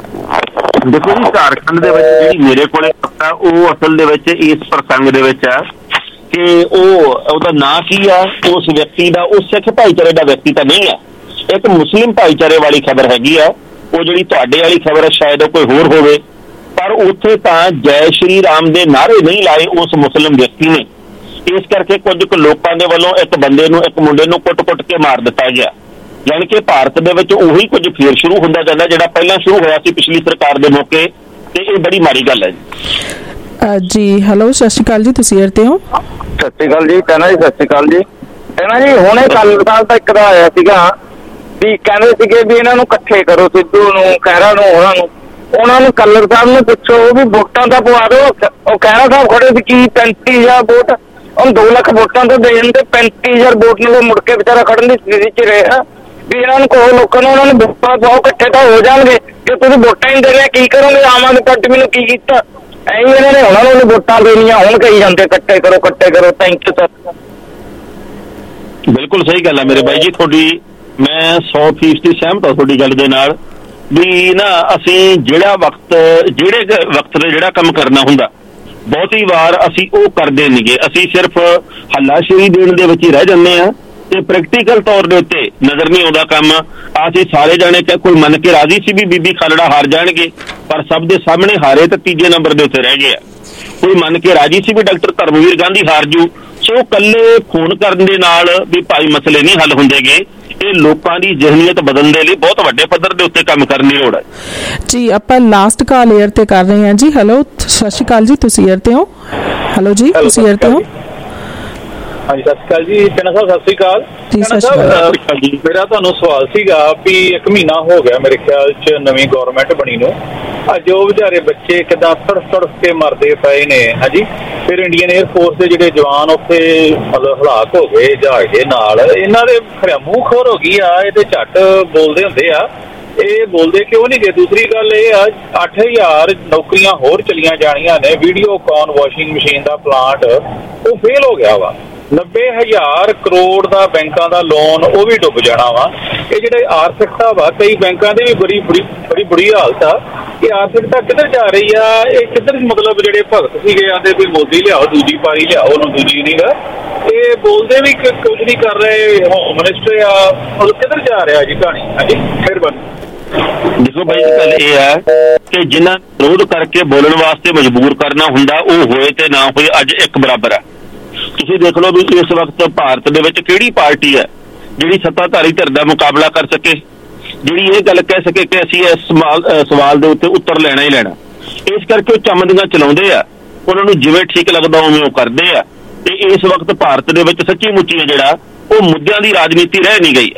ਦੇਖੋ ਜੀ, ਝਾਰਖੰਡ ਦੇ ਵਿੱਚ ਜਿਹੜੀ ਮੇਰੇ ਕੋਲੇ ਪਤਾ ਉਹ ਅਸਲ ਦੇ ਵਿੱਚ ਇਸ ਪ੍ਰਸੰਗ ਦੇ ਵਿੱਚ ਆ ਕਿ ਉਹਦਾ ਨਾਂ ਕੀ ਆ ਉਸ ਵਿਅਕਤੀ ਦਾ, ਉਹ ਸਿੱਖ ਭਾਈਚਾਰੇ ਦਾ ਵਿਅਕਤੀ ਤਾਂ ਨਹੀਂ ਆ, ਇੱਕ ਮੁਸਲਿਮ ਭਾਈਚਾਰੇ ਵਾਲੀ ਖਬਰ ਹੈਗੀ ਆ। ਉਹ ਜਿਹੜੀ ਤੁਹਾਡੇ ਵਾਲੀ ਖਬਰ ਹੈ ਸ਼ਾਇਦ ਉਹ ਕੋਈ ਹੋਰ ਹੋਵੇ, ਪਰ ਉੱਥੇ ਤਾਂ ਜੈ ਸ਼੍ਰੀ ਰਾਮ ਦੇ ਨਾਅਰੇ ਨਹੀਂ ਲਾਏ ਉਸ ਮੁਸਲਿਮ ਵਿਅਕਤੀ ਨੇ। ਇਸ ਕਰਕੇ ਕੁਝ ਕੁ ਲੋਕਾਂ ਦੇ ਵੱਲੋਂ ਇੱਕ ਬੰਦੇ ਨੂੰ, ਇੱਕ ਮੁੰਡੇ ਨੂੰ ਕੁੱਟ ਕੇ ਮਾਰ ਦਿੱਤਾ ਗਿਆ। ਜਾਣੀ ਕਿ ਭਾਰਤ ਦੇ ਵਿੱਚ ਉਹੀ ਕੁਝ ਫੇਰ ਸ਼ੁਰੂ ਹੁੰਦਾ ਜਾਂਦਾ ਜਿਹੜਾ ਪਹਿਲਾਂ ਸ਼ੁਰੂ ਹੋਇਆ ਸੀ ਪਿਛਲੀ ਸਰਕਾਰ ਦੇ ਮੌਕੇ, ਤੇ ਇਹ ਬੜੀ ਮਾੜੀ ਗੱਲ ਹੈ ਜੀ। ਹੈਲੋ ਸਤਿ ਸ਼੍ਰੀ ਅਕਾਲ ਜੀ, ਤੁਸੀਂ ਏਅਰ ਤੇ ਹੋ? ਸਤਿ ਸ਼੍ਰੀ ਅਕਾਲ ਜੀ। ਟਾਣਾ ਜੀ ਸਤਿ ਸ਼੍ਰੀ ਅਕਾਲ ਜੀ। ਟਾਣਾ ਜੀ ਹੁਣੇ ਕੱਲ ਦਾ ਇੱਕ ਦਾ ਆਇਆ ਸੀਗਾ ਵੀ ਕਹਿੰਦੇ ਸੀਗੇ ਵੀ ਇਹਨਾਂ ਨੂੰ ਇਕੱਠੇ ਕਰੋ, ਸਿੱਧੂ ਨੂੰ, ਖਹਿਰਾ ਨੂੰ, ਉਹਨਾਂ ਨੂੰ ਕੱਲਰ ਸਾਹਿਬ ਨੂੰ ਪੁੱਛੋ ਵੀ ਵੋਟਾਂ ਦਾ ਪਵਾ ਦਿਓ। ਉਹ ਖਹਿਰਾ ਸਾਹਿਬ ਖੜੇ ਸੀ ਕੀ 35,000 ਵੋਟ, ਉਹ 2 ਲੱਖ ਵੋਟਾਂ ਤੋਂ ਦੇ ਜਾਂਦੇ, 35,000 ਵੋਟ ਨੂੰ ਮੁੜ ਕੇ ਵਿਚਾਰਾ ਖੜਨ ਦੀ ਸਥਿਤੀ 'ਚ ਰਿਹਾ। ਵੀ ਇਹਨਾਂ ਨੂੰ ਕਹੋ ਲੋਕਾਂ ਨੂੰ, ਉਹਨਾਂ ਨੂੰ ਵੋਟਾਂ ਪਾਓ, ਇਕੱਠੇ ਤਾਂ ਹੋ ਜਾਣਗੇ। ਜੇ ਤੁਸੀਂ ਵੋਟਾਂ ਹੀ ਦੇ ਰਹੇ ਕੀ ਕਰੋਗੇ? ਆਮ ਆਦਮੀ ਪਾਰਟੀ ਮੈਨੂੰ ਕੀ ਕੀਤਾ? ਐਂ ਇਹਨਾਂ ਨੇ ਉਹਨਾਂ ਨੂੰ ਵੋਟਾਂ ਦੇਣੀਆਂ, ਹੁਣ ਕਹੀ ਜਾਂਦੇ ਇਕੱਠੇ ਕਰੋ ਇਕੱਠੇ ਕਰੋ। Thank you sir. ਬਿਲਕੁਲ ਸਹੀ ਗੱਲ ਹੈ ਮੇਰੇ ਬਾਈ ਜੀ ਤੁਹਾਡੀ, ਮੈਂ 100% ਸਹਿਮਤ ਹਾਂ ਤੁਹਾਡੀ ਗੱਲ ਦੇ ਨਾਲ ਵੀ ਨਾ ਅਸੀਂ ਜਿਹੜੇ ਵਕਤ ਤੇ ਜਿਹੜਾ ਕੰਮ ਕਰਨਾ ਹੁੰਦਾ ਬਹੁਤੀ ਵਾਰ ਅਸੀਂ ਉਹ ਕਰਦੇ ਨਹੀਂਗੇ, ਅਸੀਂ ਸਿਰਫ ਹੱਲਾਸ਼ੇਰੀ ਦੇਣ ਦੇ ਵਿੱਚ ਹੀ ਰਹਿ ਜਾਂਦੇ ਹਾਂ ਤੇ ਪ੍ਰੈਕਟੀਕਲ ਤੌਰ ਦੇ ਉੱਤੇ ਨਜ਼ਰ ਨਹੀਂ ਆਉਂਦਾ ਕੰਮ। ਅਸੀਂ ਸਾਰੇ ਜਾਣੇ ਕਿ ਕੋਈ ਮੰਨ ਕੇ ਰਾਜ਼ੀ ਸੀ ਵੀ ਬੀਬੀ ਖਾਲੜਾ ਹਾਰ ਜਾਣਗੇ, ਪਰ ਸਭ ਦੇ ਸਾਹਮਣੇ ਹਾਰੇ ਤੇ ਤੀਜੇ ਨੰਬਰ ਦੇ ਉੱਤੇ ਰਹਿ ਗਏ ਆ। ਕੋਈ ਮੰਨ ਕੇ ਰਾਜ਼ੀ ਸੀ ਵੀ ਡਾਕਟਰ ਧਰਮਵੀਰ ਗਾਂਧੀ ਹਾਰ ਜੂ, ਸੋ ਕੱਲੇ ਫੋਨ ਕਰਨ ਦੇ ਨਾਲ ਵੀ ਭਾਈ ਮਸਲੇ ਨਹੀਂ ਹੱਲ ਹੁੰਦੇਗੇ। ਇਹ ਲੋਕਾਂ ਦੀ ਜ਼ਿਹਨੀਅਤ ਬਦਲਣ ਦੇ ਲਈ ਬਹੁਤ ਵੱਡੇ ਪੱਧਰ ਦੇ ਉੱਤੇ ਕੰਮ ਕਰਨ ਦੀ ਲੋੜ ਹੈ ਜੀ। ਆਪਾਂ ਲਾਸਟ ਕਾਲ 에ਅਰ ਤੇ ਕਰ ਰਹੇ ਹਾਂ ਜੀ। ਹੈਲੋ, ਸਤਿ ਸ਼੍ਰੀ ਅਕਾਲ ਜੀ, ਤੁਸੀਂ 에ਅਰ ਤੇ ਹੋ? ਹੈਲੋ ਜੀ, ਤੁਸੀਂ 에ਅਰ ਤੇ ਹੋ? ਹਾਂਜੀ ਸਤਿ ਸ਼੍ਰੀ ਅਕਾਲ ਜੀ ਚੰਨਾ ਸਾਹਿਬ। ਸਤਿ ਸ਼੍ਰੀ ਅਕਾਲ ਜੀ। ਮੇਰਾ ਤੁਹਾਨੂੰ ਸਵਾਲ ਸੀਗਾ ਵੀ 1 ਮਹੀਨਾ ਹੋ ਗਿਆ ਮੇਰੇ ਖਿਆਲ 'ਚ ਨਵੀਂ ਗੌਰਮੈਂਟ ਬਣੀ ਨੂੰ, ਅੱਜ ਉਹ ਵਿਚਾਰੇ ਬੱਚੇ ਕਿੱਦਾਂ ਤੜਫ ਕੇ ਮਰਦੇ ਪਏ ਨੇ। ਹਾਂਜੀ, ਫਿਰ ਇੰਡੀਅਨ 에ਅਰ ਫੋਰਸ ਦੇ ਜਿਹੜੇ ਜਵਾਨ ਉੱਥੇ ਮਤਲਬ ਹਲਾਕ ਹੋ ਗਏ ਜਹਾਜ਼ ਦੇ ਨਾਲ, ਇਹਨਾਂ ਦੇ ਖਰਿਆ ਮੂੰਹ ਖੋਰ ਹੋ ਗਈ ਆ, ਇਹ ਤੇ ਝੱਟ ਬੋਲਦੇ ਹੁੰਦੇ ਆ, ਇਹ ਬੋਲਦੇ ਕਿਉਂ ਨਹੀਂ ਗਏ? ਦੂਸਰੀ ਗੱਲ ਇਹ ਆ 8000 ਨੌਕਰੀਆਂ ਹੋਰ ਚਲੀਆਂ ਜਾਣੀਆਂ ਨੇ। ਵੀਡੀਓਕਾਨ ਵਾਸ਼ਿੰਗ ਮਸ਼ੀਨ ਦਾ ਪਲਾਂਟ ਉਹ ਫੇਲ ਹੋ ਗਿਆ ਵਾ। 90,000 ਕਰੋੜ ਦਾ ਬੈਂਕਾਂ ਦਾ ਲੋਨ ਉਹ ਵੀ ਡੁੱਬ ਜਾਣਾ ਵਾ। ਇਹ ਜਿਹੜੇ ਆਰਥਿਕਤਾ ਵਾ ਕਈ ਬੈਂਕਾਂ ਦੀ ਵੀ ਬੜੀ ਬੁਰੀ ਹਾਲਤ ਆ। ਇਹ ਆਰਥਿਕਤਾ ਕਿੱਧਰ ਜਾ ਰਹੀ ਆ? ਇਹ ਕਿੱਧਰ ਮਤਲਬ ਜਿਹੜੇ ਭਗਤ ਸੀਗੇ ਆਂਦੇ ਵੀ ਮੋਦੀ ਲਿਆਓ, ਦੂਜੀ ਪਾਰੀ ਲਿਆਓ, ਉਹਨੂੰ ਦੂਜੀ ਨਹੀਂ ਗਾ, ਇਹ ਬੋਲਦੇ ਵੀ ਕੁਝ ਨਹੀਂ ਕਰ ਰਹੇ। ਹੋਮ ਮਿਨਿਸਟਰ ਆ, ਮਤਲਬ ਕਿੱਧਰ ਜਾ ਰਿਹਾ ਜੀ ਕਹਾਣੀ? ਹਾਂਜੀ ਮਿਹਰਬਾਨੀ। ਦੇਖੋ ਭਾਈ ਗੱਲ ਇਹ ਹੈ ਕਿ ਜਿਨ੍ਹਾਂ ਵਿਰੋਧ ਕਰਕੇ ਬੋਲਣ ਵਾਸਤੇ ਮਜਬੂਰ ਕਰਨਾ ਹੁੰਦਾ ਉਹ ਹੋਏ ਤੇ ਨਾ ਹੋਏ ਅੱਜ ਇੱਕ ਬਰਾਬਰ ਹੈ। ਤੁਸੀਂ ਦੇਖ ਲਓ ਵੀ ਇਸ ਵਕਤ ਭਾਰਤ ਦੇ ਵਿੱਚ ਕਿਹੜੀ ਪਾਰਟੀ ਹੈ ਜਿਹੜੀ ਸੱਤਾਧਾਰੀ ਧਿਰ ਦਾ ਮੁਕਾਬਲਾ ਕਰ ਸਕੇ, ਜਿਹੜੀ ਇਹ ਗੱਲ ਕਹਿ ਸਕੇ ਕਿ ਅਸੀਂ ਇਸ ਸਵਾਲ ਦੇ ਉੱਤੇ ਉੱਤਰ ਲੈਣਾ ਹੀ ਲੈਣਾ। ਇਸ ਕਰਕੇ ਉਹ ਚਮਦੀਆਂ ਚਲਾਉਂਦੇ ਆ, ਉਹਨਾਂ ਨੂੰ ਜਿਵੇਂ ਠੀਕ ਲੱਗਦਾ ਉਵੇਂ ਉਹ ਕਰਦੇ ਆ। ਤੇ ਇਸ ਵਕਤ ਭਾਰਤ ਦੇ ਵਿੱਚ ਸੱਚੀ ਮੁੱਚੀ ਜਿਹੜਾ ਉਹ ਮੁੱਦਿਆਂ ਦੀ ਰਾਜਨੀਤੀ ਰਹਿ ਨਹੀਂ ਗਈ ਹੈ।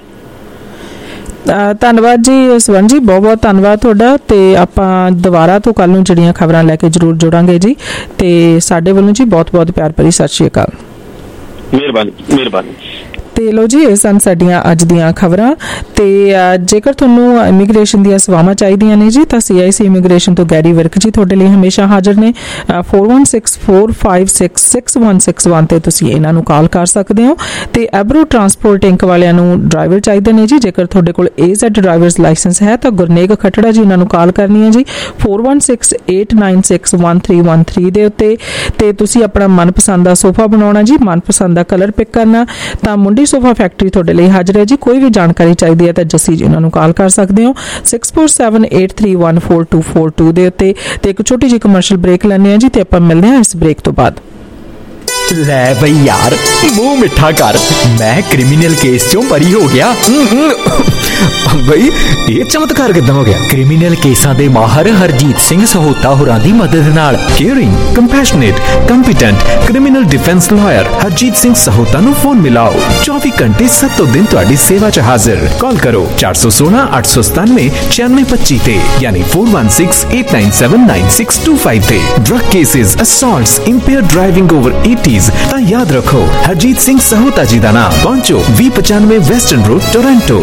ਧੰਨਵਾਦ ਜੀ ਸਵਰਨ ਜੀ, ਬਹੁਤ ਬਹੁਤ ਧੰਨਵਾਦ ਤੁਹਾਡਾ। ਤੇ ਆਪਾਂ ਦੁਬਾਰਾ ਤੋਂ ਕੱਲ ਨੂੰ ਜਿਹੜੀਆਂ ਖਬਰਾਂ ਲੈ ਕੇ ਜ਼ਰੂਰ ਜੁੜਾਂਗੇ ਜੀ। ਤੇ ਸਾਡੇ ਵੱਲੋਂ ਜੀ ਬਹੁਤ ਬਹੁਤ ਪਿਆਰ ਭਰੀ ਸਤਿ ਸ਼੍ਰੀ ਅਕਾਲ। ਮਿਹਰਬਾਨੀ। ਤੇ ਲੋ ਜੀ, ਇਹ ਸਨ ਸਾਡੀਆਂ ਅੱਜ ਦੀਆਂ ਖਬਰਾਂ। ਤੇ ਜੇਕਰ ਤੁਹਾਨੂੰ ਇਮੀਗ੍ਰੇਸ਼ਨ ਦੀਆਂ ਸੇਵਾਵਾਂ ਚਾਹੀਦੀਆਂ ਨੇ ਜੀ ਤਾਂ CIC ਇਮੀਗ੍ਰੇਸ਼ਨ ਤੋਂ ਗੈਰੀ ਵਿਰਕ ਜੀ ਤੁਹਾਡੇ ਲਈ ਹਮੇਸ਼ਾ ਹਾਜ਼ਰ ਨੇ। 4164566161 ਤੇ ਤੁਸੀਂ ਇਹਨਾਂ ਨੂੰ ਕਾਲ ਕਰ ਸਕਦੇ ਹੋ। ਤੇ ਐਬਰੋ ਟਰਾਂਸਪੋਰਟ ਇੰਕ ਵਾਲਿਆਂ ਨੂੰ ਡਰਾਈਵਰ ਚਾਹੀਦੇ ਨੇ ਜੀ। ਜੇਕਰ ਤੁਹਾਡੇ ਕੋਲ AZ ਡਰਾਈਵਰਸ ਲਾਇਸੈਂਸ ਹੈ ਤਾਂ ਗੁਰਨੇਗ ਖੱਟੜਾ ਜੀ ਇਹਨਾਂ ਨੂੰ ਕਾਲ ਕਰਨੀ ਹੈ ਜੀ 4168961313 ਦੇ ਉੱਤੇ। ਤੇ ਤੁਸੀਂ ਆਪਣਾ ਮਨਪਸੰਦ ਦਾ ਸੋਫਾ ਬਣਾਉਣਾ ਜੀ, ਮਨਪਸੰਦ ਦਾ ਕਲਰ ਪਿਕ ਕਰਨਾ ਤਾਂ ਮੁੰਡੀ ਸੋਫਾ ਫੈਕਟਰੀ ਤੁਹਾਡੇ ਲਈ ਹਾਜ਼ਰ ਹੈ ਜੀ। ਕੋਈ ਵੀ ਜਾਣਕਾਰੀ ਚਾਹੀਦੀ ਹੈ ਤਾਂ ਜੱਸੀ ਜੀ ਉਹਨਾਂ ਨੂੰ ਕਾਲ ਕਰ ਸਕਦੇ ਹੋ 6478314242 ਦੇ ਉੱਤੇ। ਤੇ ਇੱਕ ਛੋਟੀ ਜਿਹੀ ਕਮਰਸ਼ੀਅਲ ਬ੍ਰੇਕ ਲੈਣੇ ਆ ਜੀ ਤੇ ਆਪਾਂ ਮਿਲਦੇ ਹਾਂ ਇਸ ਬ੍ਰੇਕ ਤੋਂ ਬਾਅਦ। ਲੈ ਬਈ ਯਾਰ, ਮੂੰਹ ਮਿੱਠਾ ਕਰ, ਮੈਂ ਕ੍ਰਿਮੀਨਲ ਕੇਸ ਚੋਂ ਬਰੀ ਹੋ ਗਿਆ। ਬਈ ਇਹ ਚਮਤਕਾਰ ਕਿੱਦਾਂ ਹੋ ਗਿਆ? ਕ੍ਰਿਮੀਨਲ ਕੇਸਾਂ ਦੇ ਮਾਹਰ ਹਰਜੀਤ ਸਿੰਘ ਸਹੋਤਾ ਹੋਰਾਂ ਦੀ ਮਦਦ ਨਾਲ caring, compassionate, competent criminal defence lawyer Harjeet Singh Sahota ਨੂੰ ਫੋਨ ਮਿਲਾਓ। 24 ਘੰਟੇ 7 ਦਿਨ ਤੁਹਾਡੀ ਸੇਵਾ 'ਚ ਹਾਜ਼ਰ। ਕਾਲ ਕਰੋ 416-897-9625 ਤੇ ਯਾਨੀ 4168979625 ਤੇ। Drug cases, assaults, impaired driving over 80 ਤਾਂ ਯਾਦ ਰੱਖੋ ਹਰਜੀਤ ਸਿੰਘ ਸਹੋਤਾ ਜੀ ਦਾ ਨਾਮ। ਪਹੁੰਚੋ 2095 ਵੈਸਟਰਨ ਰੋਡ, ਟੋਰਾਂਟੋ।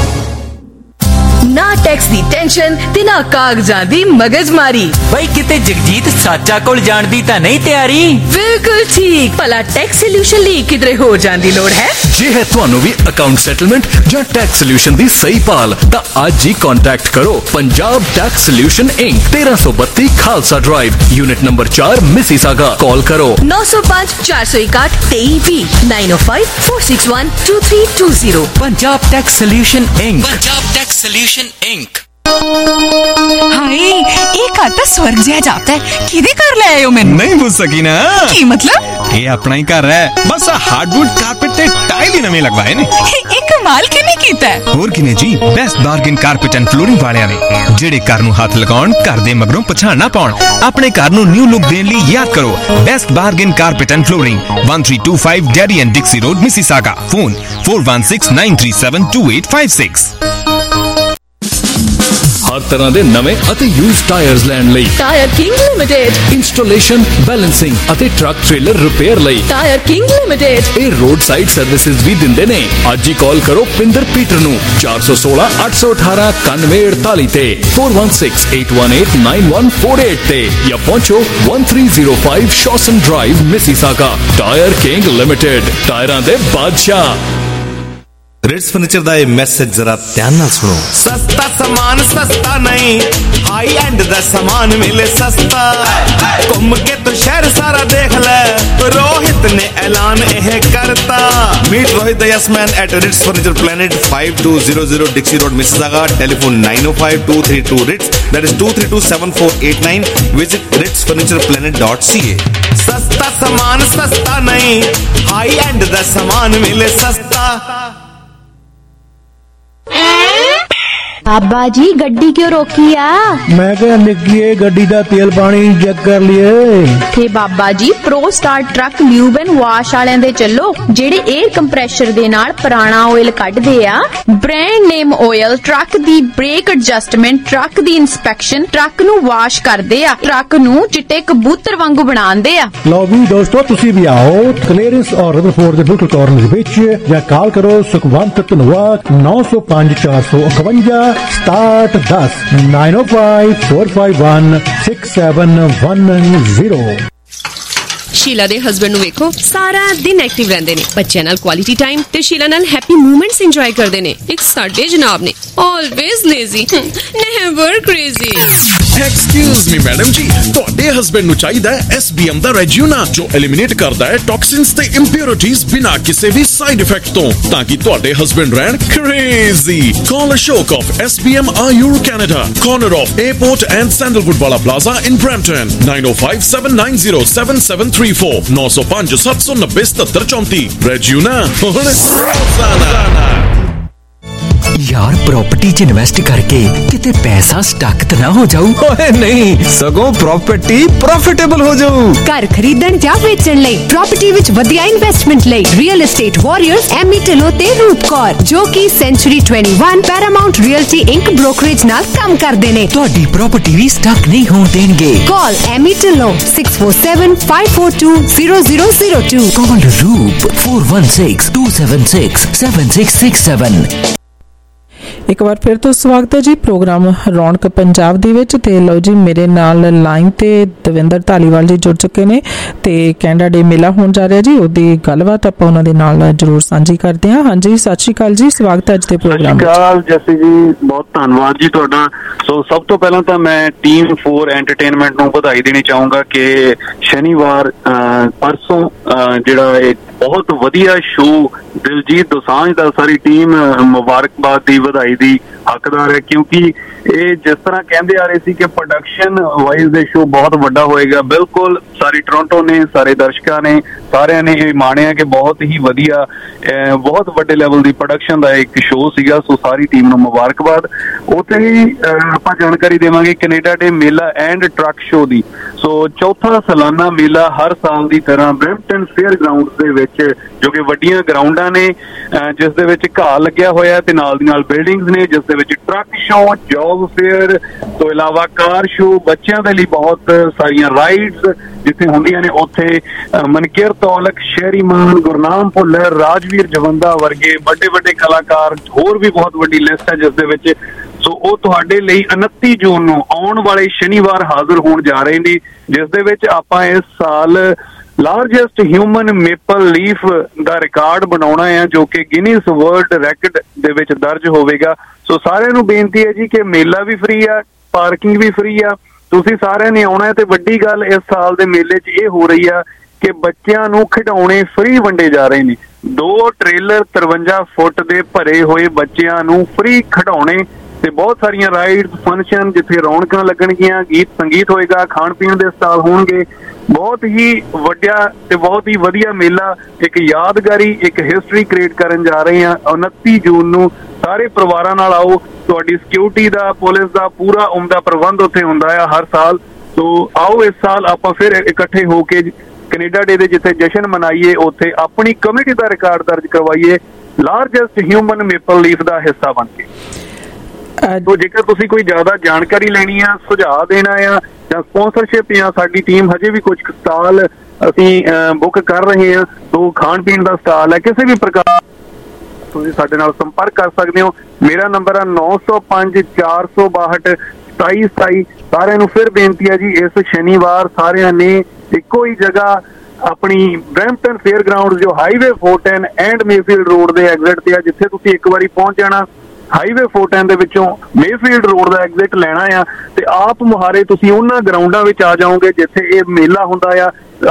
ਨਾ ਟੈਕਸ ਦੀ ਟੈਨਸ਼ਨ ਤੇ ਨਾ ਕਾਗਜ਼ਾਂ ਦੀ ਮਗਜ਼ਮਾਰੀ। ਬਈ ਕਿਤੇ ਜਗਜੀਤ ਸਾਚਾ ਕੋਲ ਜਾਣ ਦੀ ਤਾਂ ਨਹੀਂ ਤਿਆਰੀ? ਬਿਲਕੁਲ ਠੀਕ। ਭਲਾ ਟੈਕਸ ਸੋਲੂਸ਼ਨ ਲਈ ਕਿਧਰੇ ਹੋਰ ਜਾਣ ਦੀ ਲੋੜ ਹੈ? ਜੇ ਹੈ ਤੁਹਾਨੂੰ ਵੀ ਅਕਾਊਂਟ ਸੈਟਲਮੈਂਟ ਜਾਂ ਟੈਕਸ ਸੋਲੂਸ਼ਨ ਦੀ ਸਹੀ ਭਾਲ ਤਾਂ ਅੱਜ ਹੀ ਕੰਟੈਕਟ ਕਰੋ Punjab tax solution inc, 1332 Khalsa drive, unit number 4, Mississauga. Call ਕਰੋ 905-461-2320 905-461-2320। Punjab tax solution inc. Punjab tax solution inc. Hi, एक आता स्वर्ग जिहा जाता है। किदे घर ले आए हो? मैंने नहीं बुझ सकी ना। की मतलब? ये अपना ही घर है, बस हार्डवुड कारपेट ते टाइल ही नवे लगवाए ने। एक कमाल किने कीता है? और किने जी, best bargain carpet and flooring वालियां ने, जेड़े घर नूं हथ लगाउण, घर दे मगरों पछाण ना पाउण। अपने घर नूं न्यू लुक देण लई याद करो best bargain carpet and flooring, 1325 Derry and Dixie road, Mississauga. Phone 4169372856। हर तरह के नवे अते यूज टायर्स लैण लई। Tyre king limited installation, balancing अते ट्रक ट्रेलर रिपेयर लई। टायर किंग लिमिटेड ये रोड साइड सर्विसेज भी दिंदे ने। अज ही कॉल करो पिंदर पीटर नू 416 818 9148 ते 416 818 9148 ते या पहुंचो 1305 Shawson drive Mississauga. Tyre king limited, टायरां दे बादशाह। रिट्स फर्नीचर दा मैसेज जरा ध्यान नाल सुनो। सस्ता सामान सस्ता नहीं, हाई एंड दा सामान मिले सस्ता। घूम के तो शहर सारा देख ले, रोहित ने ऐलान यह करता। Meet Rohit the yes man at Rits furniture planet 5200 Dixie road Mississauga. Telephone 905-232 Rits, that is 232-7489। Visit ritsfurnitureplanet.ca। सस्ता सामान सस्ता नहीं, हाई एंड दा सामान मिले सस्ता। बाबा जी गड्डी क्यों रोकी आ? मैं क्या निकी गड्डी दा तेल पानी चेक कर लिए। थे Baba ji pro star truck lube and wash वालियां दे चलो, जेड़े एयर कंप्रेशर दे नाल पुराना ऑयल कढदे आ। ब्रांड नेम ऑयल, ट्रक दी ब्रेक एडजस्टमेंट, ट्रक दी इंस्पेक्शन, ट्रक नू वाश करदे आ, ट्रक नू चिट्टे कबूतर वांगू बनांदे आ। लो भी दोस्तों तुसी भी आओ क्लीयरेंस और रदरफोर्ड दे बिल्कुल कॉर्नर विच, या कॉल करो सुखवंत धनवाद 905 451 स्टार्ट 10 905 451 6710। शीला दे हस्बैंड नु वेखो सारा दिन एक्टिव रहंदे ने, बच्चों नाल क्वालिटी टाइम ते शीला नाल हैप्पी मोमेंट्स एंजॉय करदे ने। एक साडे जनाब ने always lazy, never crazy. Excuse me madam जी, ਤੁਹਾਡੇ ਹਸਬੈਂਡ ਨੂੰ ਚਾਹੀਦਾ ਹੈ SBM ਦਾ ਰੈਜੂਨਾ, ਜੋ ਐਲੀਮੀਨੇਟ ਕਰਦਾ ਹੈ ਟੌਕਸਿਨਸ ਤੇ ਇੰਪਿਉਰਿਟੀਜ਼ ਬਿਨਾਂ ਕਿਸੇ ਵੀ ਸਾਈਡ ਇਫੈਕਟ ਤੋਂ, ਤਾਂ ਕਿ ਤੁਹਾਡੇ ਹਸਬੈਂਡ ਰਹਿਣ crazy. Call Ashok of SBM Ayur Canada, corner of Airport and Sandalwood Wala Plaza in Brampton। 9057907734 905 790 7734। ਰੈਜੂਨਾ ਹੁਣ ਰੋਜ਼ਾਨਾ। यार प्रॉपर्टी च इन्वेस्ट करके किते पैसा स्टक त ना हो जाऊ। ओए नहीं, सगों प्रॉपर्टी प्रॉफिटेबल हो जाऊ। घर खरीदण या बेचण लई प्रॉपर्टी विच वधिया इन्वेस्टमेंट लई real estate warriors Amy Dhillon ते रूप कौर, जो कि century 21 paramount realty inc brokerage नाल काम करदे ने। ਤੁਹਾਡੀ प्रॉपर्टी भी स्टक नहीं होण देणगे। Call Amy Dhillon 647-542-0002। Call Roop 416 276 7667। ਇੱਕ ਵਾਰ ਫਿਰ ਤੋਂ ਸਵਾਗਤ ਹੈ ਜੀ ਪ੍ਰੋਗਰਾਮ ਰੌਣਕ ਪੰਜਾਬ ਦੇ ਵਿੱਚ। ਤੇ ਲਓ ਜੀ ਮੇਰੇ ਨਾਲ ਲਾਈਨ ਤੇ ਦਵਿੰਦਰ ਧਾਲੀਵਾਲ ਜੀ ਜੁੜ ਚੁੱਕੇ ਨੇ ਤੇ ਕੈਨੇਡਾ ਡੇ ਮੇਲਾ ਹੋਣ ਜਾ ਰਿਹਾ ਜੀ, ਉਹਦੀ ਗੱਲਬਾਤ ਆਪਾਂ ਉਹਨਾਂ ਦੇ ਨਾਲ ਜ਼ਰੂਰ ਸਾਂਝੀ ਕਰਦੇ ਹਾਂ। ਹਾਂਜੀ ਸਤਿ ਸ਼੍ਰੀ ਅਕਾਲ ਜੀ, ਸਵਾਗਤ ਹੈ ਅੱਜ ਦੇ ਪ੍ਰੋਗਰਾਮ ਵਿੱਚ। ਸਤਿ ਸ਼੍ਰੀ ਅਕਾਲ ਜੱਸੀ ਜੀ, ਬਹੁਤ ਧੰਨਵਾਦ ਜੀ ਤੁਹਾਡਾ। ਸੋ ਸਭ ਤੋਂ ਪਹਿਲਾਂ ਤਾਂ ਮੈਂ ਟੀਮ 4 ਐਂਟਰਟੇਨਮੈਂਟ ਨੂੰ ਵਧਾਈ ਦੇਣੀ ਚਾਹੂੰਗਾ ਕਿ ਸ਼ਨੀਵਾਰ ਪਰਸੋਂ ਜਿਹੜਾ ਇੱਕ ਬਹੁਤ ਵਧੀਆ ਸ਼ੋਅ ਦਿਲਜੀਤ ਦੋਸਾਂਝ ਦਾ ਸਾਰੀ ਟੀਮ ਮੁਬਾਰਕਬਾਦ ਦੀ ਵਧਾਈ ਦੀ ਹੱਕਦਾਰ ਹੈ, ਕਿਉਂਕਿ ਇਹ ਜਿਸ ਤਰ੍ਹਾਂ ਕਹਿੰਦੇ ਆ ਰਹੇ ਸੀ ਕਿ ਪ੍ਰੋਡਕਸ਼ਨ ਵਾਈਜ਼ ਦੇ ਸ਼ੋਅ ਬਹੁਤ ਵੱਡਾ ਹੋਏਗਾ, ਬਿਲਕੁਲ ਸਾਰੀ ਟੋਰਾਂਟੋ ਨੇ, ਸਾਰੇ ਦਰਸ਼ਕਾਂ ਨੇ, ਸਾਰਿਆਂ ਨੇ ਇਹ ਮਾਣਿਆ ਕਿ ਬਹੁਤ ਹੀ ਵਧੀਆ ਬਹੁਤ ਵੱਡੇ ਲੈਵਲ ਦੀ ਪ੍ਰੋਡਕਸ਼ਨ ਦਾ ਇੱਕ ਸ਼ੋਅ ਸੀਗਾ। ਸੋ ਸਾਰੀ ਟੀਮ ਨੂੰ ਮੁਬਾਰਕਬਾਦ। ਉੱਥੇ ਹੀ ਆਪਾਂ ਜਾਣਕਾਰੀ ਦੇਵਾਂਗੇ ਕੈਨੇਡਾ ਡੇ ਮੇਲਾ ਐਂਡ ਟਰੱਕ ਸ਼ੋਅ ਦੀ। ਸੋ ਚੌਥਾ ਸਾਲਾਨਾ ਮੇਲਾ ਹਰ ਸਾਲ ਦੀ ਤਰ੍ਹਾਂ ਬਰੈਂਪਟਨ ਫੇਅਰ ਗਰਾਊਂਡ ਦੇ ਵਿੱਚ, ਜੋ ਕਿ ਵੱਡੀਆਂ ਗਰਾਊਂਡਾਂ ਨੇ ਜਿਸ ਦੇ ਵਿੱਚ ਘਾਹ ਲੱਗਿਆ ਹੋਇਆ ਤੇ ਨਾਲ ਦੀ ਨਾਲ ਬਿਲਡਿੰਗਸ ਨੇ, ਜਿਸ ਦੇ ਵਿੱਚ ਟਰੱਕ ਸ਼ੋਅ, ਜੌਬ ਫੇਅਰ ਤੋਂ ਇਲਾਵਾ ਕਾਰ ਸ਼ੋਅ, ਬੱਚਿਆਂ ਦੇ ਲਈ ਬਹੁਤ ਸਾਰੀਆਂ ਰਾਈਡਸ ਜਿੱਥੇ ਹੁੰਦੀਆਂ ਨੇ। ਉੱਥੇ ਮਨਕੀਰ ਤੌਲਕ, ਸ਼ਹਿਰੀ ਮਾਨ, ਗੁਰਨਾਮ ਭੁੱਲਰ, ਰਾਜਵੀਰ ਜਵੰਦਾ ਵਰਗੇ ਵੱਡੇ ਵੱਡੇ ਕਲਾਕਾਰ, ਹੋਰ ਵੀ ਬਹੁਤ ਵੱਡੀ ਲਿਸਟ ਹੈ ਜਿਸ ਦੇ ਵਿੱਚ। ਸੋ ਉਹ ਤੁਹਾਡੇ ਲਈ 29 ਜੂਨ ਨੂੰ ਆਉਣ ਵਾਲੇ ਸ਼ਨੀਵਾਰ ਹਾਜ਼ਰ ਹੋਣ ਜਾ ਰਹੇ ਨੇ, ਜਿਸ ਦੇ ਵਿੱਚ ਆਪਾਂ ਇਸ ਸਾਲ ਲਾਰਜੈਸਟ ਹਿਊਮਨ ਮੇਪਲ ਲੀਫ ਦਾ ਰਿਕਾਰਡ ਬਣਾਉਣਾ ਹੈ, ਜੋ ਕਿ ਗਿਨੀਜ਼ ਵਰਲਡ ਰੈਕਡ ਦੇ ਵਿੱਚ ਦਰਜ ਹੋਵੇਗਾ। ਸੋ ਸਾਰਿਆਂ ਨੂੰ ਬੇਨਤੀ ਹੈ ਜੀ ਕਿ ਮੇਲਾ ਵੀ ਫ੍ਰੀ ਆ, ਪਾਰਕਿੰਗ ਵੀ ਫ੍ਰੀ ਆ, ਤੁਸੀਂ ਸਾਰਿਆਂ ਨੇ ਆਉਣਾ ਹੈ। ਤੇ ਵੱਡੀ ਗੱਲ ਇਸ ਸਾਲ ਦੇ ਮੇਲੇ 'ਚ ਇਹ ਹੋ ਰਹੀ ਆ ਕਿ ਬੱਚਿਆਂ ਨੂੰ ਖਿਡੌਣੇ ਫ੍ਰੀ ਵੰਡੇ ਜਾ ਰਹੇ ਨੇ। 2 ਟ੍ਰੇਲਰ 53 ਫੁੱਟ ਦੇ ਭਰੇ ਹੋਏ ਬੱਚਿਆਂ ਨੂੰ ਫ੍ਰੀ ਖਿਡੌਣੇ ਤੇ ਬਹੁਤ ਸਾਰੀਆਂ ਰਾਈਡਸ, ਫੰਕਸ਼ਨ ਜਿੱਥੇ ਰੌਣਕਾਂ ਲੱਗਣਗੀਆਂ, ਗੀਤ ਸੰਗੀਤ ਹੋਏਗਾ, ਖਾਣ ਪੀਣ ਦੇ ਸਟਾਲ ਹੋਣਗੇ। ਬਹੁਤ ਹੀ ਵੱਡਾ ਤੇ ਬਹੁਤ ਹੀ ਵਧੀਆ ਮੇਲਾ, ਇੱਕ ਯਾਦਗਾਰੀ, ਇੱਕ ਹਿਸਟਰੀ ਕ੍ਰੀਏਟ ਕਰਨ ਜਾ ਰਹੇ ਹਾਂ। 29 ਜੂਨ ਨੂੰ ਸਾਰੇ ਪਰਿਵਾਰਾਂ ਨਾਲ ਆਓ। ਤੁਹਾਡੀ ਸਿਕਿਉਰਿਟੀ ਦਾ, ਪੁਲਿਸ ਦਾ ਪੂਰਾ ਉਮਦਾ ਪ੍ਰਬੰਧ ਉੱਥੇ ਹੁੰਦਾ ਆ ਹਰ ਸਾਲ। ਸੋ ਆਓ ਇਸ ਸਾਲ ਆਪਾਂ ਫਿਰ ਇਕੱਠੇ ਹੋ ਕੇ ਕੈਨੇਡਾ ਡੇ ਦੇ ਜਿੱਥੇ ਜਸ਼ਨ ਮਨਾਈਏ, ਉੱਥੇ ਆਪਣੀ ਕਮਿਊਨਿਟੀ ਦਾ ਰਿਕਾਰਡ ਦਰਜ ਕਰਵਾਈਏ, ਲਾਰਜੈਸਟ ਹਿਊਮਨ ਮੇਪਲ ਲੀਫ ਦਾ ਹਿੱਸਾ ਬਣ ਕੇ। ਤੋ ਜੇਕਰ ਤੁਸੀਂ ਕੋਈ ਜ਼ਿਆਦਾ ਜਾਣਕਾਰੀ ਲੈਣੀ ਆ, ਸੁਝਾਅ ਦੇਣਾ ਆ ਜਾਂ ਸਪਾਂਸਰਸ਼ਿਪ ਜਾਂ ਸਾਡੀ ਟੀਮ ਹਜੇ ਵੀ ਕੁਝ ਸਟਾਲ ਅਸੀਂ ਬੁੱਕ ਕਰ ਰਹੇ ਹਾਂ, ਤੋ ਖਾਣ ਪੀਣ ਦਾ ਸਟਾਲ ਹੈ, ਕਿਸੇ ਵੀ ਪ੍ਰਕਾਰ ਤੁਸੀਂ ਸਾਡੇ ਨਾਲ ਸੰਪਰਕ ਕਰ ਸਕਦੇ ਹੋ। ਮੇਰਾ ਨੰਬਰ ਹੈ 905 462 2727। ਸਾਰਿਆਂ ਨੂੰ ਫਿਰ ਬੇਨਤੀ ਹੈ ਜੀ, ਇਸ ਸ਼ਨੀਵਾਰ ਸਾਰਿਆਂ ਨੇ ਇੱਕੋ ਹੀ ਜਗ੍ਹਾ ਆਪਣੀ ਬਰੈਂਪਟਨ ਫੇਅਰ ਗਰਾਊਂਡ ਜੋ ਹਾਈਵੇ 410 ਐਂਡ ਮੇਫੀਲਡ ਰੋਡ ਦੇ ਐਗਜ਼ਿਟ ਤੇ ਆ, ਜਿੱਥੇ ਤੁਸੀਂ ਇੱਕ ਵਾਰੀ ਪਹੁੰਚ ਜਾਣਾ ਹਾਈਵੇ 410 ਦੇ ਵਿੱਚੋਂ ਮੇਫੀਲਡ ਰੋਡ ਦਾ ਐਗਜ਼ਿਟ ਲੈਣਾ ਆ ਤੇ ਆਪ ਮੁਹਾਰੇ ਤੁਸੀਂ ਉਹਨਾਂ ਗਰਾਊਂਡਾਂ ਵਿੱਚ ਆ ਜਾਓਗੇ ਜਿੱਥੇ ਇਹ ਮੇਲਾ ਹੁੰਦਾ ਆ।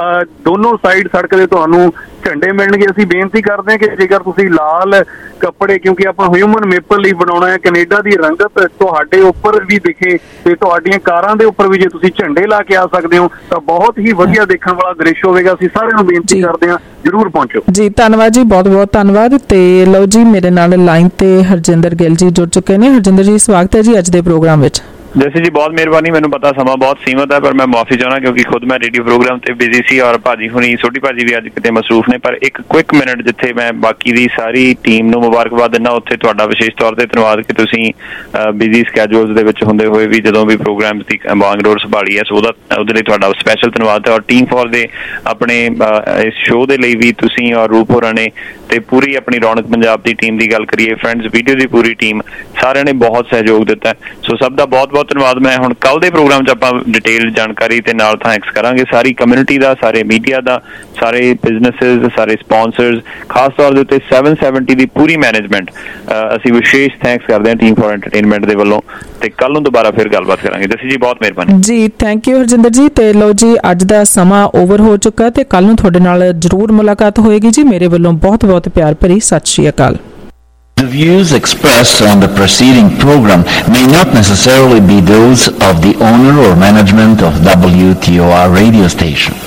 ਦੋਨੋਂ ਸਾਈਡ ਸੜਕ ਦੇ ਤੁਹਾਨੂੰ ਝੰਡੇ ਮਿਲਣਗੇ। ਅਸੀਂ ਬੇਨਤੀ ਕਰਦੇ ਹਾਂ ਕਿ ਜੇਕਰ ਤੁਸੀਂ ਲਾਲ ਕੱਪੜੇ, ਕਿਉਂਕਿ ਆਪਾਂ ਹਿਊਮਨ ਮੇਪਲ ਲਈ ਬਣਾਉਣਾ ਹੈ, ਕੈਨੇਡਾ ਦੀ ਰੰਗਤ ਤੁਹਾਡੇ ਉੱਪਰ ਵੀ ਦਿਖੇ ਤੇ ਤੁਹਾਡੀਆਂ ਕਾਰਾਂ ਦੇ ਉੱਪਰ ਵੀ ਜੇ ਤੁਸੀਂ ਝੰਡੇ ਲਾ ਕੇ ਆ ਸਕਦੇ ਹੋ ਤਾਂ ਬਹੁਤ ਹੀ ਵਧੀਆ ਦੇਖਣ ਵਾਲਾ ਦ੍ਰਿਸ਼ ਹੋਵੇਗਾ। ਅਸੀਂ ਸਾਰਿਆਂ ਨੂੰ ਬੇਨਤੀ ਕਰਦੇ ਹਾਂ ਜ਼ਰੂਰ ਪਹੁੰਚੋ ਜੀ। ਧੰਨਵਾਦ ਜੀ, ਬਹੁਤ ਬਹੁਤ ਧੰਨਵਾਦ। ਤੇ ਲਓ ਜੀ, ਮੇਰੇ ਨਾਲ ਲਾਈਨ ਤੇ ਹਰਜਿੰਦਰ ਗਿੱਲ ਜੀ ਜੁੜ ਚੁੱਕੇ ਨੇ। ਹਰਜਿੰਦਰ ਜੀ, ਸਵਾਗਤ ਹੈ ਜੀ ਅੱਜ ਦੇ ਪ੍ਰੋਗਰਾਮ ਵਿੱਚ। ਜੈਸੇ ਜੀ ਬਹੁਤ ਮਿਹਰਬਾਨੀ। ਮੈਨੂੰ ਪਤਾ ਸਮਾਂ ਬਹੁਤ ਸੀਮਤ ਹੈ, ਪਰ ਮੈਂ ਮਾਫੀ ਚਾਹੁੰਦਾ ਕਿਉਂਕਿ ਖੁਦ ਮੈਂ ਰੇਡੀਓ ਪ੍ਰੋਗਰਾਮ ਤੇ ਬਿਜ਼ੀ ਸੀ ਔਰ ਭਾਜੀ ਹੁਣੀ ਛੋਟੀ ਭਾਜੀ ਵੀ ਅੱਜ ਕਿਤੇ ਮਸਰੂਫ ਨੇ। ਪਰ ਇੱਕ ਕੁਇਕ ਮਿੰਟ ਜਿੱਥੇ ਮੈਂ ਬਾਕੀ ਦੀ ਸਾਰੀ ਟੀਮ ਨੂੰ ਮੁਬਾਰਕਬਾਦ ਦਿੰਦਾ, ਉੱਥੇ ਤੁਹਾਡਾ ਵਿਸ਼ੇਸ਼ ਤੌਰ ਤੇ ਧੰਨਵਾਦ ਕਿ ਤੁਸੀਂ ਬਿਜ਼ੀ ਸਕੈਜੂਲਸ ਦੇ ਵਿੱਚ ਹੁੰਦੇ ਹੋਏ ਵੀ ਜਦੋਂ ਵੀ ਪ੍ਰੋਗਰਾਮ ਦੀ ਵਾਂਗਡੋਰ ਸੰਭਾਲੀ ਹੈ, ਸੋ ਉਹਦੇ ਲਈ ਤੁਹਾਡਾ ਸਪੈਸ਼ਲ ਧੰਨਵਾਦ ਹੈ। ਔਰ ਟੀਮ ਫੋਰ ਦੇ ਆਪਣੇ ਇਸ ਸ਼ੋਅ ਦੇ ਲਈ ਵੀ ਤੁਸੀਂ ਔਰ ਰੂਪ ਹੋਰਾਂ ਨੇ ਤੇ ਪੂਰੀ ਆਪਣੀ ਰੌਣਕ ਪੰਜਾਬ ਦੀ ਟੀਮ ਦੀ ਗੱਲ ਕਰੀਏ, ਫਰੈਂਡਸ ਵੀਡੀਓ ਦੀ ਪੂਰੀ ਟੀਮ, ਸਾਰਿਆਂ ਨੇ ਬਹੁਤ ਸਹਿਯੋਗ ਦਿੱਤਾ, ਸੋ ਸਭ ਦਾ ਬਹੁਤ ਬਹੁਤ ਧੰਨਵਾਦ। ਮੈਂ ਹੁਣ ਕੱਲ ਦੇ ਪ੍ਰੋਗਰਾਮ 'ਚ ਆਪਾਂ ਡਿਟੇਲ ਜਾਣਕਾਰੀ ਤੇ ਨਾਲ ਥੈਂਕਸ ਕਰਾਂਗੇ ਸਾਰੀ ਕਮਿਊਨਿਟੀ ਦਾ, ਸਾਰੇ ਮੀਡੀਆ ਦਾ, ਸਾਰੇ ਬਿਜ਼ਨੈਸਿਸ, ਸਾਰੇ ਸਪਾਂਸਰਸ, ਖਾਸ ਤੌਰ ਦੇ ਉੱਤੇ 770 ਦੀ ਪੂਰੀ ਮੈਨੇਜਮੈਂਟ। ਅਸੀਂ ਵਿਸ਼ੇਸ਼ ਥੈਂਕਸ ਕਰਦੇ ਹਾਂ ਟੀਮ ਫੋਰ ਐਂਟਰਟੇਨਮੈਂਟ ਦੇ ਵੱਲੋਂ। ਤੇ ਕੱਲ ਨੂੰ ਦੁਬਾਰਾ ਫਿਰ ਗੱਲਬਾਤ ਕਰਾਂਗੇ। ਜੱਸੀ ਜੀ ਬਹੁਤ ਮਿਹਰਬਾਨੀ ਜੀ। ਥੈਂਕ ਯੂ ਹਰਜਿੰਦਰ ਜੀ। ਤੇ ਲਓ ਜੀ, ਅੱਜ ਦਾ ਸਮਾਂ ਓਵਰ ਹੋ ਚੁੱਕਾ ਤੇ ਕੱਲ ਨੂੰ ਤੁਹਾਡੇ ਨਾਲ ਜ਼ਰੂਰ ਮੁਲਾਕਾਤ ਹੋਏਗੀ ਜੀ। ਮੇਰੇ ਵੱਲੋਂ ਬਹੁਤ ਬਹੁਤ ਪਿਆਰ ਭਰੀ ਸਤਿ ਸ਼੍ਰੀ ਅਕਾਲ। The views expressed on the preceding program may not necessarily be those of the owner or management of WTOR radio station.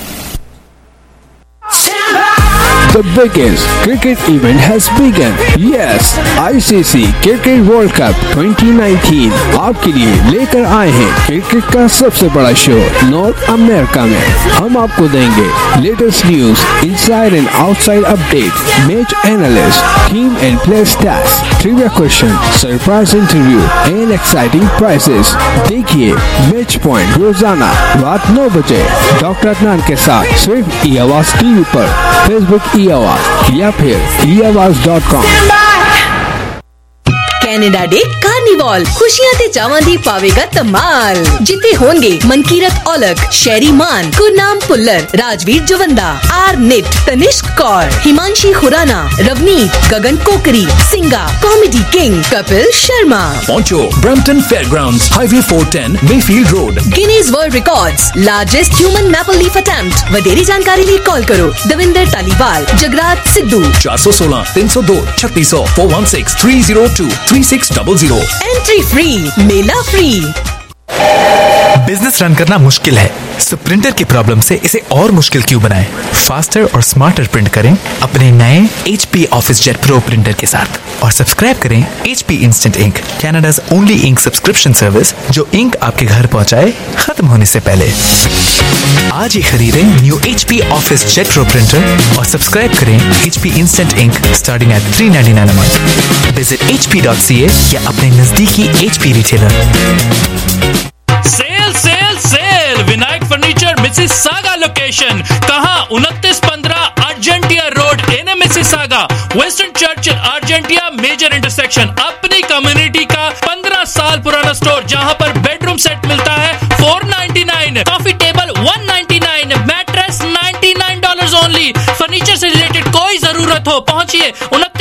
The biggest cricket event has begun. Yes, ICC Cricket World Cup 2019 आपके लिए लेकर आए हैं cricket का सबसे बड़ा show north America में। हम आपको देंगे latest news, inside and outside update, match analyst, team and player stats, trivia question, surprise interview and exciting prizes. देखिए मैच पॉइंट रोजाना रात 9 बजे डॉक्टर अदनान के साथ सिर्फ ई आवाज टीवी पर, फेसबुक ई आवाज या फिर eAwaz.com। ਕੈਨੇਡਾ ਡੇ ਕਾਰਨੀਵਾਲ ਖੁਸ਼ੀਆਂ ਤੇ ਚਾਵਾਂ ਦੀ ਪਾਵੇਗਾ ਧਮਾਲ, ਜਿੱਥੇ ਹੋਣਗੇ Mankirt Aulakh, Sherry Maan, Gurnam Bhullar, Rajvir Jawanda, R Nait, Tanishk Kaur, Himanshi Khurana, Ravneet, Gagan Kokri, Singga, comedy king Kapil Sharma. ਪਹੁੰਚੋ Brampton fairgrounds, highway 410 Mayfield road. Guinness world records, largest human maple leaf attempt. ਵਧੇਰੀ ਜਾਣਕਾਰੀ ਲਈ ਕਾਲ ਕਰੋ ਦਵਿੰਦਰ ਤਾਲੀਵਾਲ, ਜਗਰਾਜ ਸਿੱਧੂ 416 302 3600 416 302 3600। एंट्री फ्री, मेला फ्री। बिजनेस रन करना मुश्किल है, सो प्रिंटर की प्रॉब्लम से इसे और मुश्किल क्यों बनाएं? फास्टर और स्मार्टर प्रिंट करें अपने नए HP office jet pro printer के साथ और सब्सक्राइब करें HP instant ink, Canada's only ink subscription service जो इंक आपके घर पहुंचाए खत्म होने से पहले। आज ही खरीदें new HP office jet pro printer और सब्सक्राइब करें HP instant ink starting at $3.99 a month। Visit HP.ca या अपने नजदीकी HP retailer. Sale sale sale Vinayak furniture Mississauga location कहां 2915 Argentia road in Mississauga, western church Argentia major intersection. अपनी community का 15 साल पुराना स्टोर जहां पर बेडरूम सेट मिलता है $499, coffee table $199, mattress $99 only. Furniture से रिलेटेड कोई जरूरत हो पहुंचिए